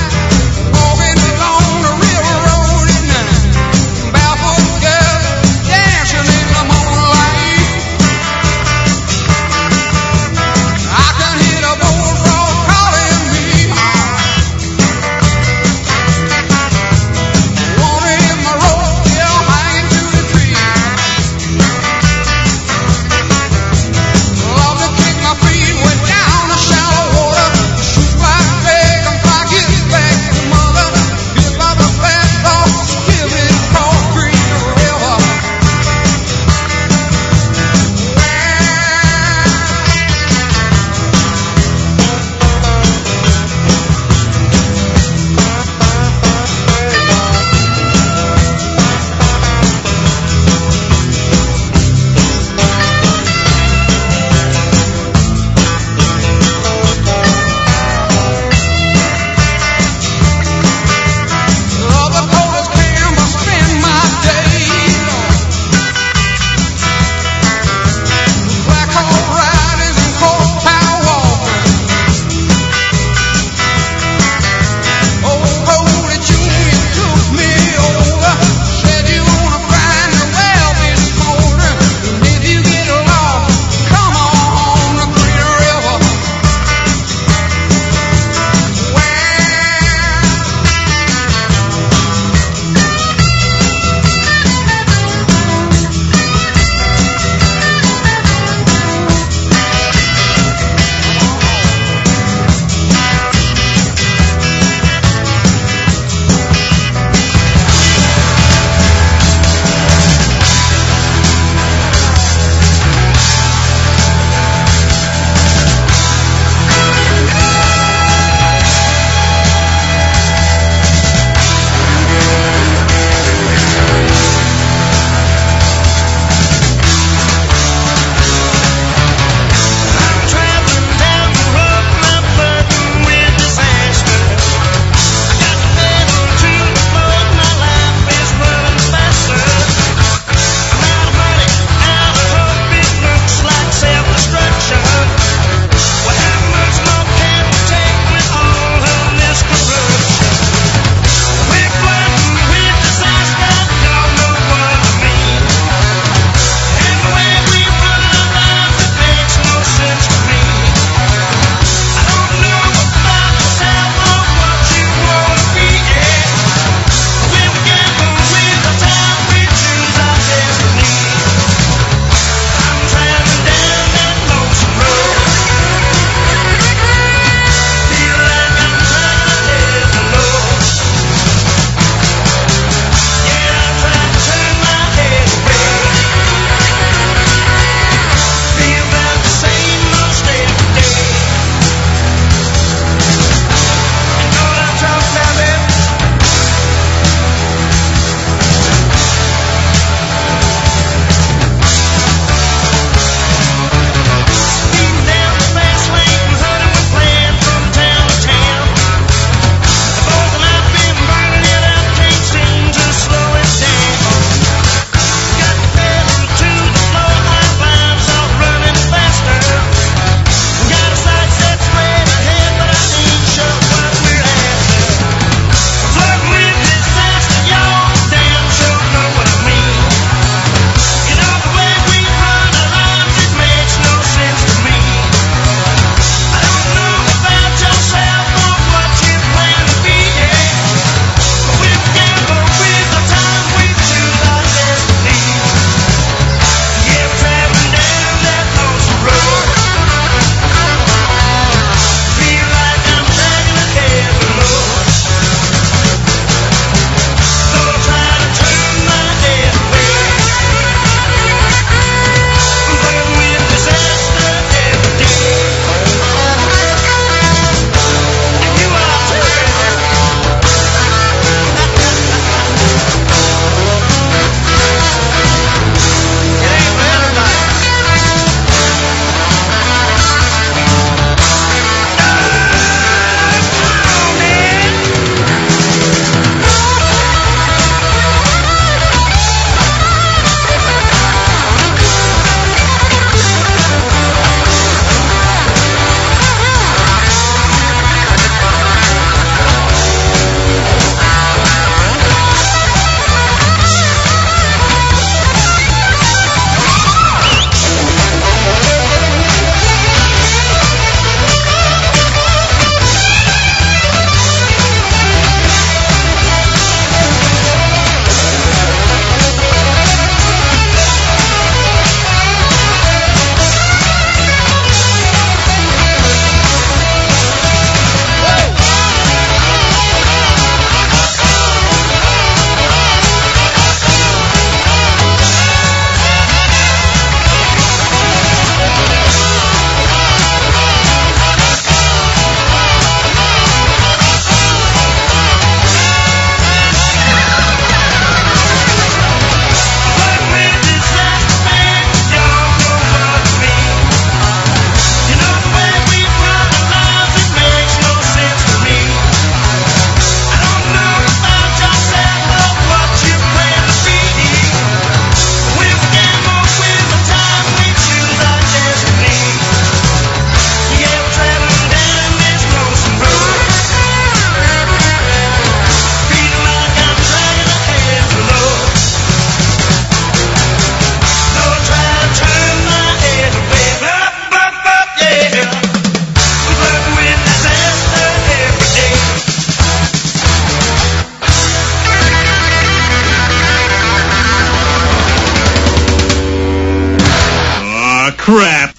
crap.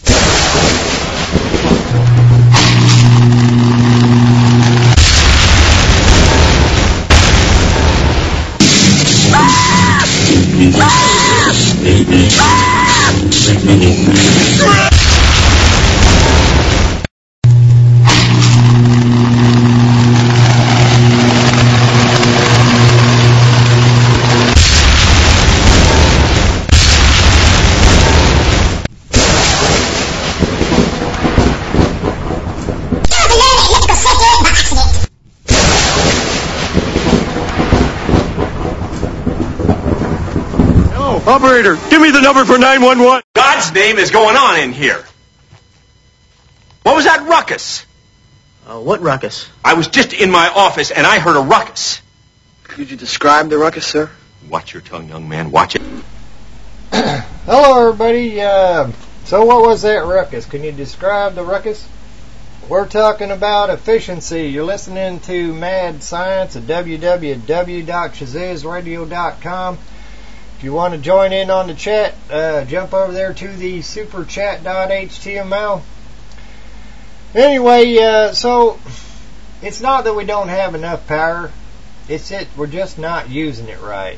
Operator, give me the number for nine one one. God's name is going on in here. What was that ruckus? Uh, what ruckus? I was just in my office and I heard a ruckus. Could you describe the ruckus, sir? Watch your tongue, young man. Watch it. Hello, everybody. Uh, so what was that ruckus? Can you describe the ruckus? We're talking about efficiency. You're listening to Mad Science at w w w dot shazizz radio dot com. If you want to join in on the chat, uh, jump over there to the superchat dot h t m l. Anyway, uh, so it's not that we don't have enough power. It's it we're just not using it right.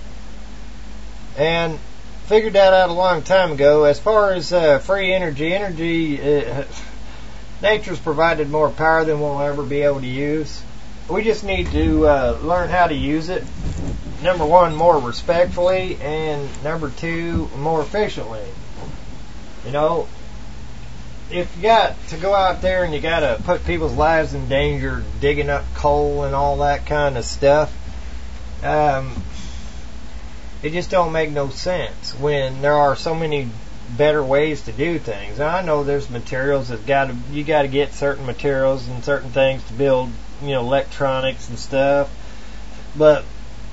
And figured that out a long time ago. As far as uh, free energy, energy, uh, nature's provided more power than we'll ever be able to use. We just need to uh, learn how to use it. Number one, more respectfully, and number two, more efficiently. You know, if you got to go out there and you got to put people's lives in danger, digging up coal and all that kind of stuff, um, it just don't make no sense when there are so many better ways to do things. Now, I know there's materials that got to you got to get certain materials and certain things to build, you know, electronics and stuff, but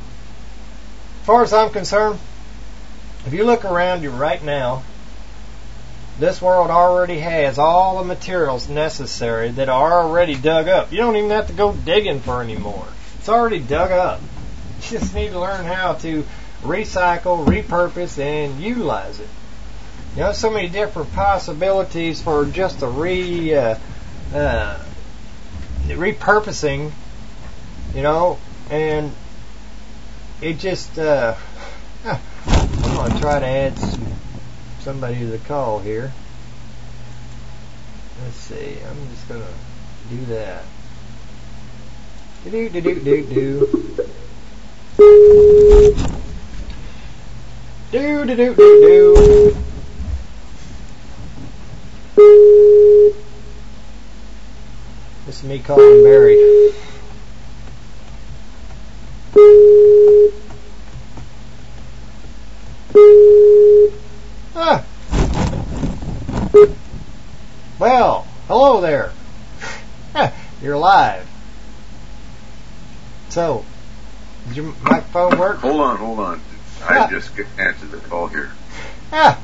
as far as I'm concerned, if you look around you right now, this world already has all the materials necessary that are already dug up. You don't even have to go digging for any more. It's already dug up. You just need to learn how to recycle, repurpose, and utilize it. You know, so many different possibilities for just a re uh, uh, repurposing, you know, and it just, uh, I'm going to try to add some, somebody to the call here. Let's see, I'm just going to do that. Do do do do do. Do do do do do. This is me calling Barry. Ah. Well, hello there. You're live. So, did your microphone work? Hold on, hold on. I ah. just answered the call here. Ah.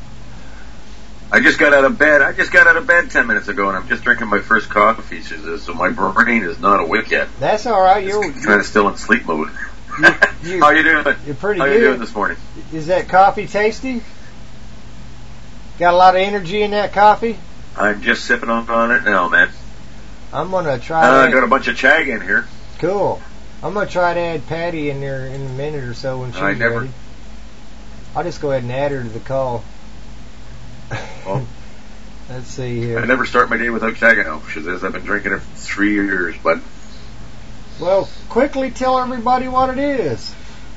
I just got out of bed. I just got out of bed ten minutes ago, and I'm just drinking my first coffee, so my brain is not awake yet. That's all right. You're kind you're, of still in sleep mode. You, you, How you doing? You're pretty How good. How you doing this morning? Is that coffee tasty? Got a lot of energy in that coffee? I'm just sipping on, on it now, man. I'm gonna try. Uh, to I got a bunch of Chag in here. Cool. I'm gonna try to add Patty in there in a minute or so when she's I never. ready. I'll just go ahead and add her to the call. Well, let's see here. I never start my day without Chag now. She says I've been drinking it for three years, but. Well, quickly tell everybody what it is.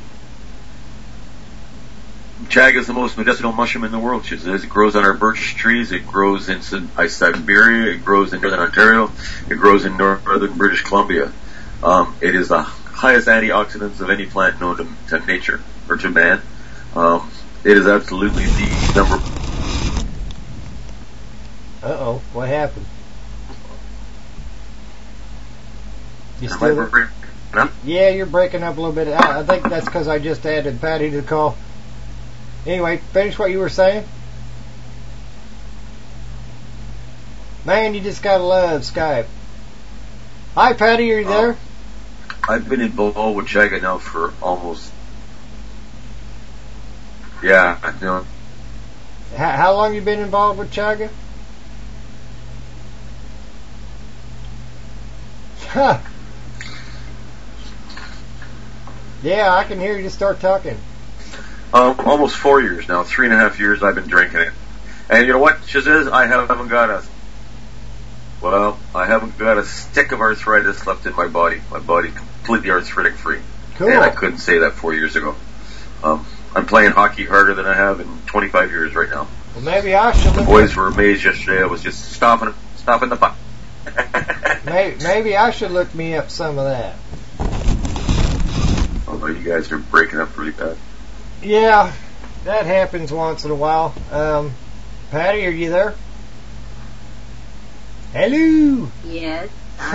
Chag is the most medicinal mushroom in the world. She says it grows on our birch trees. It grows in Siberia. It grows in northern Ontario. It grows in northern British Columbia. Um, it is the highest antioxidants of any plant known to, to nature or to man. Um, it is absolutely the number. Uh oh, what happened? You still there? No? Yeah, you're breaking up a little bit. I, I think that's because I just added Patty to the call. Anyway, finish what you were saying. Man, you just gotta love Skype. Hi, Patty, are you there? Uh, I've been involved with Chag now for almost, yeah, you know, How, how long you been involved with Chaga? Huh. Yeah, I can hear you just start talking. Um, almost four years now. Three and a half years I've been drinking it. And you know what, Shiziz? I haven't got a, well, I haven't got a stick of arthritis left in my body. My body completely arthritic free. Cool. And I couldn't say that four years ago. Um, I'm playing hockey harder than I have in twenty-five years right now. Well, maybe I should. The boys were amazed yesterday. I was just stopping, stopping the puck. maybe, maybe I should look me up some of that. Although you guys are breaking up really bad. Yeah, that happens once in a while. Um, Patty, are you there? Hello. Yes.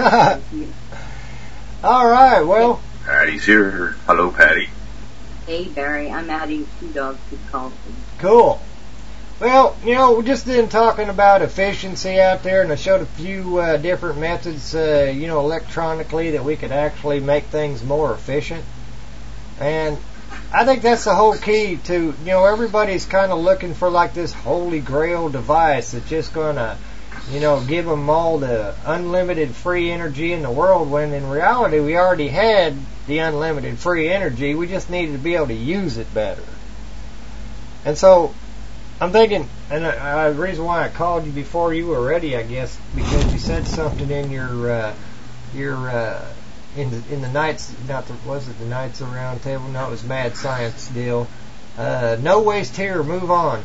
All right. Well, Patty's here. Hello, Patty. Hey, Barry. I'm adding two dogs to call. Cool. Well, you know, we just been talking about efficiency out there, and I showed a few uh, different methods, uh, you know, electronically that we could actually make things more efficient. And I think that's the whole key to, you know, everybody's kind of looking for like this holy grail device that's just going to, you know, give them all the unlimited free energy in the world, when in reality we already had the unlimited free energy. We just needed to be able to use it better. And so I'm thinking, and uh, the reason why I called you before you were ready, I guess, because you said something in your uh, your uh, in the in the nights, not the, was it the Knights of the Round Table? No, it was Mad Science deal. Uh, no waste here, move on.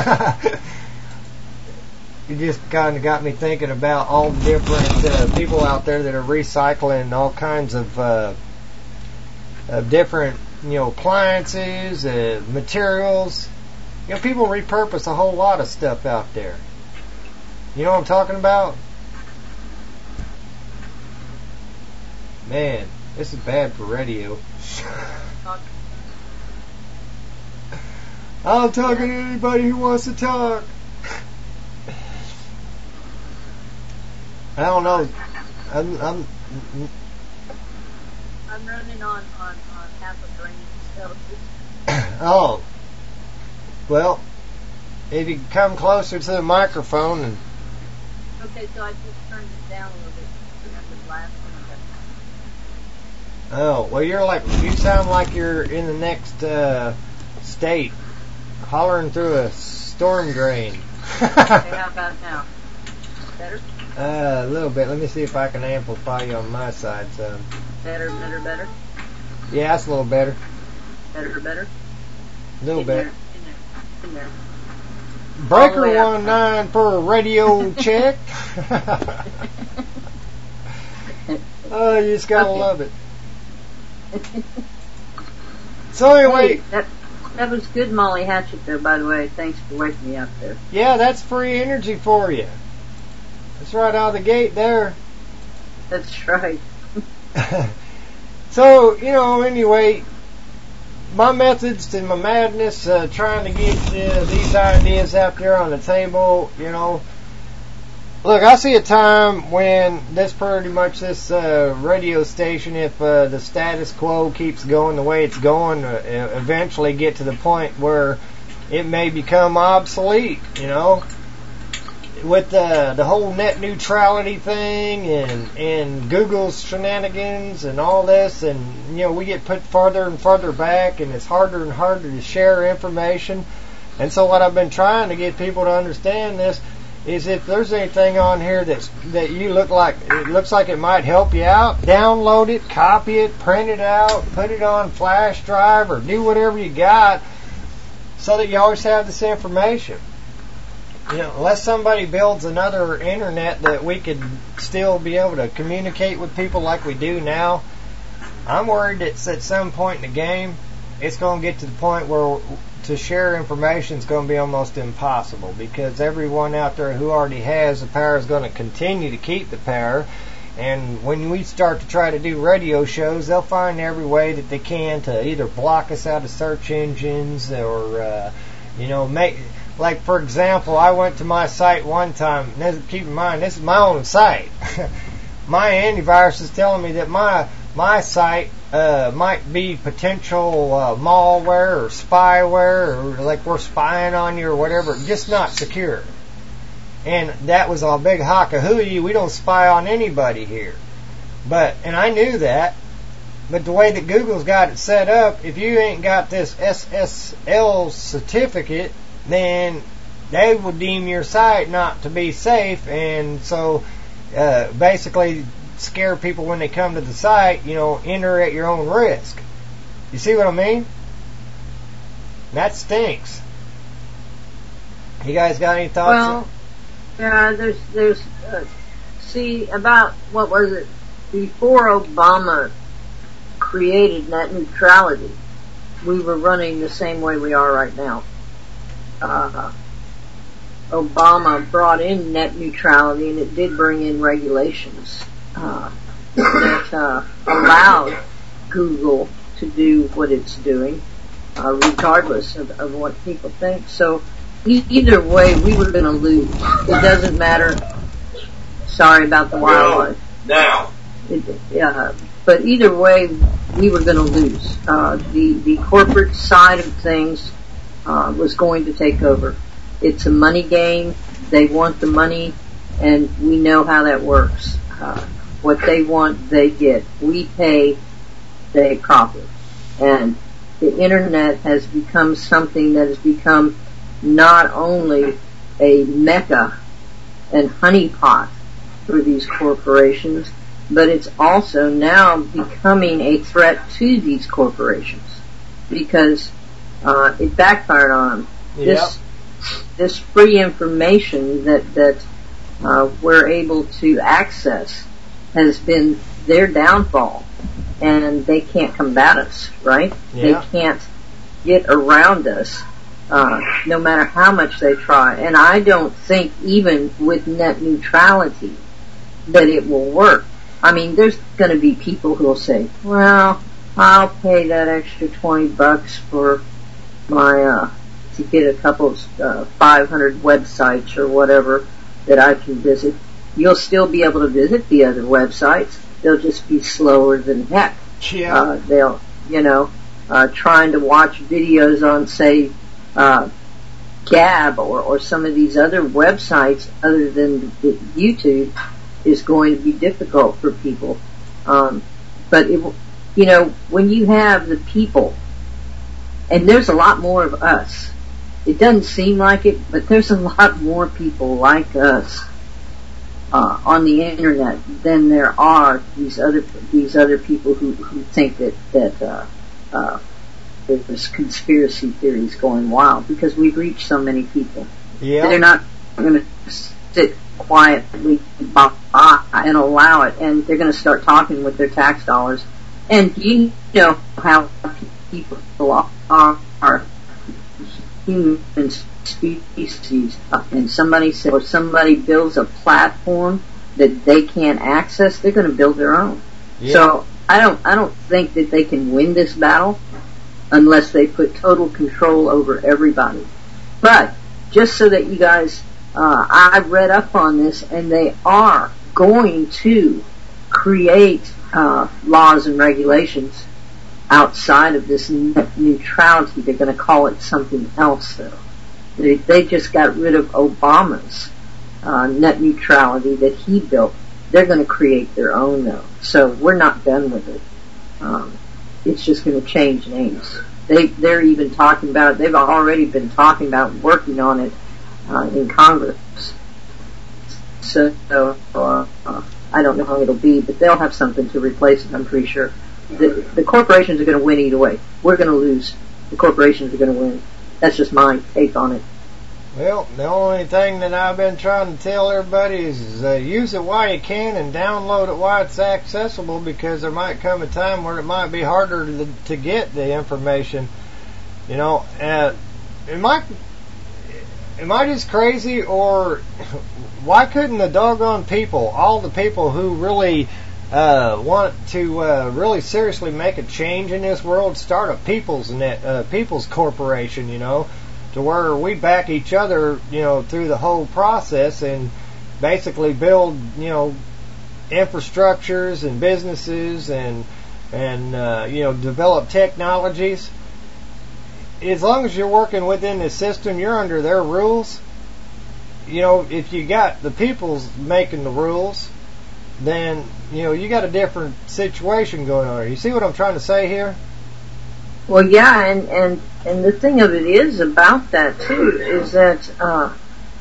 You just kind of got me thinking about all the different uh, people out there that are recycling all kinds of uh, of different, you know, appliances, uh, materials. You know, people repurpose a whole lot of stuff out there. You know what I'm talking about? Man, this is bad for radio. I'm talking to anybody who wants to talk. I don't know. I'm I'm I'm running on, on, on half a brain cells. Oh. Well, if you come closer to the microphone and... Okay, so I just turned it down a little bit. Remember the last one? Oh, well, you're like, you sound like you're in the next uh, state, hollering through a storm drain. Okay, how about now? Better? Uh, a little bit. Let me see if I can amplify you on my side some. Better, better, better? Yeah, that's a little better. Better, better? A little in bit. There, in there, in there. Breaker one nine for a radio check. Oh, you just gotta Okay. love it. So anyway, Hey, that, that was good, Molly Hatchet, there, by the way. Thanks for waking me up there. yeah, that's free energy for you. That's right out of the gate there. That's right. So, you know, anyway, my methods and my madness, uh, trying to get uh, these ideas out there on the table, you know. Look, I see a time when this pretty much this uh, radio station, if uh, the status quo keeps going the way it's going, uh, eventually get to the point where it may become obsolete, you know. With the the whole net neutrality thing and and Google's shenanigans and all this, and you know, we get put farther and farther back, and it's harder and harder to share information. And so what I've been trying to get people to understand this is, if there's anything on here that's that you look like it looks like it might help you out, download it, copy it, print it out, put it on flash drive, or do whatever you got so that you always have this information. You know, unless somebody builds another internet that we could still be able to communicate with people like we do now, I'm worried that at some point in the game, it's going to get to the point where to share information is going to be almost impossible, because everyone out there who already has the power is going to continue to keep the power. And when we start to try to do radio shows, they'll find every way that they can to either block us out of search engines or, uh, you know, make... Like, for example, I went to my site one time. Keep in mind, this is my own site. My antivirus is telling me that my my site uh, might be potential uh, malware or spyware, or like we're spying on you or whatever, just not secure. And that was a big hockahooey. We don't spy on anybody here. But, and I knew that, but the way that Google's got it set up, if you ain't got this S S L certificate, then they will deem your site not to be safe, and so uh, basically scare people when they come to the site, you know, enter at your own risk. You see what I mean? That stinks. You guys got any thoughts? Well, yeah, there's, there's, uh, see, about, what was it, before Obama created net neutrality, we were running the same way we are right now. Uh, Obama brought in net neutrality, and it did bring in regulations uh, that uh, allowed Google to do what it's doing, uh, regardless of, of what people think. So e- either way, we were going to lose. It doesn't matter. Sorry about the wildlife. Now. It, uh, but either way, we were going to lose. Uh, the the corporate side of things uh, was going to take over. It's a money game. They want the money, and we know how that works. Uh, what they want, they get. We pay, they profit. And the internet has become something that has become not only a mecca and honeypot for these corporations, but it's also now becoming a threat to these corporations because uh, it backfired on them. Yep. This this free information that that uh, we're able to access has been their downfall, and they can't combat us, right? Yeah. They can't get around us, uh, no matter how much they try. And I don't think even with net neutrality that it will work. I mean, there's going to be people who will say, well, I'll pay that extra twenty bucks for my, uh, to get a couple of uh, five hundred websites or whatever that I can visit. You'll still be able to visit the other websites. They'll just be slower than heck. Yeah. Uh, they'll, you know, uh, trying to watch videos on, say, uh, Gab or, or some of these other websites other than the YouTube is going to be difficult for people. Um, but, it, you know, when you have the people, and there's a lot more of us, it doesn't seem like it, but there's a lot more people like us uh, on the internet than there are these other these other people who, who think that that uh, uh, there's conspiracy theories going wild, because we've reached so many people. Yeah. They're not going to sit quietly by and allow it, and they're going to start talking with their tax dollars. And you know how people are, are human species, and somebody says, or somebody builds a platform that they can't access, they're going to build their own. Yeah. So I don't, I don't think that they can win this battle unless they put total control over everybody. But just so that you guys, uh, I read up on this, and they are going to create uh, laws and regulations outside of this net neutrality. They're going to call it something else, though. They, they just got rid of Obama's uh, net neutrality that he built. They're going to create their own, though. So we're not done with it. Um, it's just going to change names. They, they're even talking about it. They've already been talking about working on it uh, in Congress. So uh, uh, I don't know how it'll be, but they'll have something to replace it, I'm pretty sure. The, the corporations are going to win either way. We're going to lose. The corporations are going to win. That's just my take on it. Well, the only thing that I've been trying to tell everybody is, is uh, use it while you can and download it while it's accessible, because there might come a time where it might be harder to, to get the information. You know, uh, am I, am I just crazy, or why couldn't the doggone people, all the people who really uh, want to uh, really seriously make a change in this world, start a people's net, uh, people's corporation, you know, to where we back each other, you know, through the whole process, and basically build, you know, infrastructures and businesses and and uh, you know, develop technologies. As long as you're working within the system, you're under their rules. You know, if you got the people's making the rules, then, you know, you got a different situation going on. You see what I'm trying to say here? Well, yeah, and, and, and the thing of it is about that, too, is that, uh,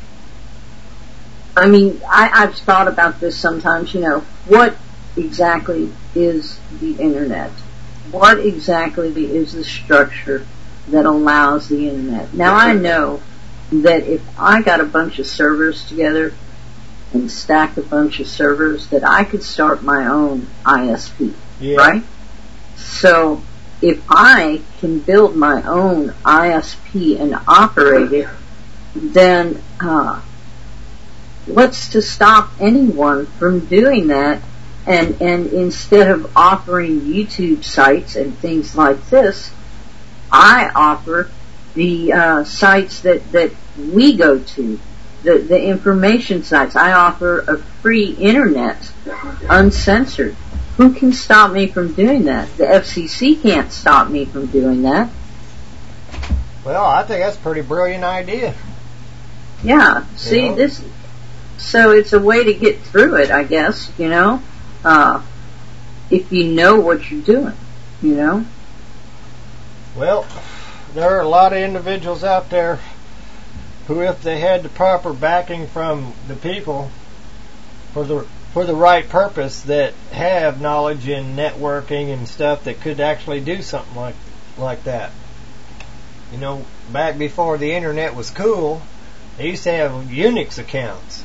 I mean, I, I've thought about this sometimes, you know, what exactly is the Internet? What exactly is the structure that allows the Internet? Now, I know that if I got a bunch of servers together and stacked a bunch of servers, that I could start my own I S P, yeah. right? So, if I can build my own I S P and operate it, then uh, what's to stop anyone from doing that? And, and instead of offering YouTube sites and things like this, I offer the uh, sites that, that we go to, the, the information sites. I offer a free internet, uncensored. Who can stop me from doing that? The F C C can't stop me from doing that. Well, I think that's a pretty brilliant idea. Yeah, see, you know? this, so it's a way to get through it, I guess, you know, uh, if you know what you're doing, you know. Well, there are a lot of individuals out there who, if they had the proper backing from the people for the for the right purpose, that have knowledge in networking and stuff, that could actually do something like like that. You know, back before the internet was cool, they used to have Unix accounts,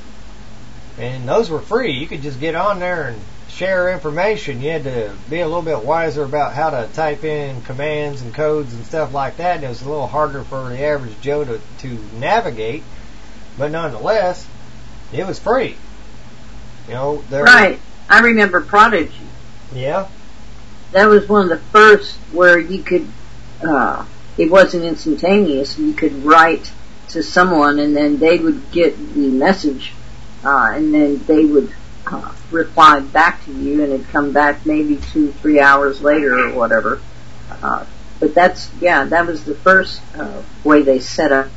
and those were free. You could just get on there and share information. You had to be a little bit wiser about how to type in commands and codes and stuff like that. It was a little harder for the average Joe to, to navigate, but nonetheless, it was free. You know, there right. I remember Prodigy. Yeah. That was one of the first where you could, uh, it wasn't instantaneous. You could write to someone and then they would get the message, uh, and then they would Uh, replied back to you, and it'd come back maybe two, three hours later or whatever. Uh, but that's, yeah, that was the first uh, way they set up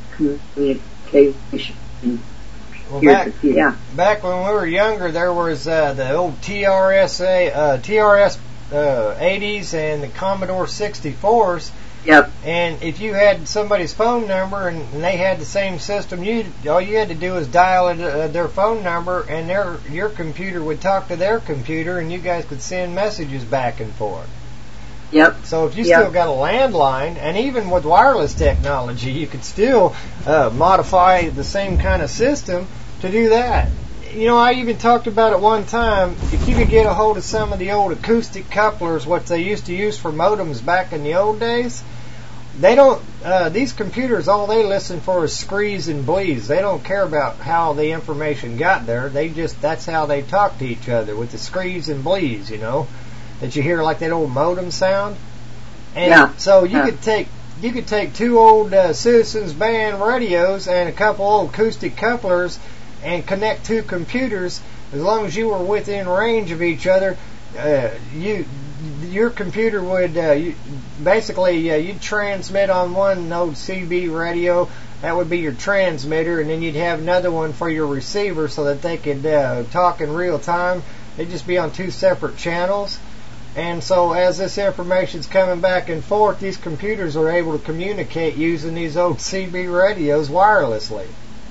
communication. Well, back, yeah. back when we were younger, there was uh, the old T R S A, uh, T R S uh, eighties and the Commodore sixty-fours. Yep. And if you had somebody's phone number and, and they had the same system, you all you had to do was dial it, uh, their phone number, and their your computer would talk to their computer, and you guys could send messages back and forth. Yep. So if you yep. still got a landline, and even with wireless technology, you could still uh, modify the same kind of system to do that. You know, I even talked about it one time. If you could get a hold of some of the old acoustic couplers, what they used to use for modems back in the old days, they don't, uh, these computers, all they listen for is screes and bleeds. They don't care about how the information got there. They just, that's how they talk to each other, with the screes and bleeds, you know, that you hear like that old modem sound. And yeah. so you yeah. could take, you could take two old uh, Citizens Band radios and a couple old acoustic couplers and connect two computers. As long as you were within range of each other, uh, you, your computer would, uh, you, basically, uh, you'd transmit on one old C B radio. That would be your transmitter, and then you'd have another one for your receiver so that they could uh, talk in real time. They'd just be on two separate channels. And so as this information's coming back and forth, these computers are able to communicate using these old C B radios wirelessly.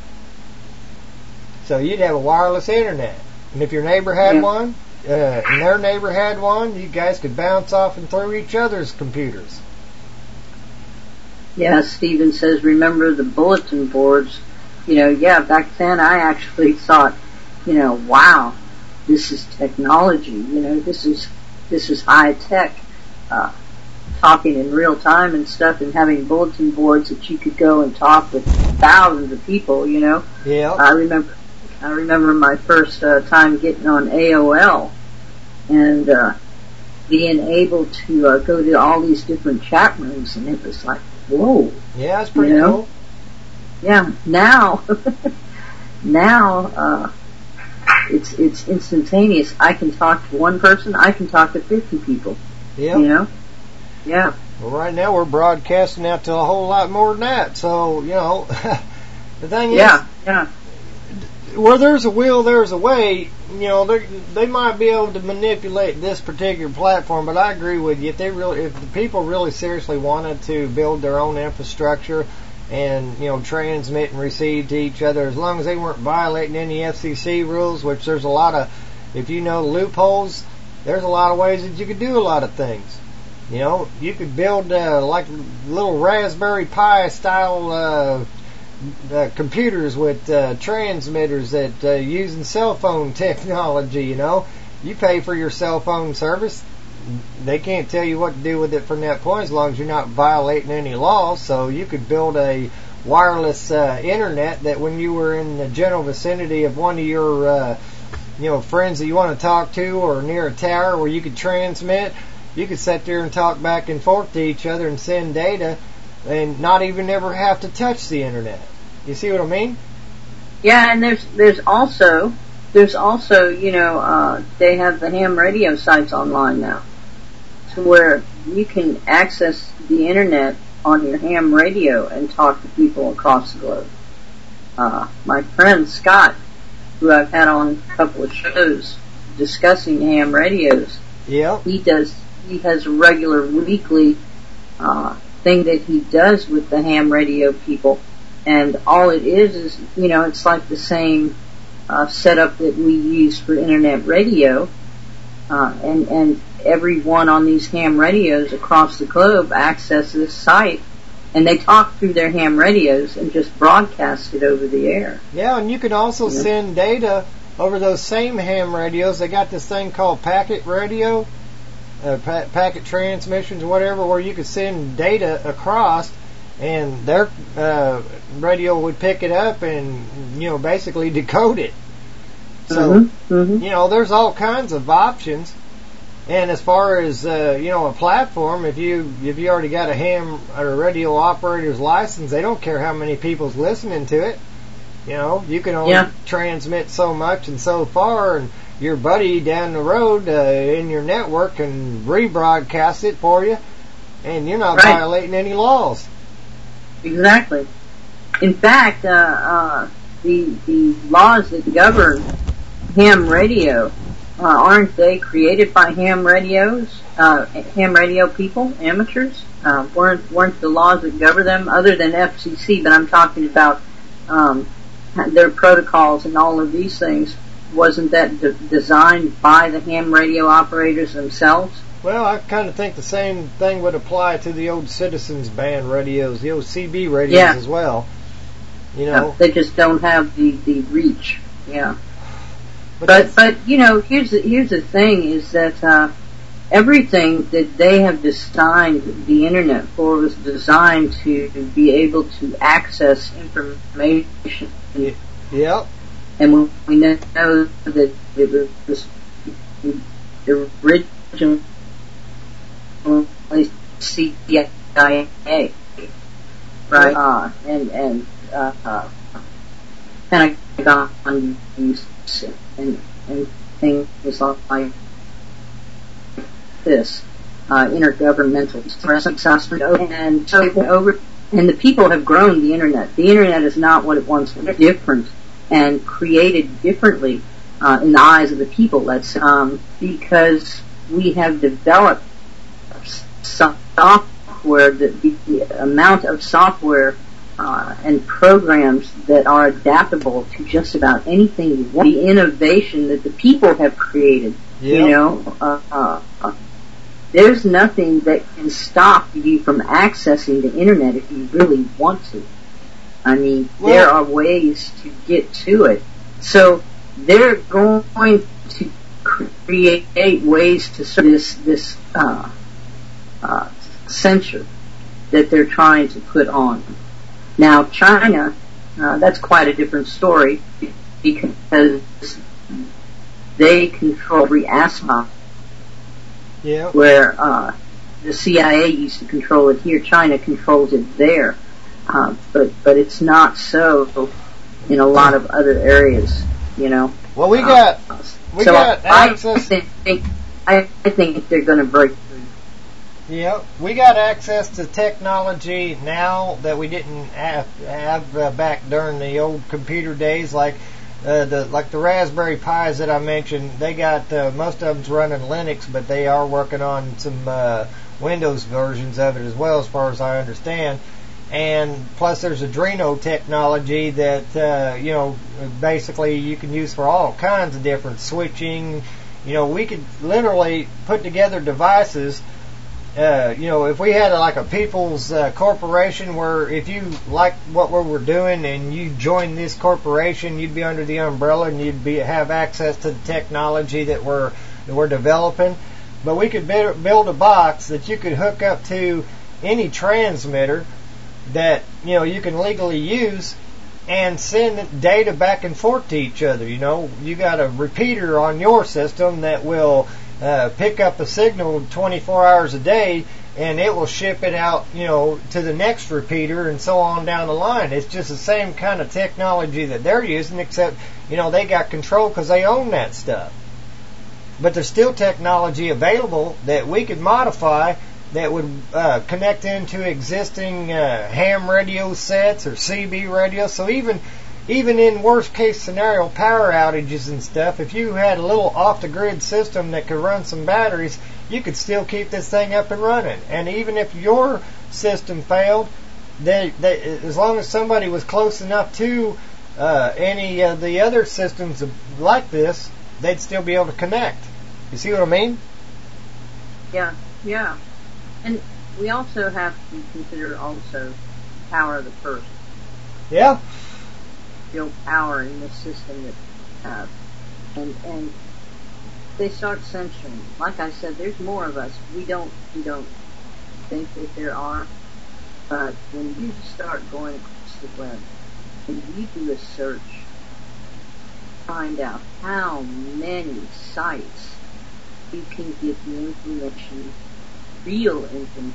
So you'd have a wireless internet. And if your neighbor had yeah. one, uh, and their neighbor had one, you guys could bounce off and through each other's computers. Yeah, Stephen says, remember the bulletin boards. You know, yeah, back then I actually thought, you know, wow, this is technology. You know, this is this is high tech. Uh, talking in real time and stuff, and having bulletin boards that you could go and talk with thousands of people. You know. Yeah. I remember. I remember my first uh, time getting on A O L and uh, being able to uh, go to all these different chat rooms, and it was like, whoa. Yeah, it's pretty you know? cool. Yeah, now, now uh, it's it's instantaneous. I can talk to one person. I can talk to fifty people. Yep. You know? Yeah. Well, right now we're broadcasting out to a whole lot more than that. So, you know, the thing is, yeah, yeah. where there's a will, there's a way. You know, they might be able to manipulate this particular platform, but I agree with you. If they really, if the people really seriously wanted to build their own infrastructure and, you know, transmit and receive to each other, as long as they weren't violating any F C C rules, which there's a lot of, if you know loopholes, there's a lot of ways that you could do a lot of things. You know, you could build uh, like little Raspberry Pi style uh, uh, computers with uh, transmitters that uh, using cell phone technology. You know, you pay for your cell phone service. They can't tell you what to do with it from that point as long as you're not violating any laws. So you could build a wireless uh, internet that when you were in the general vicinity of one of your uh, you know friends that you want to talk to or near a tower where you could transmit, you could sit there and talk back and forth to each other and send data and not even ever have to touch the internet. You see what I mean? Yeah, and there's there's also there's also you know uh, they have the ham radio sites online now, to where you can access the internet on your ham radio and talk to people across the globe. Uh, my friend Scott, who I've had on a couple of shows discussing ham radios, yeah, he does. He has a regular weekly uh, thing that he does with the ham radio people, and all it is is, you know, it's like the same uh, setup that we use for internet radio, uh, and and everyone on these ham radios across the globe access this site, and they talk through their ham radios and just broadcast it over the air. Yeah, and you can also yeah. send data over those same ham radios. They got this thing called packet radio. Uh, pa- packet transmissions or whatever, where you could send data across and their uh, radio would pick it up and, you know, basically decode it. So, mm-hmm, mm-hmm. you know, there's all kinds of options. And as far as, uh, you know, a platform, if you if you already got a ham or a radio operator's license, they don't care how many people's listening to it. You know, you can only yeah. transmit so much and so far, and your buddy down the road uh, in your network can rebroadcast it for you, and you're not right. violating any laws. Exactly. In fact, uh, uh, the the laws that govern ham radio, uh, aren't they created by ham radios, uh, ham radio people, amateurs? Uh, weren't weren't the laws that govern them other than F C C? But I'm talking about um, their protocols and all of these things. Wasn't that de- designed by the ham radio operators themselves? Well, I kind of think the same thing would apply to the old Citizens Band radios, the old C B radios yeah. as well. You know, no, they just don't have the, the reach. Yeah, but but, but you know, here's the, here's the thing: is that uh, everything that they have designed the internet for was designed to be able to access information. Yep. And we know that it was the original C I A, right? Uh, and and uh, uh, Pentagon use and and things like this, uh, intergovernmental stress and so over. And the people have grown the internet. The internet is not what it once was. Different. And created differently uh, in the eyes of the people. That's um, because we have developed software, the, the amount of software uh, and programs that are adaptable to just about anything you want. The innovation that the people have created, yep. you know, uh, uh, uh, there's nothing that can stop you from accessing the internet if you really want to. I mean, well, there are ways to get to it. So they're going to create ways to serve this this uh, uh, censure that they're trying to put on. Now, China, uh, that's quite a different story because they control every aspect. Yeah. Where uh, the C I A used to control it here, China controls it there. Uh, but but it's not so in a lot of other areas, you know. Well, we got uh, we so got I access. Think, I, I think they're going to break through. Yep, we got access to technology now that we didn't have, have uh, back during the old computer days, like uh, the like the Raspberry Pis that I mentioned. They got uh, most of them's running Linux, but they are working on some uh, Windows versions of it as well, as far as I understand. And plus, there's Adreno technology that uh, you know basically you can use for all kinds of different switching. You know, we could literally put together devices. Uh, you know, if we had a, like a people's uh, corporation where if you liked what we were doing and you joined this corporation, you'd be under the umbrella and you'd be have access to the technology that we're that we're developing. But we could build a box that you could hook up to any transmitter that you know you can legally use and send data back and forth to each other. You know, you got a repeater on your system that will Uh, pick up a signal twenty-four hours a day, and it will ship it out, you know, to the next repeater, and so on down the line. It's just the same kind of technology that they're using, except, you know, they got control because they own that stuff. But there's still technology available that we could modify that would uh, connect into existing uh, ham radio sets or C B radios. So even Even in worst case scenario power outages and stuff, if you had a little off the grid system that could run some batteries, you could still keep this thing up and running. And even if your system failed, they, they, as long as somebody was close enough to uh, any of the other systems like this, they'd still be able to connect. You see what I mean? Yeah, yeah. And we also have to consider also power of the person. Yeah. Real power in this system that we have. And, and they start censoring. Like I said, there's more of us. We don't, we don't think that there are. But when you start going across the web and you do a search, find out how many sites you can get the information, real information.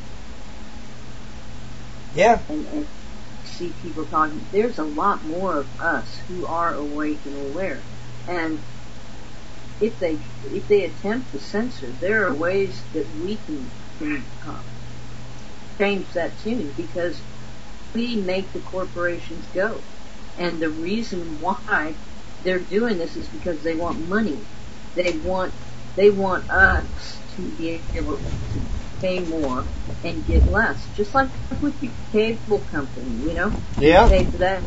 Yeah. And, and see people talking. There's a lot more of us who are awake and aware. And if they if they attempt to censor, there are ways that we can, can uh, change that tune, because we make the corporations go. And the reason why they're doing this is because they want money. They want they want us to be able to pay more and get less. Just like with the cable company, you know? Yeah. You pay for that.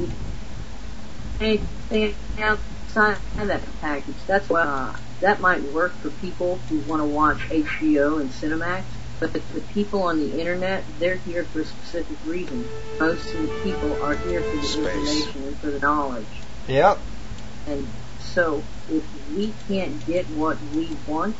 Anything outside of that package. That's why uh, that might work for people who want to watch H B O and Cinemax. But the, the people on the internet, they're here for a specific reason. Most of the people are here for the Space. information and for the knowledge. Yep. And so, if we can't get what we want,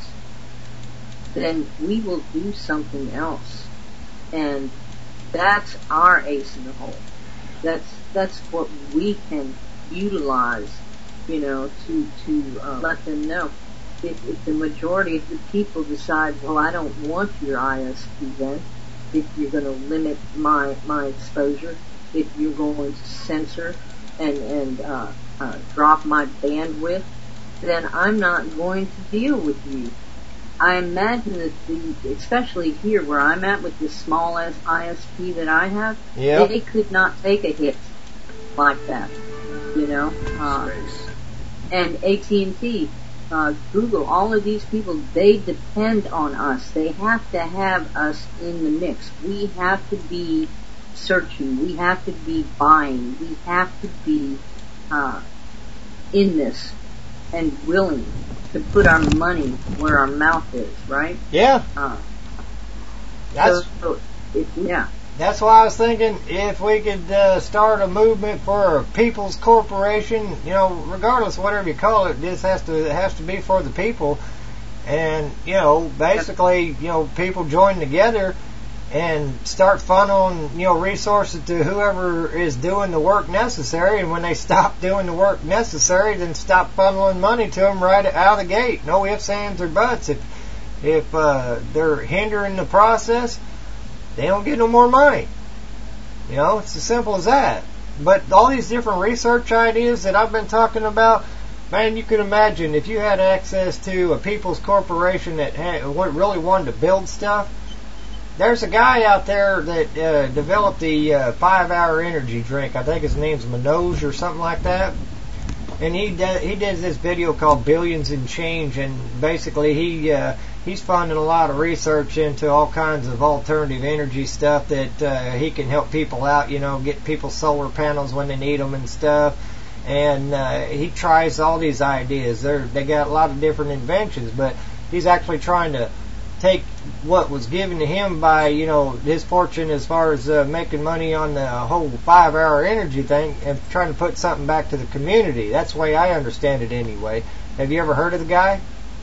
then we will do something else. And that's our ace in the hole. That's that's what we can utilize, you know, to to uh, let them know. If, if the majority of the people decide, well, I don't want your I S P then, if you're going to limit my my exposure, if you're going to censor and and uh, uh, drop my bandwidth, then I'm not going to deal with you. I imagine that the, especially here where I'm at with this small I S P that I have, yep. they could not take a hit like that, you know. Uh, and A T and T, uh, Google, all of these people, they depend on us. They have to have us in the mix. We have to be searching. We have to be buying. We have to be uh, in this and willing to put our money where our mouth is, right? Yeah. Uh, That's so, so it, yeah. That's why I was thinking if we could uh, start a movement for a people's corporation, you know, regardless of whatever you call it, this has to it has to be for the people. And, you know, basically, you know, people join together and start funneling, you know, resources to whoever is doing the work necessary. And when they stop doing the work necessary, then stop funneling money to them right out of the gate. No ifs, ands, or buts. If if uh, they're hindering the process, they don't get no more money. You know, it's as simple as that. But all these different research ideas that I've been talking about, man, you can imagine if you had access to a people's corporation that had, what really wanted to build stuff, there's a guy out there that uh, developed the uh, five-hour energy drink. I think his name's Manoj or something like that. And he does, he does this video called Billions in Change, and basically he uh, he's funding a lot of research into all kinds of alternative energy stuff that uh, he can help people out, you know, get people solar panels when they need them and stuff. And uh, he tries all these ideas. They're, they got a lot of different inventions, but he's actually trying to take what was given to him by, you know, his fortune as far as uh, making money on the whole five-hour energy thing and trying to put something back to the community. That's the way I understand it anyway. Have you ever heard of the guy?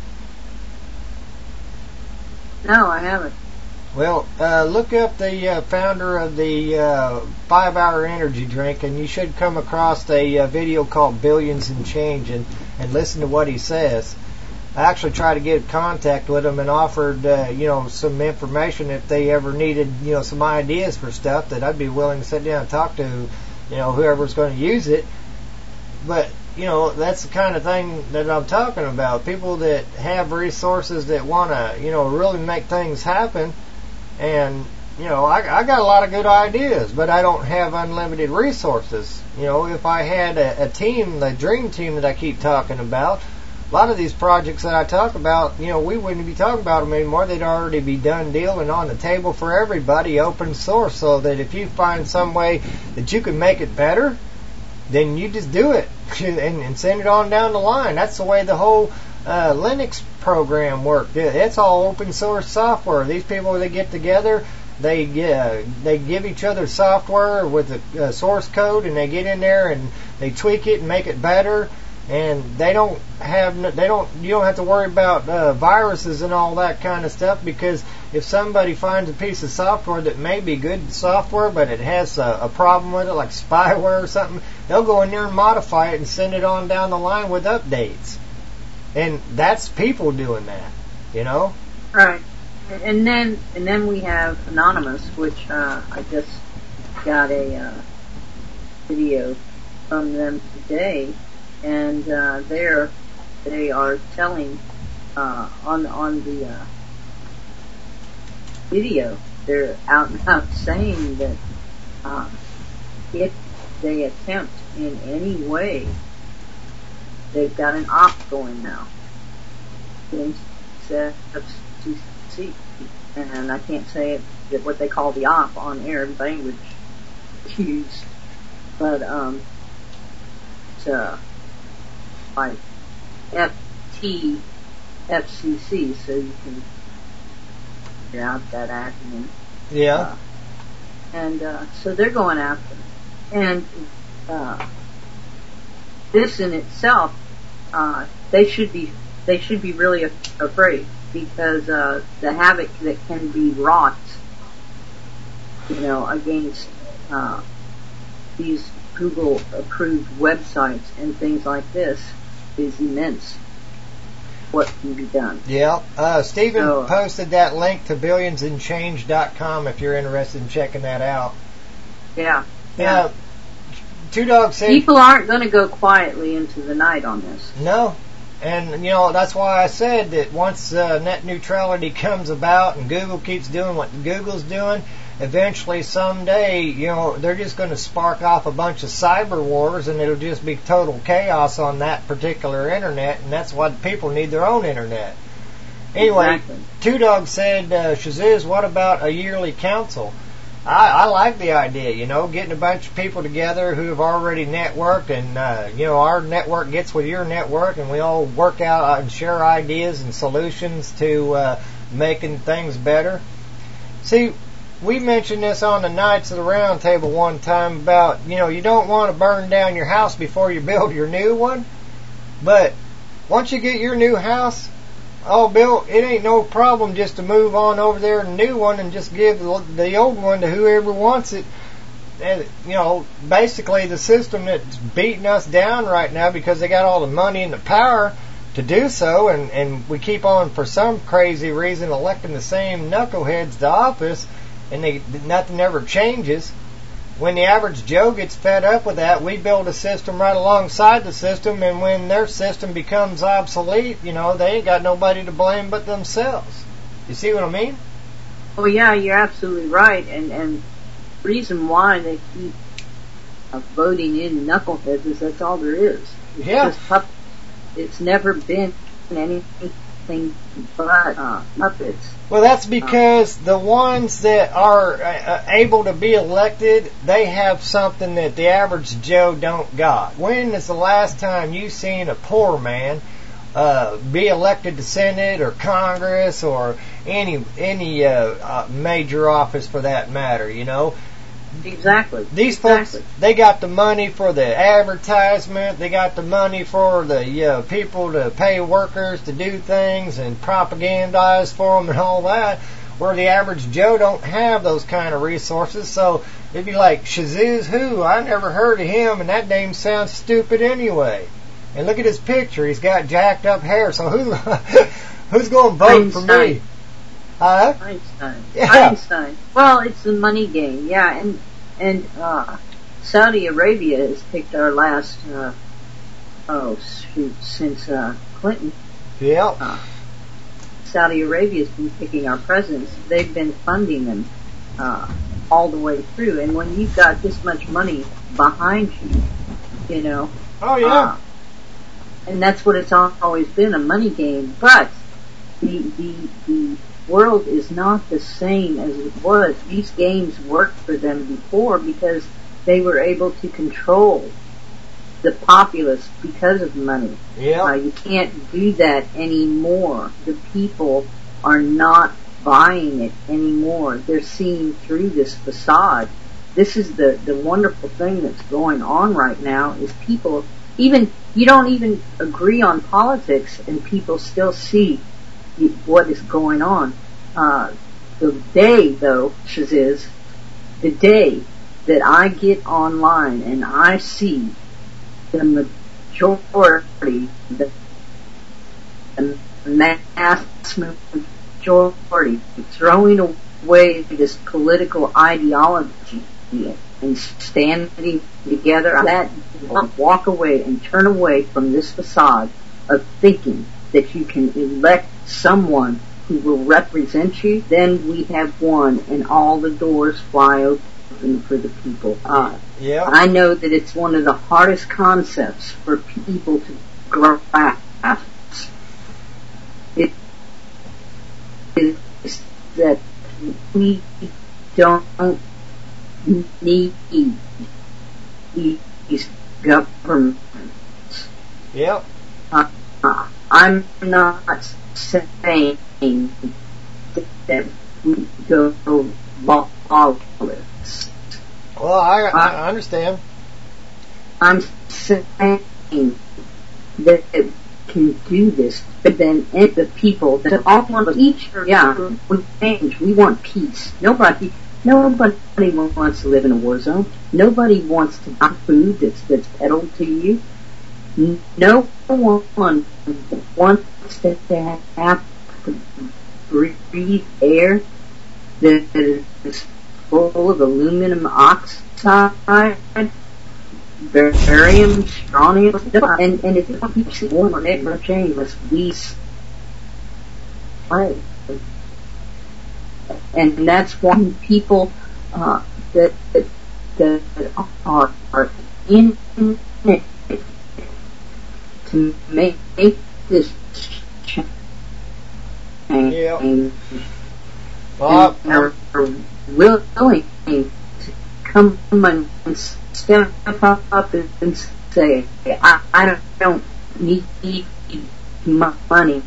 No, I haven't. Well, uh, look up the uh, founder of the uh, five-hour energy drink, and you should come across a uh, video called Billions in Change, and, and listen to what he says. I actually tried to get in contact with them and offered, uh, you know, some information if they ever needed, you know, some ideas for stuff that I'd be willing to sit down and talk to, you know, whoever's going to use it. But, you know, that's the kind of thing that I'm talking about. People that have resources that want to, you know, really make things happen. And, you know, I, I got a lot of good ideas, but I don't have unlimited resources. You know, if I had a, a team, the dream team that I keep talking about, a lot of these projects that I talk about, you know, we wouldn't be talking about them anymore. They'd already be done deal and on the table for everybody, open source, so that if you find some way that you can make it better, then you just do it and, and send it on down the line. That's the way the whole uh, Linux program worked. It's all open source software. These people, they get together, they uh, they give each other software with the uh, source code, and they get in there and they tweak it and make it better. And they don't have, they don't, you don't have to worry about uh, viruses and all that kind of stuff, because if somebody finds a piece of software that may be good software, but it has a, a problem with it, like spyware or something, they'll go in there and modify it and send it on down the line with updates. And that's people doing that, you know? Right. And then, and then we have Anonymous, which uh, I just got a uh, video from them today. And uh, there, they are telling uh, on on the uh, video, they're out and out saying that uh, if they attempt in any way, they've got an op going now. F C C, and I can't say it, that what they call the op on air language used, but um, it's uh. like F T F C C, so you can figure out that acronym. Yeah. Uh, and uh, so they're going after them. And uh, this in itself, uh, they should be they should be really af- afraid, because uh, the havoc that can be wrought, you know, against uh, these Google-approved websites and things like this is immense. What can be done? Yeah. Uh, Stephen so, posted that link to billions in change dot com if you're interested in checking that out. Yeah. Yeah. Two Dogs said people aren't going to go quietly into the night on this. No. And, you know, that's why I said that once uh, net neutrality comes about and Google keeps doing what Google's doing, eventually someday, you know, they're just going to spark off a bunch of cyber wars, and it'll just be total chaos on that particular internet, and that's why people need their own internet. Anyway, exactly. Two Dogs said, uh, Shaziz, what about a yearly council? I, I like the idea, you know, getting a bunch of people together who have already networked, and, uh, you know, our network gets with your network, and we all work out and share ideas and solutions to uh, making things better. See, we mentioned this on the Knights of the Round Table one time about, you know, you don't want to burn down your house before you build your new one. But once you get your new house all built, it ain't no problem just to move on over there to the new one and just give the old one to whoever wants it. And, you know, basically the system that's beating us down right now because they got all the money and the power to do so, and, and we keep on, for some crazy reason, electing the same knuckleheads to office, and they, nothing ever changes. When the average Joe gets fed up with that, we build a system right alongside the system, and when their system becomes obsolete, you know, they ain't got nobody to blame but themselves. You see what I mean? Oh yeah, you're absolutely right, and and the reason why they keep uh, voting in knuckleheads is that's all there is. It's Yeah. just pup- it's never been anything but uh, puppets. Well, that's because the ones that are uh, able to be elected, they have something that the average Joe don't got. When is the last time you seen a poor man uh, be elected to Senate or Congress or any any uh, uh, major office for that matter? You know, Exactly. these folks, Exactly. they got the money for the advertisement. They got the money for the uh, people to pay workers to do things and propagandize for them and all that. Where the average Joe don't have those kind of resources. So it'd be like, Shaziz who? I never heard of him, and that name sounds stupid anyway. And look at his picture. He's got jacked up hair. So who, who's going to vote for me? Huh? Einstein. Yeah. Einstein. Well, it's the money game, yeah, and and uh, Saudi Arabia has picked our last uh, oh shoot since uh, Clinton. Yeah. Uh, Saudi Arabia's been picking our presidents. They've been funding them uh, all the way through, and when you've got this much money behind you, you know. Oh yeah. Uh, and that's what it's always been, a money game. But the the the world is not the same as it was. These games worked for them before because they were able to control the populace because of money. Yeah. Uh, you can't do that anymore. The people are not buying it anymore. They're seeing through this facade. This is the, the wonderful thing that's going on right now is people, even, you don't even agree on politics and people still see what is going on. Uh, the day, though, Shaziz, the day that I get online and I see the majority, the, the mass majority, throwing away this political ideology and standing together, that walk away and turn away from this facade of thinking that you can elect someone who will represent you, then we have won and all the doors fly open for the people. Uh, yeah. I know that it's one of the hardest concepts for people to grasp. It is that we don't need these governments. Yep. Uh, uh, I'm not saying that we go lawless. Well, I, I understand. I'm saying that it can do this, but then it, the people that all want each, yeah, we change. We want peace. Nobody, nobody wants to live in a war zone. Nobody wants to buy food that's that's peddled to you. No one wants to have to breathe air that is full of aluminum oxide, barium, strontium, and, and if it keeps it warm, it will change unless we play. And that's why people uh, that, that, that are, are in it to make this change. Yeah. Well, and are willing to come and step up and say, I, I don't need money.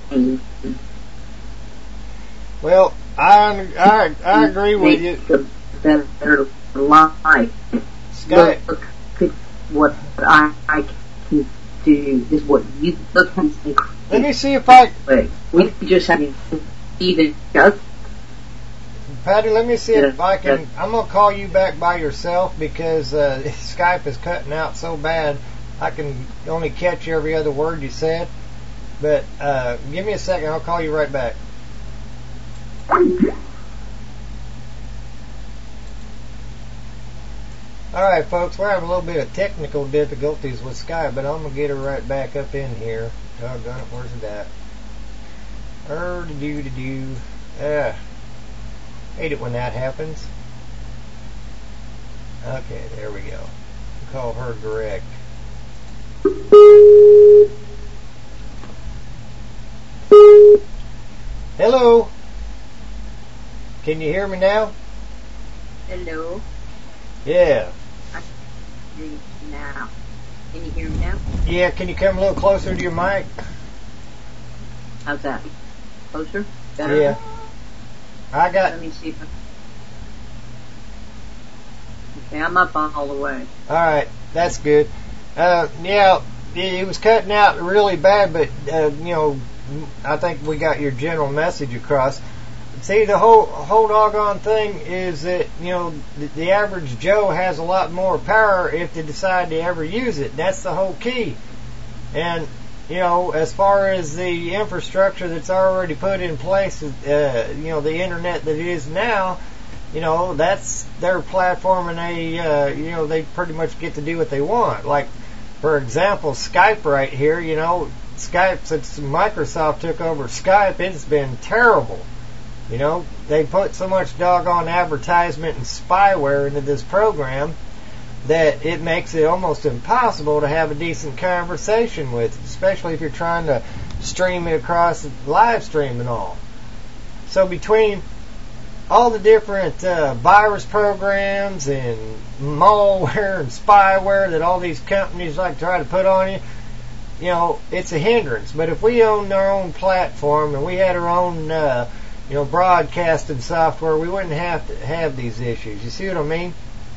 Well, I, I, I agree with you. A better life. Sky. Look at what I, I can do. This is what you look at. Let me see if I. We just have to even go. Patty, let me see if I can. I'm gonna call you back by yourself because uh, Skype is cutting out so bad. I can only catch every other word you said. But uh, give me a second. I'll call you right back. Alright folks, we're having a little bit of technical difficulties with Skype, but I'm going to get her right back up in here. Doggone it, where's it at? Er-de-doo-de-doo. Ah. Hate it when that happens. Okay, there we go. Call her direct. Hello. Can you hear me now? Hello. Yeah. I can hear you now. Can you hear me now? Yeah, can you come a little closer to your mic? How's that? Closer? Better? Yeah. I got... Let me see if I... Okay, I'm up all the way. Alright, that's good. Uh, yeah, it was cutting out really bad, but, uh, you know, I think we got your general message across. See, the whole whole doggone thing is that, you know, the, the average Joe has a lot more power if they decide to ever use it. That's the whole key. And, you know, as far as the infrastructure that's already put in place, uh, you know, the internet that it is now, you know, that's their platform, and they, uh, you know, they pretty much get to do what they want. Like, for example, Skype right here, you know, Skype, since Microsoft took over Skype, it's been terrible. You know, they put so much doggone advertisement and spyware into this program that it makes it almost impossible to have a decent conversation with, especially if you're trying to stream it across live stream and all. So between all the different uh, virus programs and malware and spyware that all these companies like to try to put on you, you know, it's a hindrance. But if we owned our own platform and we had our own, uh, you know, broadcasting software, we wouldn't have to have these issues. You see what I mean?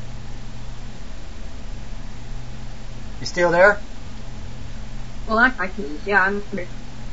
You still there? Well, I, I can, yeah, I'm here.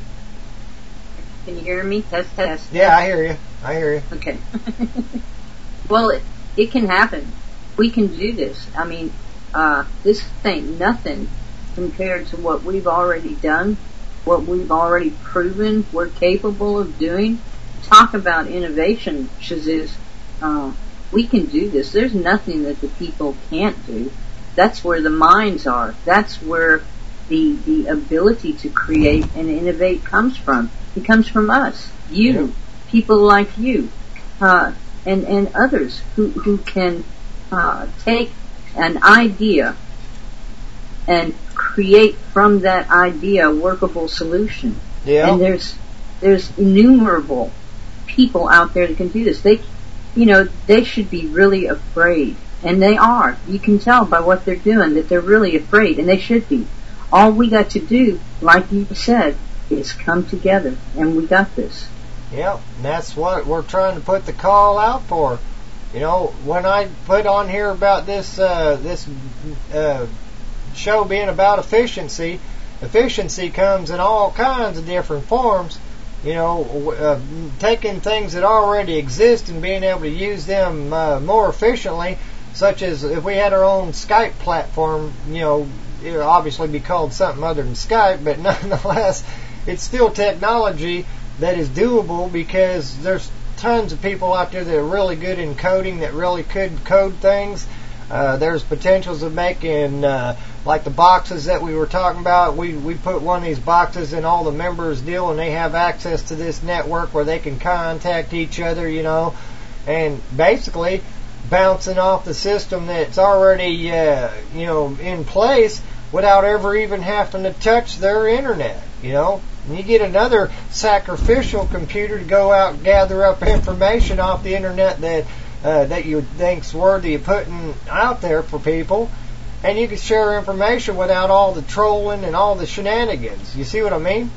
Can you hear me? Test, test. Yeah, I hear you. I hear you. Okay. Well, it, it can happen. We can do this. I mean, uh, this ain't nothing compared to what we've already done, what we've already proven we're capable of doing. Talk about innovation, Shaziz. Uh, we can do this. There's nothing that the people can't do. That's where the minds are. That's where the the ability to create and innovate comes from. It comes from us, you, yep. People like you, uh, and and others who who can uh, take an idea and create from that idea a workable solution. Yeah. And there's there's innumerable people out there that can do this. They, you know, they should be really afraid, and they are. You can tell by what they're doing that they're really afraid, and they should be. All we got to do, like you said, is come together, and we got this. Yep, and that's what we're trying to put the call out for. You know, when I put on here about this uh, this uh, show being about efficiency, efficiency comes in all kinds of different forms. You know, uh, taking things that already exist and being able to use them uh, more efficiently, such as if we had our own Skype platform, you know, it would obviously be called something other than Skype, but nonetheless, it's still technology that is doable because there's tons of people out there that are really good in coding, that really could code things. Uh, there's potentials of making, uh, like the boxes that we were talking about. We we put one of these boxes in all the members' deal, and they have access to this network where they can contact each other, you know, and basically bouncing off the system that's already, uh, you know, in place without ever even having to touch their internet, you know. And you get another sacrificial computer to go out and gather up information off the internet that uh, that you think's worthy of putting out there for people, and you can share information without all the trolling and all the shenanigans. You see what I mean?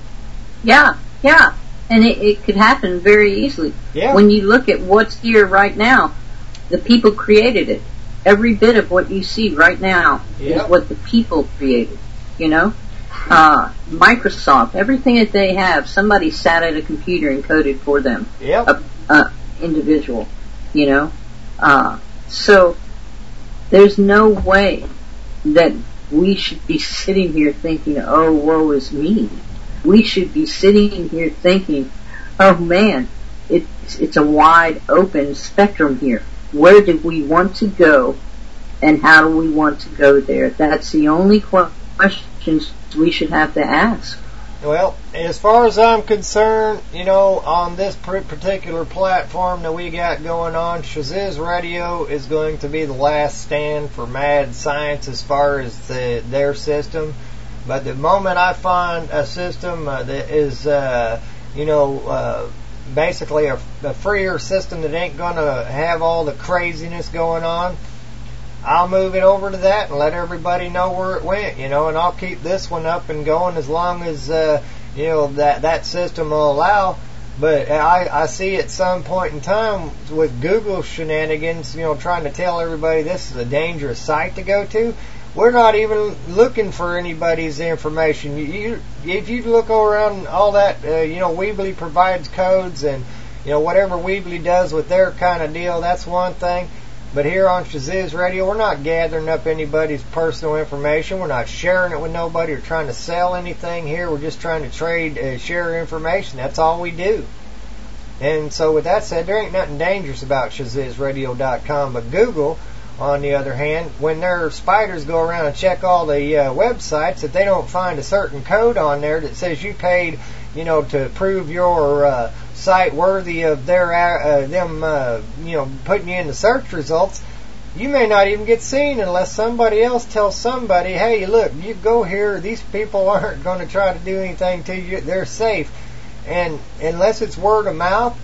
Yeah, yeah. And it, it could happen very easily. Yeah. When you look at what's here right now, the people created it. Every bit of what you see right now yep. is what the people created, you know? Uh, Microsoft, everything that they have, somebody sat at a computer and coded for them. Yep. A, a individual, you know? Uh, so, there's no way that we should be sitting here thinking, oh, woe is me. We should be sitting here thinking, oh man, it's, it's a wide open spectrum here. Where do we want to go, and how do we want to go there? That's the only questions we should have to ask. Well, as far as I'm concerned, you know, on this particular platform that we got going on, Shaziz Radio is going to be the last stand for Mad Science as far as the, their system. But the moment I find a system uh, that is, uh, you know, uh, basically a, a freer system that ain't going to have all the craziness going on, I'll move it over to that and let everybody know where it went, you know, and I'll keep this one up and going as long as, uh, you know, that, that system will allow. But I, I see at some point in time with Google shenanigans, you know, trying to tell everybody this is a dangerous site to go to. We're not even looking for anybody's information. You, you, if you look around all that, uh, you know, Weebly provides codes and, you know, whatever Weebly does with their kind of deal, that's one thing. But here on Shaziz Radio, we're not gathering up anybody's personal information. We're not sharing it with nobody or trying to sell anything here. We're just trying to trade, uh, share information. That's all we do. And so with that said, there ain't nothing dangerous about Shaziz Radio dot com. But Google, on the other hand, when their spiders go around and check all the uh, websites, if they don't find a certain code on there that says you paid, you know, to prove your uh, site worthy of their uh, them, uh, you know, putting you in the search results, you may not even get seen unless somebody else tells somebody, hey, look, you go here, these people aren't going to try to do anything to you, they're safe. And unless it's word of mouth,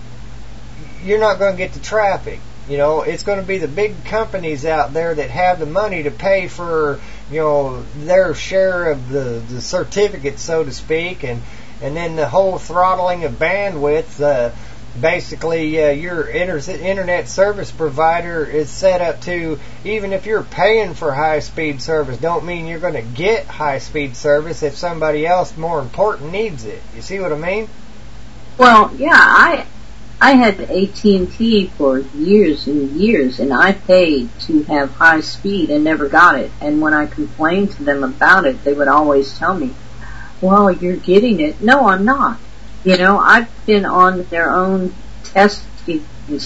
you're not going to get the traffic. You know, it's going to be the big companies out there that have the money to pay for, you know, their share of the, the certificates, so to speak, and and then the whole throttling of bandwidth. Uh, basically, uh, your inter- internet service provider is set up to, even if you're paying for high-speed service, don't mean you're going to get high-speed service if somebody else more important needs it. You see what I mean? Well, yeah, I I had A T and T for years and years, and I paid to have high speed and never got it. And when I complained to them about it, they would always tell me, well, you're getting it. No, I'm not. You know, I've been on their own testing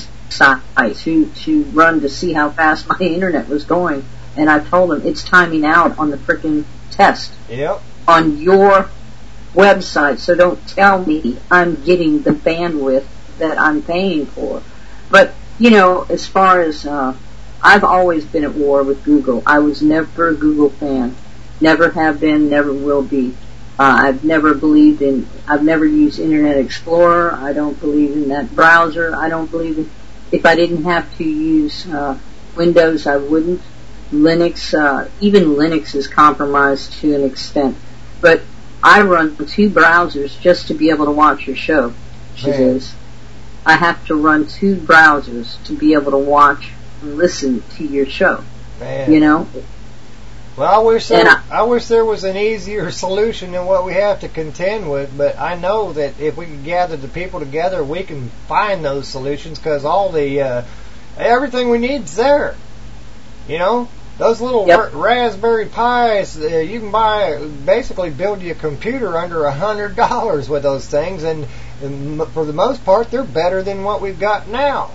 site to, to run to see how fast my internet was going, and I told them it's timing out on the frickin' test. Yep. On your website, so don't tell me I'm getting the bandwidth that I'm paying for. But, you know, as far as, uh, I've always been at war with Google. I was never a Google fan. Never have been, never will be. Uh, I've never believed in, I've never used Internet Explorer. I don't believe in that browser. I don't believe in, if I didn't have to use, uh, Windows, I wouldn't. Linux, uh, even Linux is compromised to an extent. But I run two browsers just to be able to watch your show, Shaziz. I have to run two browsers to be able to watch and listen to your show. Man. You know? Well, I wish there, I, I wish there was an easier solution than what we have to contend with, but I know that if we can gather the people together, we can find those solutions, because all the, uh, everything we need is there. You know? Those little yep. r- Raspberry Pis, uh, you can buy, basically build you a computer under a hundred dollars with those things, and, and for the most part, they're better than what we've got now.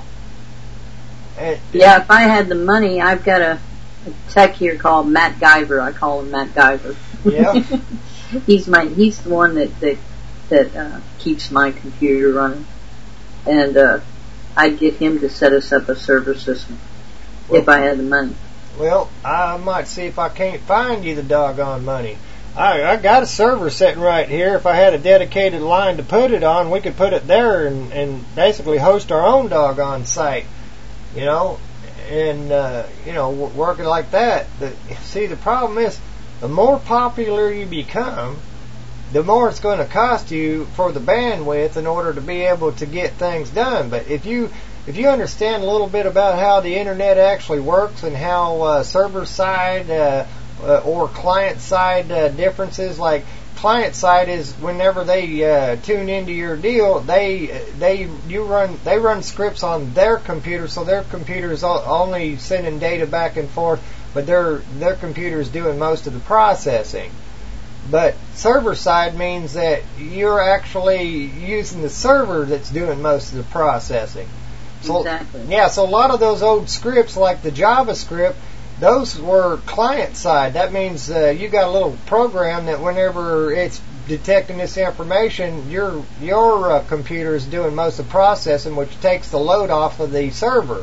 And, yeah, if I had the money, I've got a, a tech here called Matt Guyver. I call him Matt Guyver. Yeah. he's my, he's the one that, that, that, uh, keeps my computer running. And, uh, I'd get him to set us up a server system well, if I had the money. Well, I might see if I can't find you the doggone money. I, I got a server sitting right here. If I had a dedicated line to put it on, we could put it there and, and basically host our own doggone site. You know, and, uh, you know, working like that. The, see, the problem is, the more popular you become, the more it's going to cost you for the bandwidth in order to be able to get things done. But if you if you understand a little bit about how the internet actually works and how uh, server side uh, uh, or client side uh, differences, like client side is whenever they uh, tune into your deal, they they you run they run scripts on their computer, so their computer is only sending data back and forth, but their their computer is doing most of the processing. But server side means that you're actually using the server that's doing most of the processing. So, exactly. Yeah, so a lot of those old scripts, like the JavaScript, those were client side. That means uh, you got a little program that whenever it's detecting this information, your your uh, computer is doing most of the processing, which takes the load off of the server.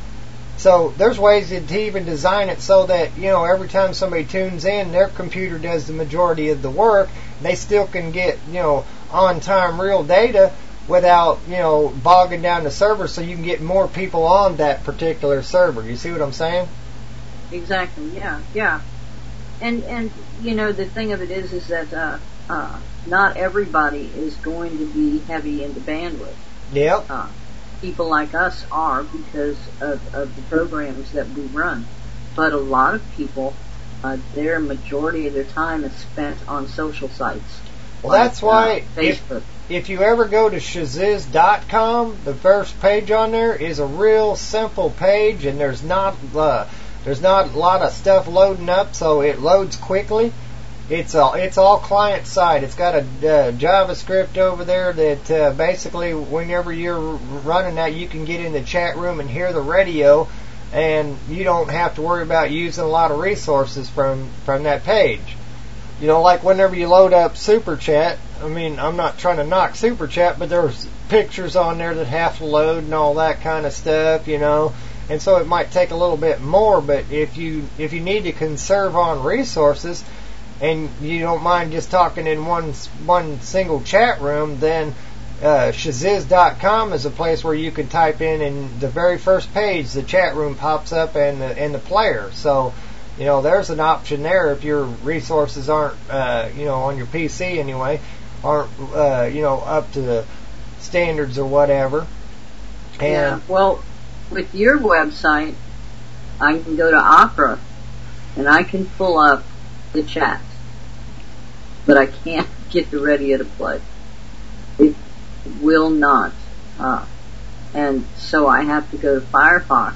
So there's ways to even design it so that, you know, every time somebody tunes in, their computer does the majority of the work. They still can get, you know, on-time real data without, you know, bogging down the server, so you can get more people on that particular server. You see what I'm saying? Exactly. Yeah. Yeah. And and you know, the thing of it is, is that uh, uh, not everybody is going to be heavy into bandwidth. Yep. Uh, people like us are because of, of the programs that we run. But a lot of people, uh, their majority of their time is spent on social sites. Well, like, that's why uh, Facebook. If, if you ever go to shaziz dot com, the first page on there is a real simple page, and there's not uh, there's not a lot of stuff loading up, so it loads quickly. It's all it's all client side. It's got a uh, JavaScript over there that uh, basically, whenever you're running that, you can get in the chat room and hear the radio, and you don't have to worry about using a lot of resources from from that page. You know, like whenever you load up Super Chat, I mean, I'm not trying to knock Super Chat, but there's pictures on there that have to load and all that kind of stuff, you know. And so it might take a little bit more, but if you if you need to conserve on resources, and you don't mind just talking in one one single chat room, then uh, shaziz dot com is a place where you can type in, and the very first page, the chat room pops up and the, and the player. So, you know, there's an option there if your resources aren't, uh, you know, on your P C anyway, aren't, uh, you know, up to the standards or whatever. And yeah, well, with your website, I can go to Opera, and I can pull up the chat, but I can't get the radio to play. It will not. Uh, and so I have to go to Firefox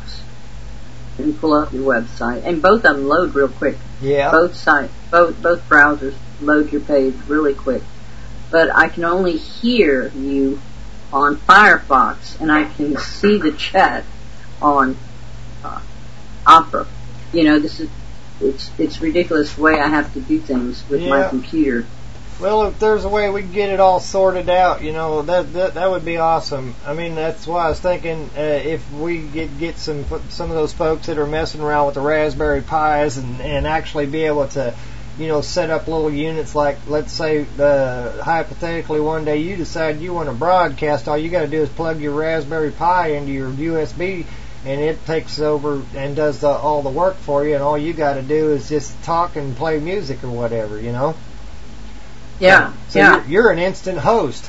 and pull up your website. And both of them load real quick. Yeah. Both sites, both, both browsers load your page really quick. But I can only hear you on Firefox, and I can see the chat on uh, Opera. You know, this is It's it's ridiculous the way I have to do things with yeah. my computer. Well, if there's a way we can get it all sorted out, you know, that that, that would be awesome. I mean, that's why I was thinking uh, if we get get some some of those folks that are messing around with the Raspberry Pis and, and actually be able to, you know, set up little units like, let's say, uh, hypothetically, one day you decide you want to broadcast, all you got to do is plug your Raspberry Pi into your U S B, and it takes over and does the, all the work for you, and all you got to do is just talk and play music or whatever, you know? Yeah, so yeah. You're, you're an instant host.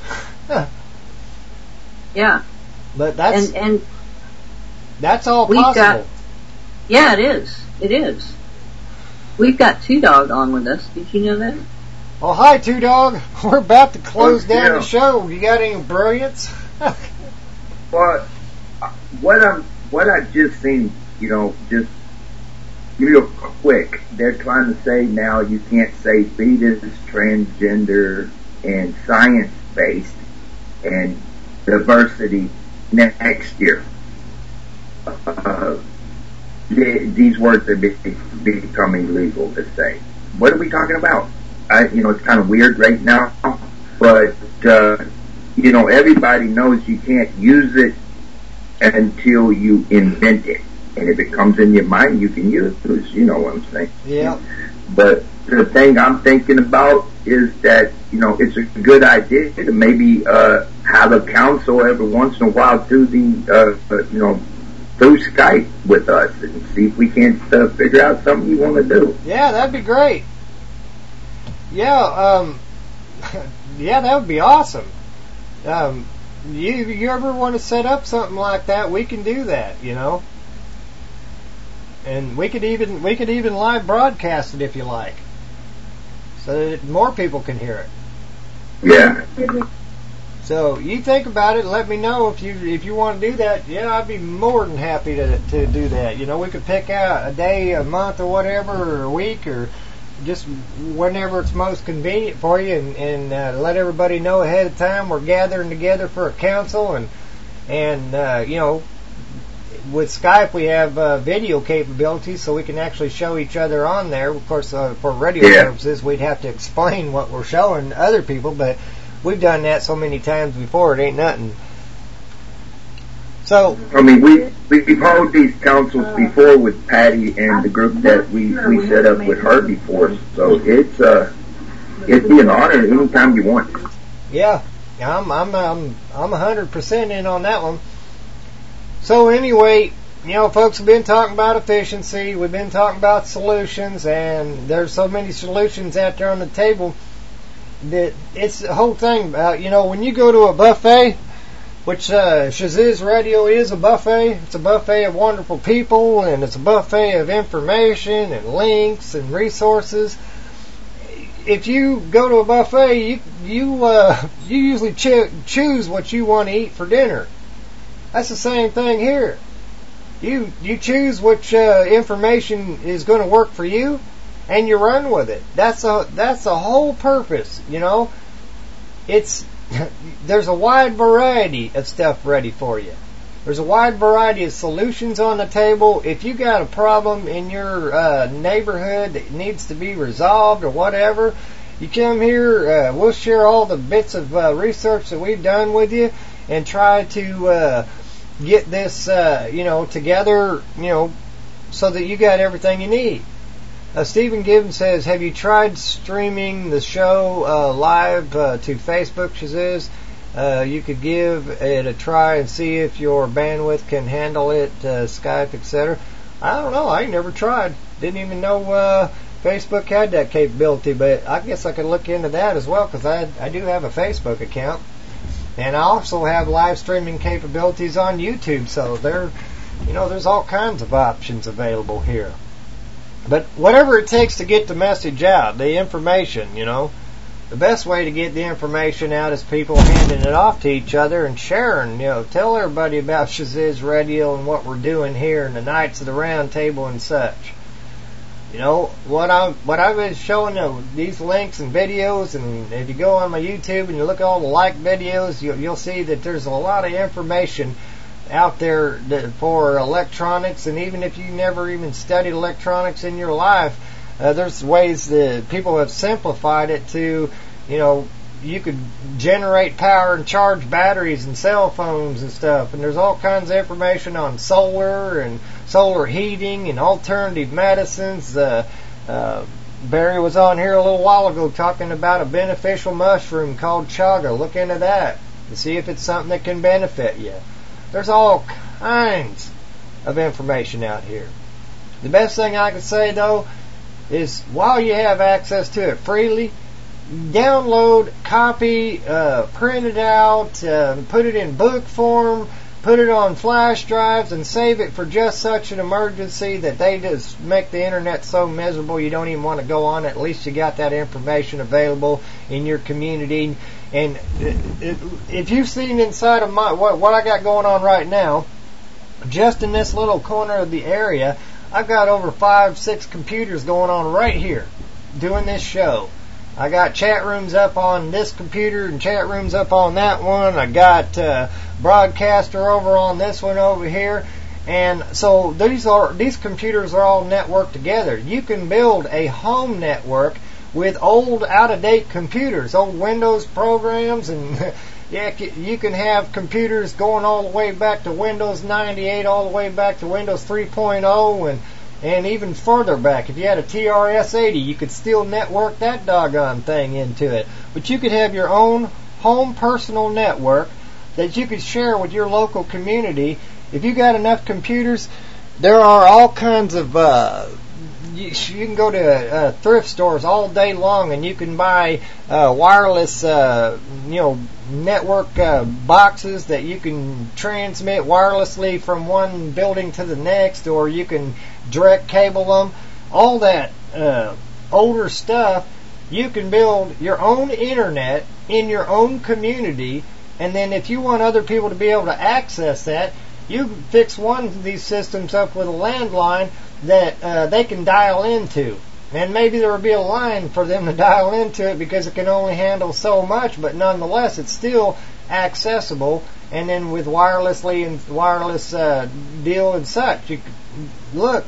Yeah. But that's and, and that's all we've possible. Got, yeah, it is. It is. We've got Two Dog on with us. Did you know that? Oh, hi, Two Dog. We're about to close oh, down yeah. the show. You got any brilliance? Well, what I'm what I just seen, you know, just real quick, they're trying to say now you can't say fetus, transgender, and science-based, and diversity next year. Uh, these words are be, becoming legal to say. What are we talking about? I, you know, it's kind of weird right now, but, uh, you know, everybody knows you can't use it until you invent it. And if it comes in your mind, you can use it. You know what I'm saying? Yeah. But the thing I'm thinking about is that, you know, it's a good idea to maybe uh, have a council every once in a while through the, uh, you know, through Skype with us and see if we can't uh, figure out something you want to do. Yeah, that'd be great. Yeah, um, yeah, that would be awesome. Um, you you ever want to set up something like that? We can do that, you know. And we could even we could even live broadcast it if you like, so that more people can hear it. Yeah. So you think about it and let me know if you if you want to do that. Yeah, I'd be more than happy to to do that. You know, we could pick out a day, a month, or whatever, or a week, or just whenever it's most convenient for you, and, and uh, let everybody know ahead of time we're gathering together for a council, and and uh, you know, with Skype we have uh, video capabilities, so we can actually show each other on there. Of course, uh, for radio yeah. purposes, we'd have to explain what we're showing other people, but we've done that so many times before, it ain't nothing. So, I mean, we we've held these councils before with Patty and the group that we we set up with her before. So it's uh it'd be an honor anytime you want. Yeah, I'm I'm I'm I'm a hundred percent in on that one. So anyway, you know, folks have been talking about efficiency. We've been talking about solutions, and there's so many solutions out there on the table that it's the whole thing about, you know, when you go to a buffet, which uh, Shaziz Radio is a buffet. It's a buffet of wonderful people, and it's a buffet of information and links and resources. If you go to a buffet, you you uh, you usually cho- choose what you want to eat for dinner. That's the same thing here. You you choose which uh, information is going to work for you, and you run with it. That's a that's the whole purpose. You know, it's there's a wide variety of stuff ready for you. There's a wide variety of solutions on the table. If you got a problem in your uh, neighborhood that needs to be resolved or whatever, you come here. Uh, we'll share all the bits of uh, research that we've done with you and try to uh, get this, uh, you know, together, you know, so that you got everything you need. Uh, Stephen Gibbons says, have you tried streaming the show uh, live uh, to Facebook, Shaziz? Uh, you could give it a try and see if your bandwidth can handle it, uh, Skype, et cetera. I don't know. I never tried. Didn't even know uh, Facebook had that capability, but I guess I could look into that as well, because I, I do have a Facebook account. And I also have live streaming capabilities on YouTube, so there, you know, there's all kinds of options available here. But whatever it takes to get the message out, the information, you know, the best way to get the information out is people handing it off to each other and sharing, you know, tell everybody about Shaziz Radio and what we're doing here and the Knights of the Round Table and such. You know, what I what I've been showing you, these links and videos, and if you go on my YouTube and you look at all the like videos, you, you'll see that there's a lot of information out there that for electronics, and even if you never even studied electronics in your life, uh, there's ways that people have simplified it to, you know, you could generate power and charge batteries and cell phones and stuff, and there's all kinds of information on solar and solar heating and alternative medicines. Uh, uh, Barry was on here a little while ago talking about a beneficial mushroom called chaga. Look into that to see if it's something that can benefit you. There's all kinds of information out here. The best thing I can say, though, is while you have access to it freely, download, copy, uh, print it out, uh, put it in book form, put it on flash drives, and save it for just such an emergency that they just make the internet so miserable you don't even want to go on it. At least you got that information available in your community. And if you've seen inside of my what, what I got going on right now, just in this little corner of the area, I've got over five, six computers going on right here doing this show. I got chat rooms up on this computer and chat rooms up on that one. I got uh, broadcaster over on this one over here. And so these are these computers are all networked together. You can build a home network with old, out-of-date computers, old Windows programs, and yeah, you can have computers going all the way back to Windows ninety-eight, all the way back to Windows three point oh, and and even further back. If you had a T R S eighty, you could still network that doggone thing into it. But you could have your own home personal network that you could share with your local community. If you got enough computers, there are all kinds of uh, You, you can go to uh, thrift stores all day long, and you can buy uh, wireless, uh, you know, network uh, boxes that you can transmit wirelessly from one building to the next, or you can direct cable them. All that uh, older stuff, you can build your own internet in your own community, and then if you want other people to be able to access that, you fix one of these systems up with a landline that uh, they can dial into. And maybe there will be a line for them to dial into it because it can only handle so much, but nonetheless, it's still accessible. And then with wirelessly and wireless uh, deal and such, you look.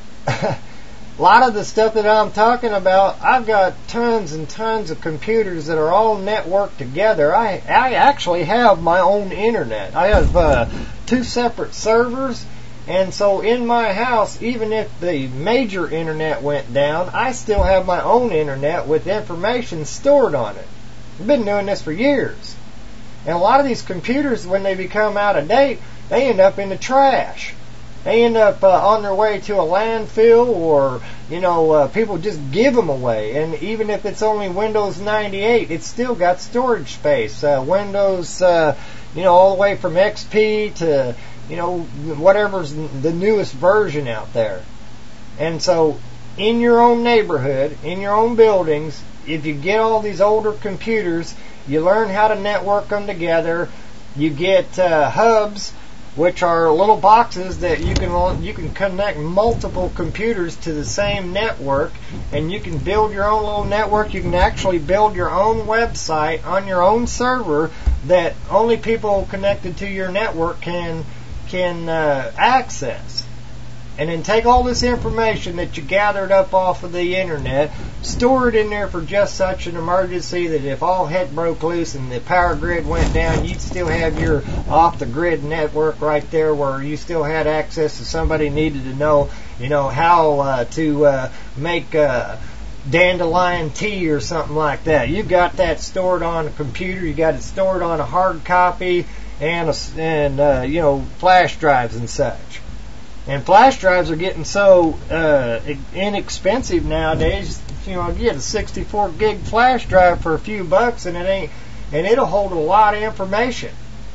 A lot of the stuff that I'm talking about, I've got tons and tons of computers that are all networked together. I I actually have my own internet. I have uh, two separate servers, and so in my house, even if the major internet went down, I still have my own internet with information stored on it. I've been doing this for years. And a lot of these computers, when they become out of date, they end up in the trash. They end up uh, on their way to a landfill, or, you know, uh, people just give them away. And even if it's only Windows ninety-eight, it's still got storage space. Uh, Windows, uh, you know, all the way from X P to, you know, whatever's the newest version out there. And so, in your own neighborhood, in your own buildings, if you get all these older computers, you learn how to network them together. You get uh, hubs, which are little boxes that you can you can connect multiple computers to the same network, and you can build your own little network. You can actually build your own website on your own server that only people connected to your network can can uh, access. And then take all this information that you gathered up off of the internet, store it in there for just such an emergency that if all heck broke loose and the power grid went down, you'd still have your off-the-grid network right there where you still had access if somebody needed to know, you know, how uh, to uh, make uh, dandelion tea or something like that. You've got that stored on a computer. You got it stored on a hard copy and, a, and uh, you know, flash drives and such. And flash drives are getting so uh, inexpensive nowadays. You know, you get a sixty-four gig flash drive for a few bucks, and it ain't, and it'll hold a lot of information.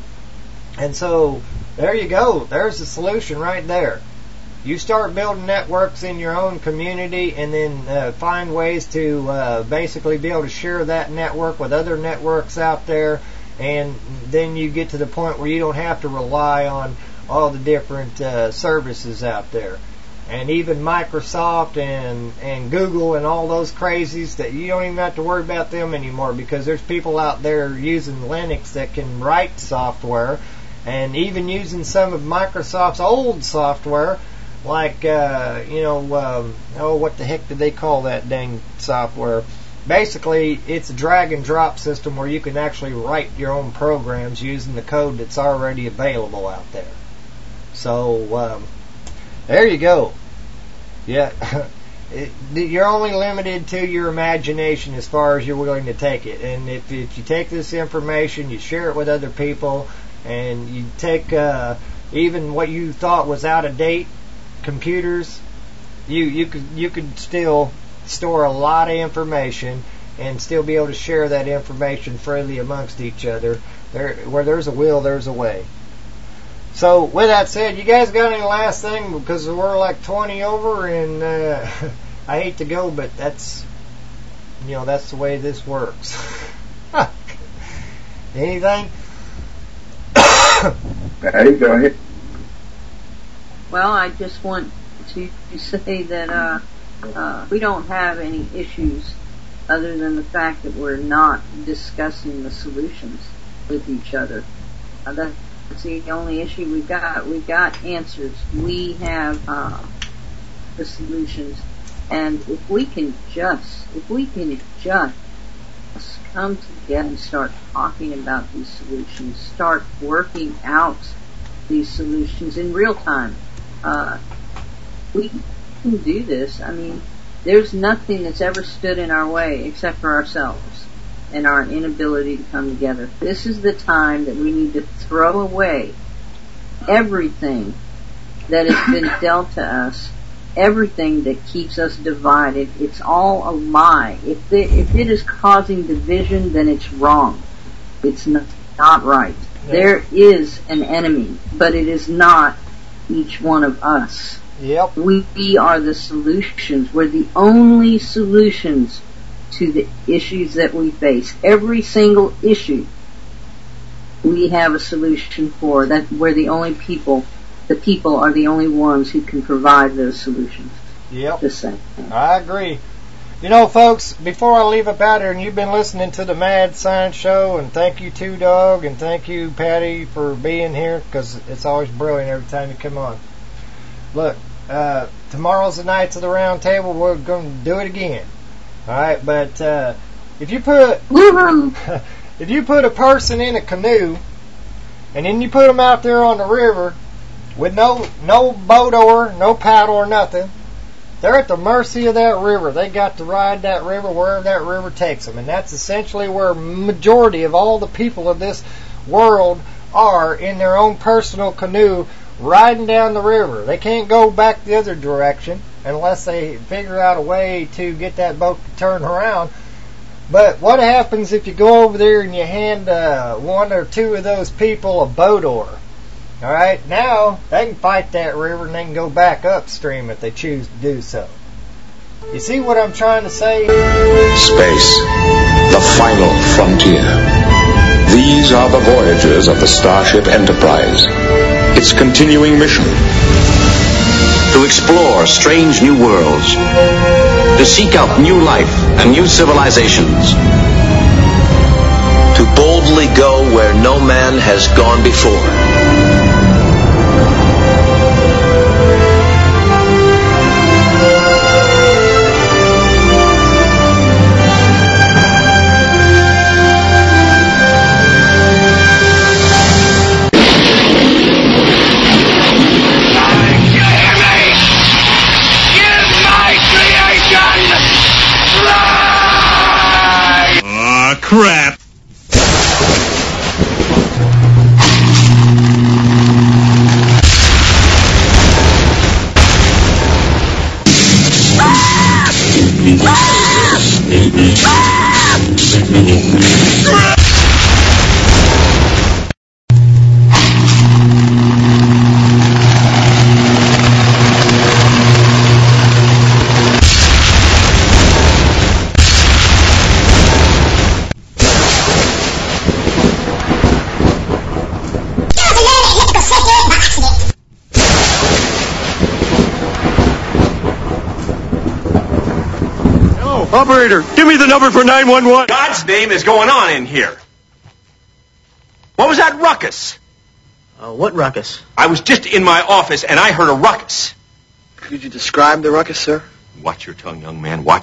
And so there you go. There's the solution right there. You start building networks in your own community, and then uh, find ways to uh, basically be able to share that network with other networks out there, and then you get to the point where you don't have to rely on all the different uh, services out there. And even Microsoft and, and Google and all those crazies, that you don't even have to worry about them anymore, because there's people out there using Linux that can write software, and even using some of Microsoft's old software, like, uh, you know, um, oh, what the heck did they call that dang software? Basically, it's a drag and drop system where you can actually write your own programs using the code that's already available out there. So, um, there you go. Yeah, it, you're only limited to your imagination as far as you're willing to take it. And if, if you take this information, you share it with other people, and you take uh, even what you thought was out of date computers, you you could you could still store a lot of information and still be able to share that information freely amongst each other. There, where there's a will, there's a way. So, with that said, you guys got any last thing? Because we're like twenty over, and uh, I hate to go, but that's, you know, that's the way this works. Anything? Hey, go ahead. Well, I just want to say that uh, uh, we don't have any issues other than the fact that we're not discussing the solutions with each other. Uh, that, That's the only issue we've got. We've got answers. We have uh, the solutions. And if we can just, if we can just come together and start talking about these solutions, start working out these solutions in real time, uh, we can do this. I mean, there's nothing that's ever stood in our way except for ourselves and our inability to come together. This is the time that we need to throw away everything that has been dealt to us, everything that keeps us divided. It's all a lie. If it, if it is causing division, then it's wrong. It's not, not right. Yeah. There is an enemy, but it is not each one of us. Yep. We, we are the solutions. We're the only solutions to the issues that we face. Every single issue we have a solution for. That we're the only people, the people are the only ones who can provide those solutions. Yep. The same. I agree. You know, folks, before I leave up out here, and you've been listening to the Mad Science Show, and thank you, Two Dog, and thank you, Patty, for being here, because it's always brilliant every time you come on. Look, uh, tomorrow's the Knights of the Round Table. We're going to do it again. All right, but uh, if you put if you put a person in a canoe, and then you put them out there on the river with no no boat oar, no paddle or nothing, they're at the mercy of that river. They got to ride that river wherever that river takes them. And that's essentially where majority of all the people of this world are, in their own personal canoe, riding down the river. They can't go back the other direction unless they figure out a way to get that boat to turn around. But what happens if you go over there and you hand uh, one or two of those people a boat oar? Alright, now they can fight that river and they can go back upstream if they choose to do so. You see what I'm trying to say? Space, the final frontier. These are the voyages of the Starship Enterprise. Its continuing mission: to explore strange new worlds, to seek out new life and new civilizations, to boldly go where no man has gone before. Crap. Operator, give me the number for nine one one. God's name is going on in here. What was that ruckus? Uh, what ruckus? I was just in my office and I heard a ruckus. Could you describe the ruckus, sir? Watch your tongue, young man. Watch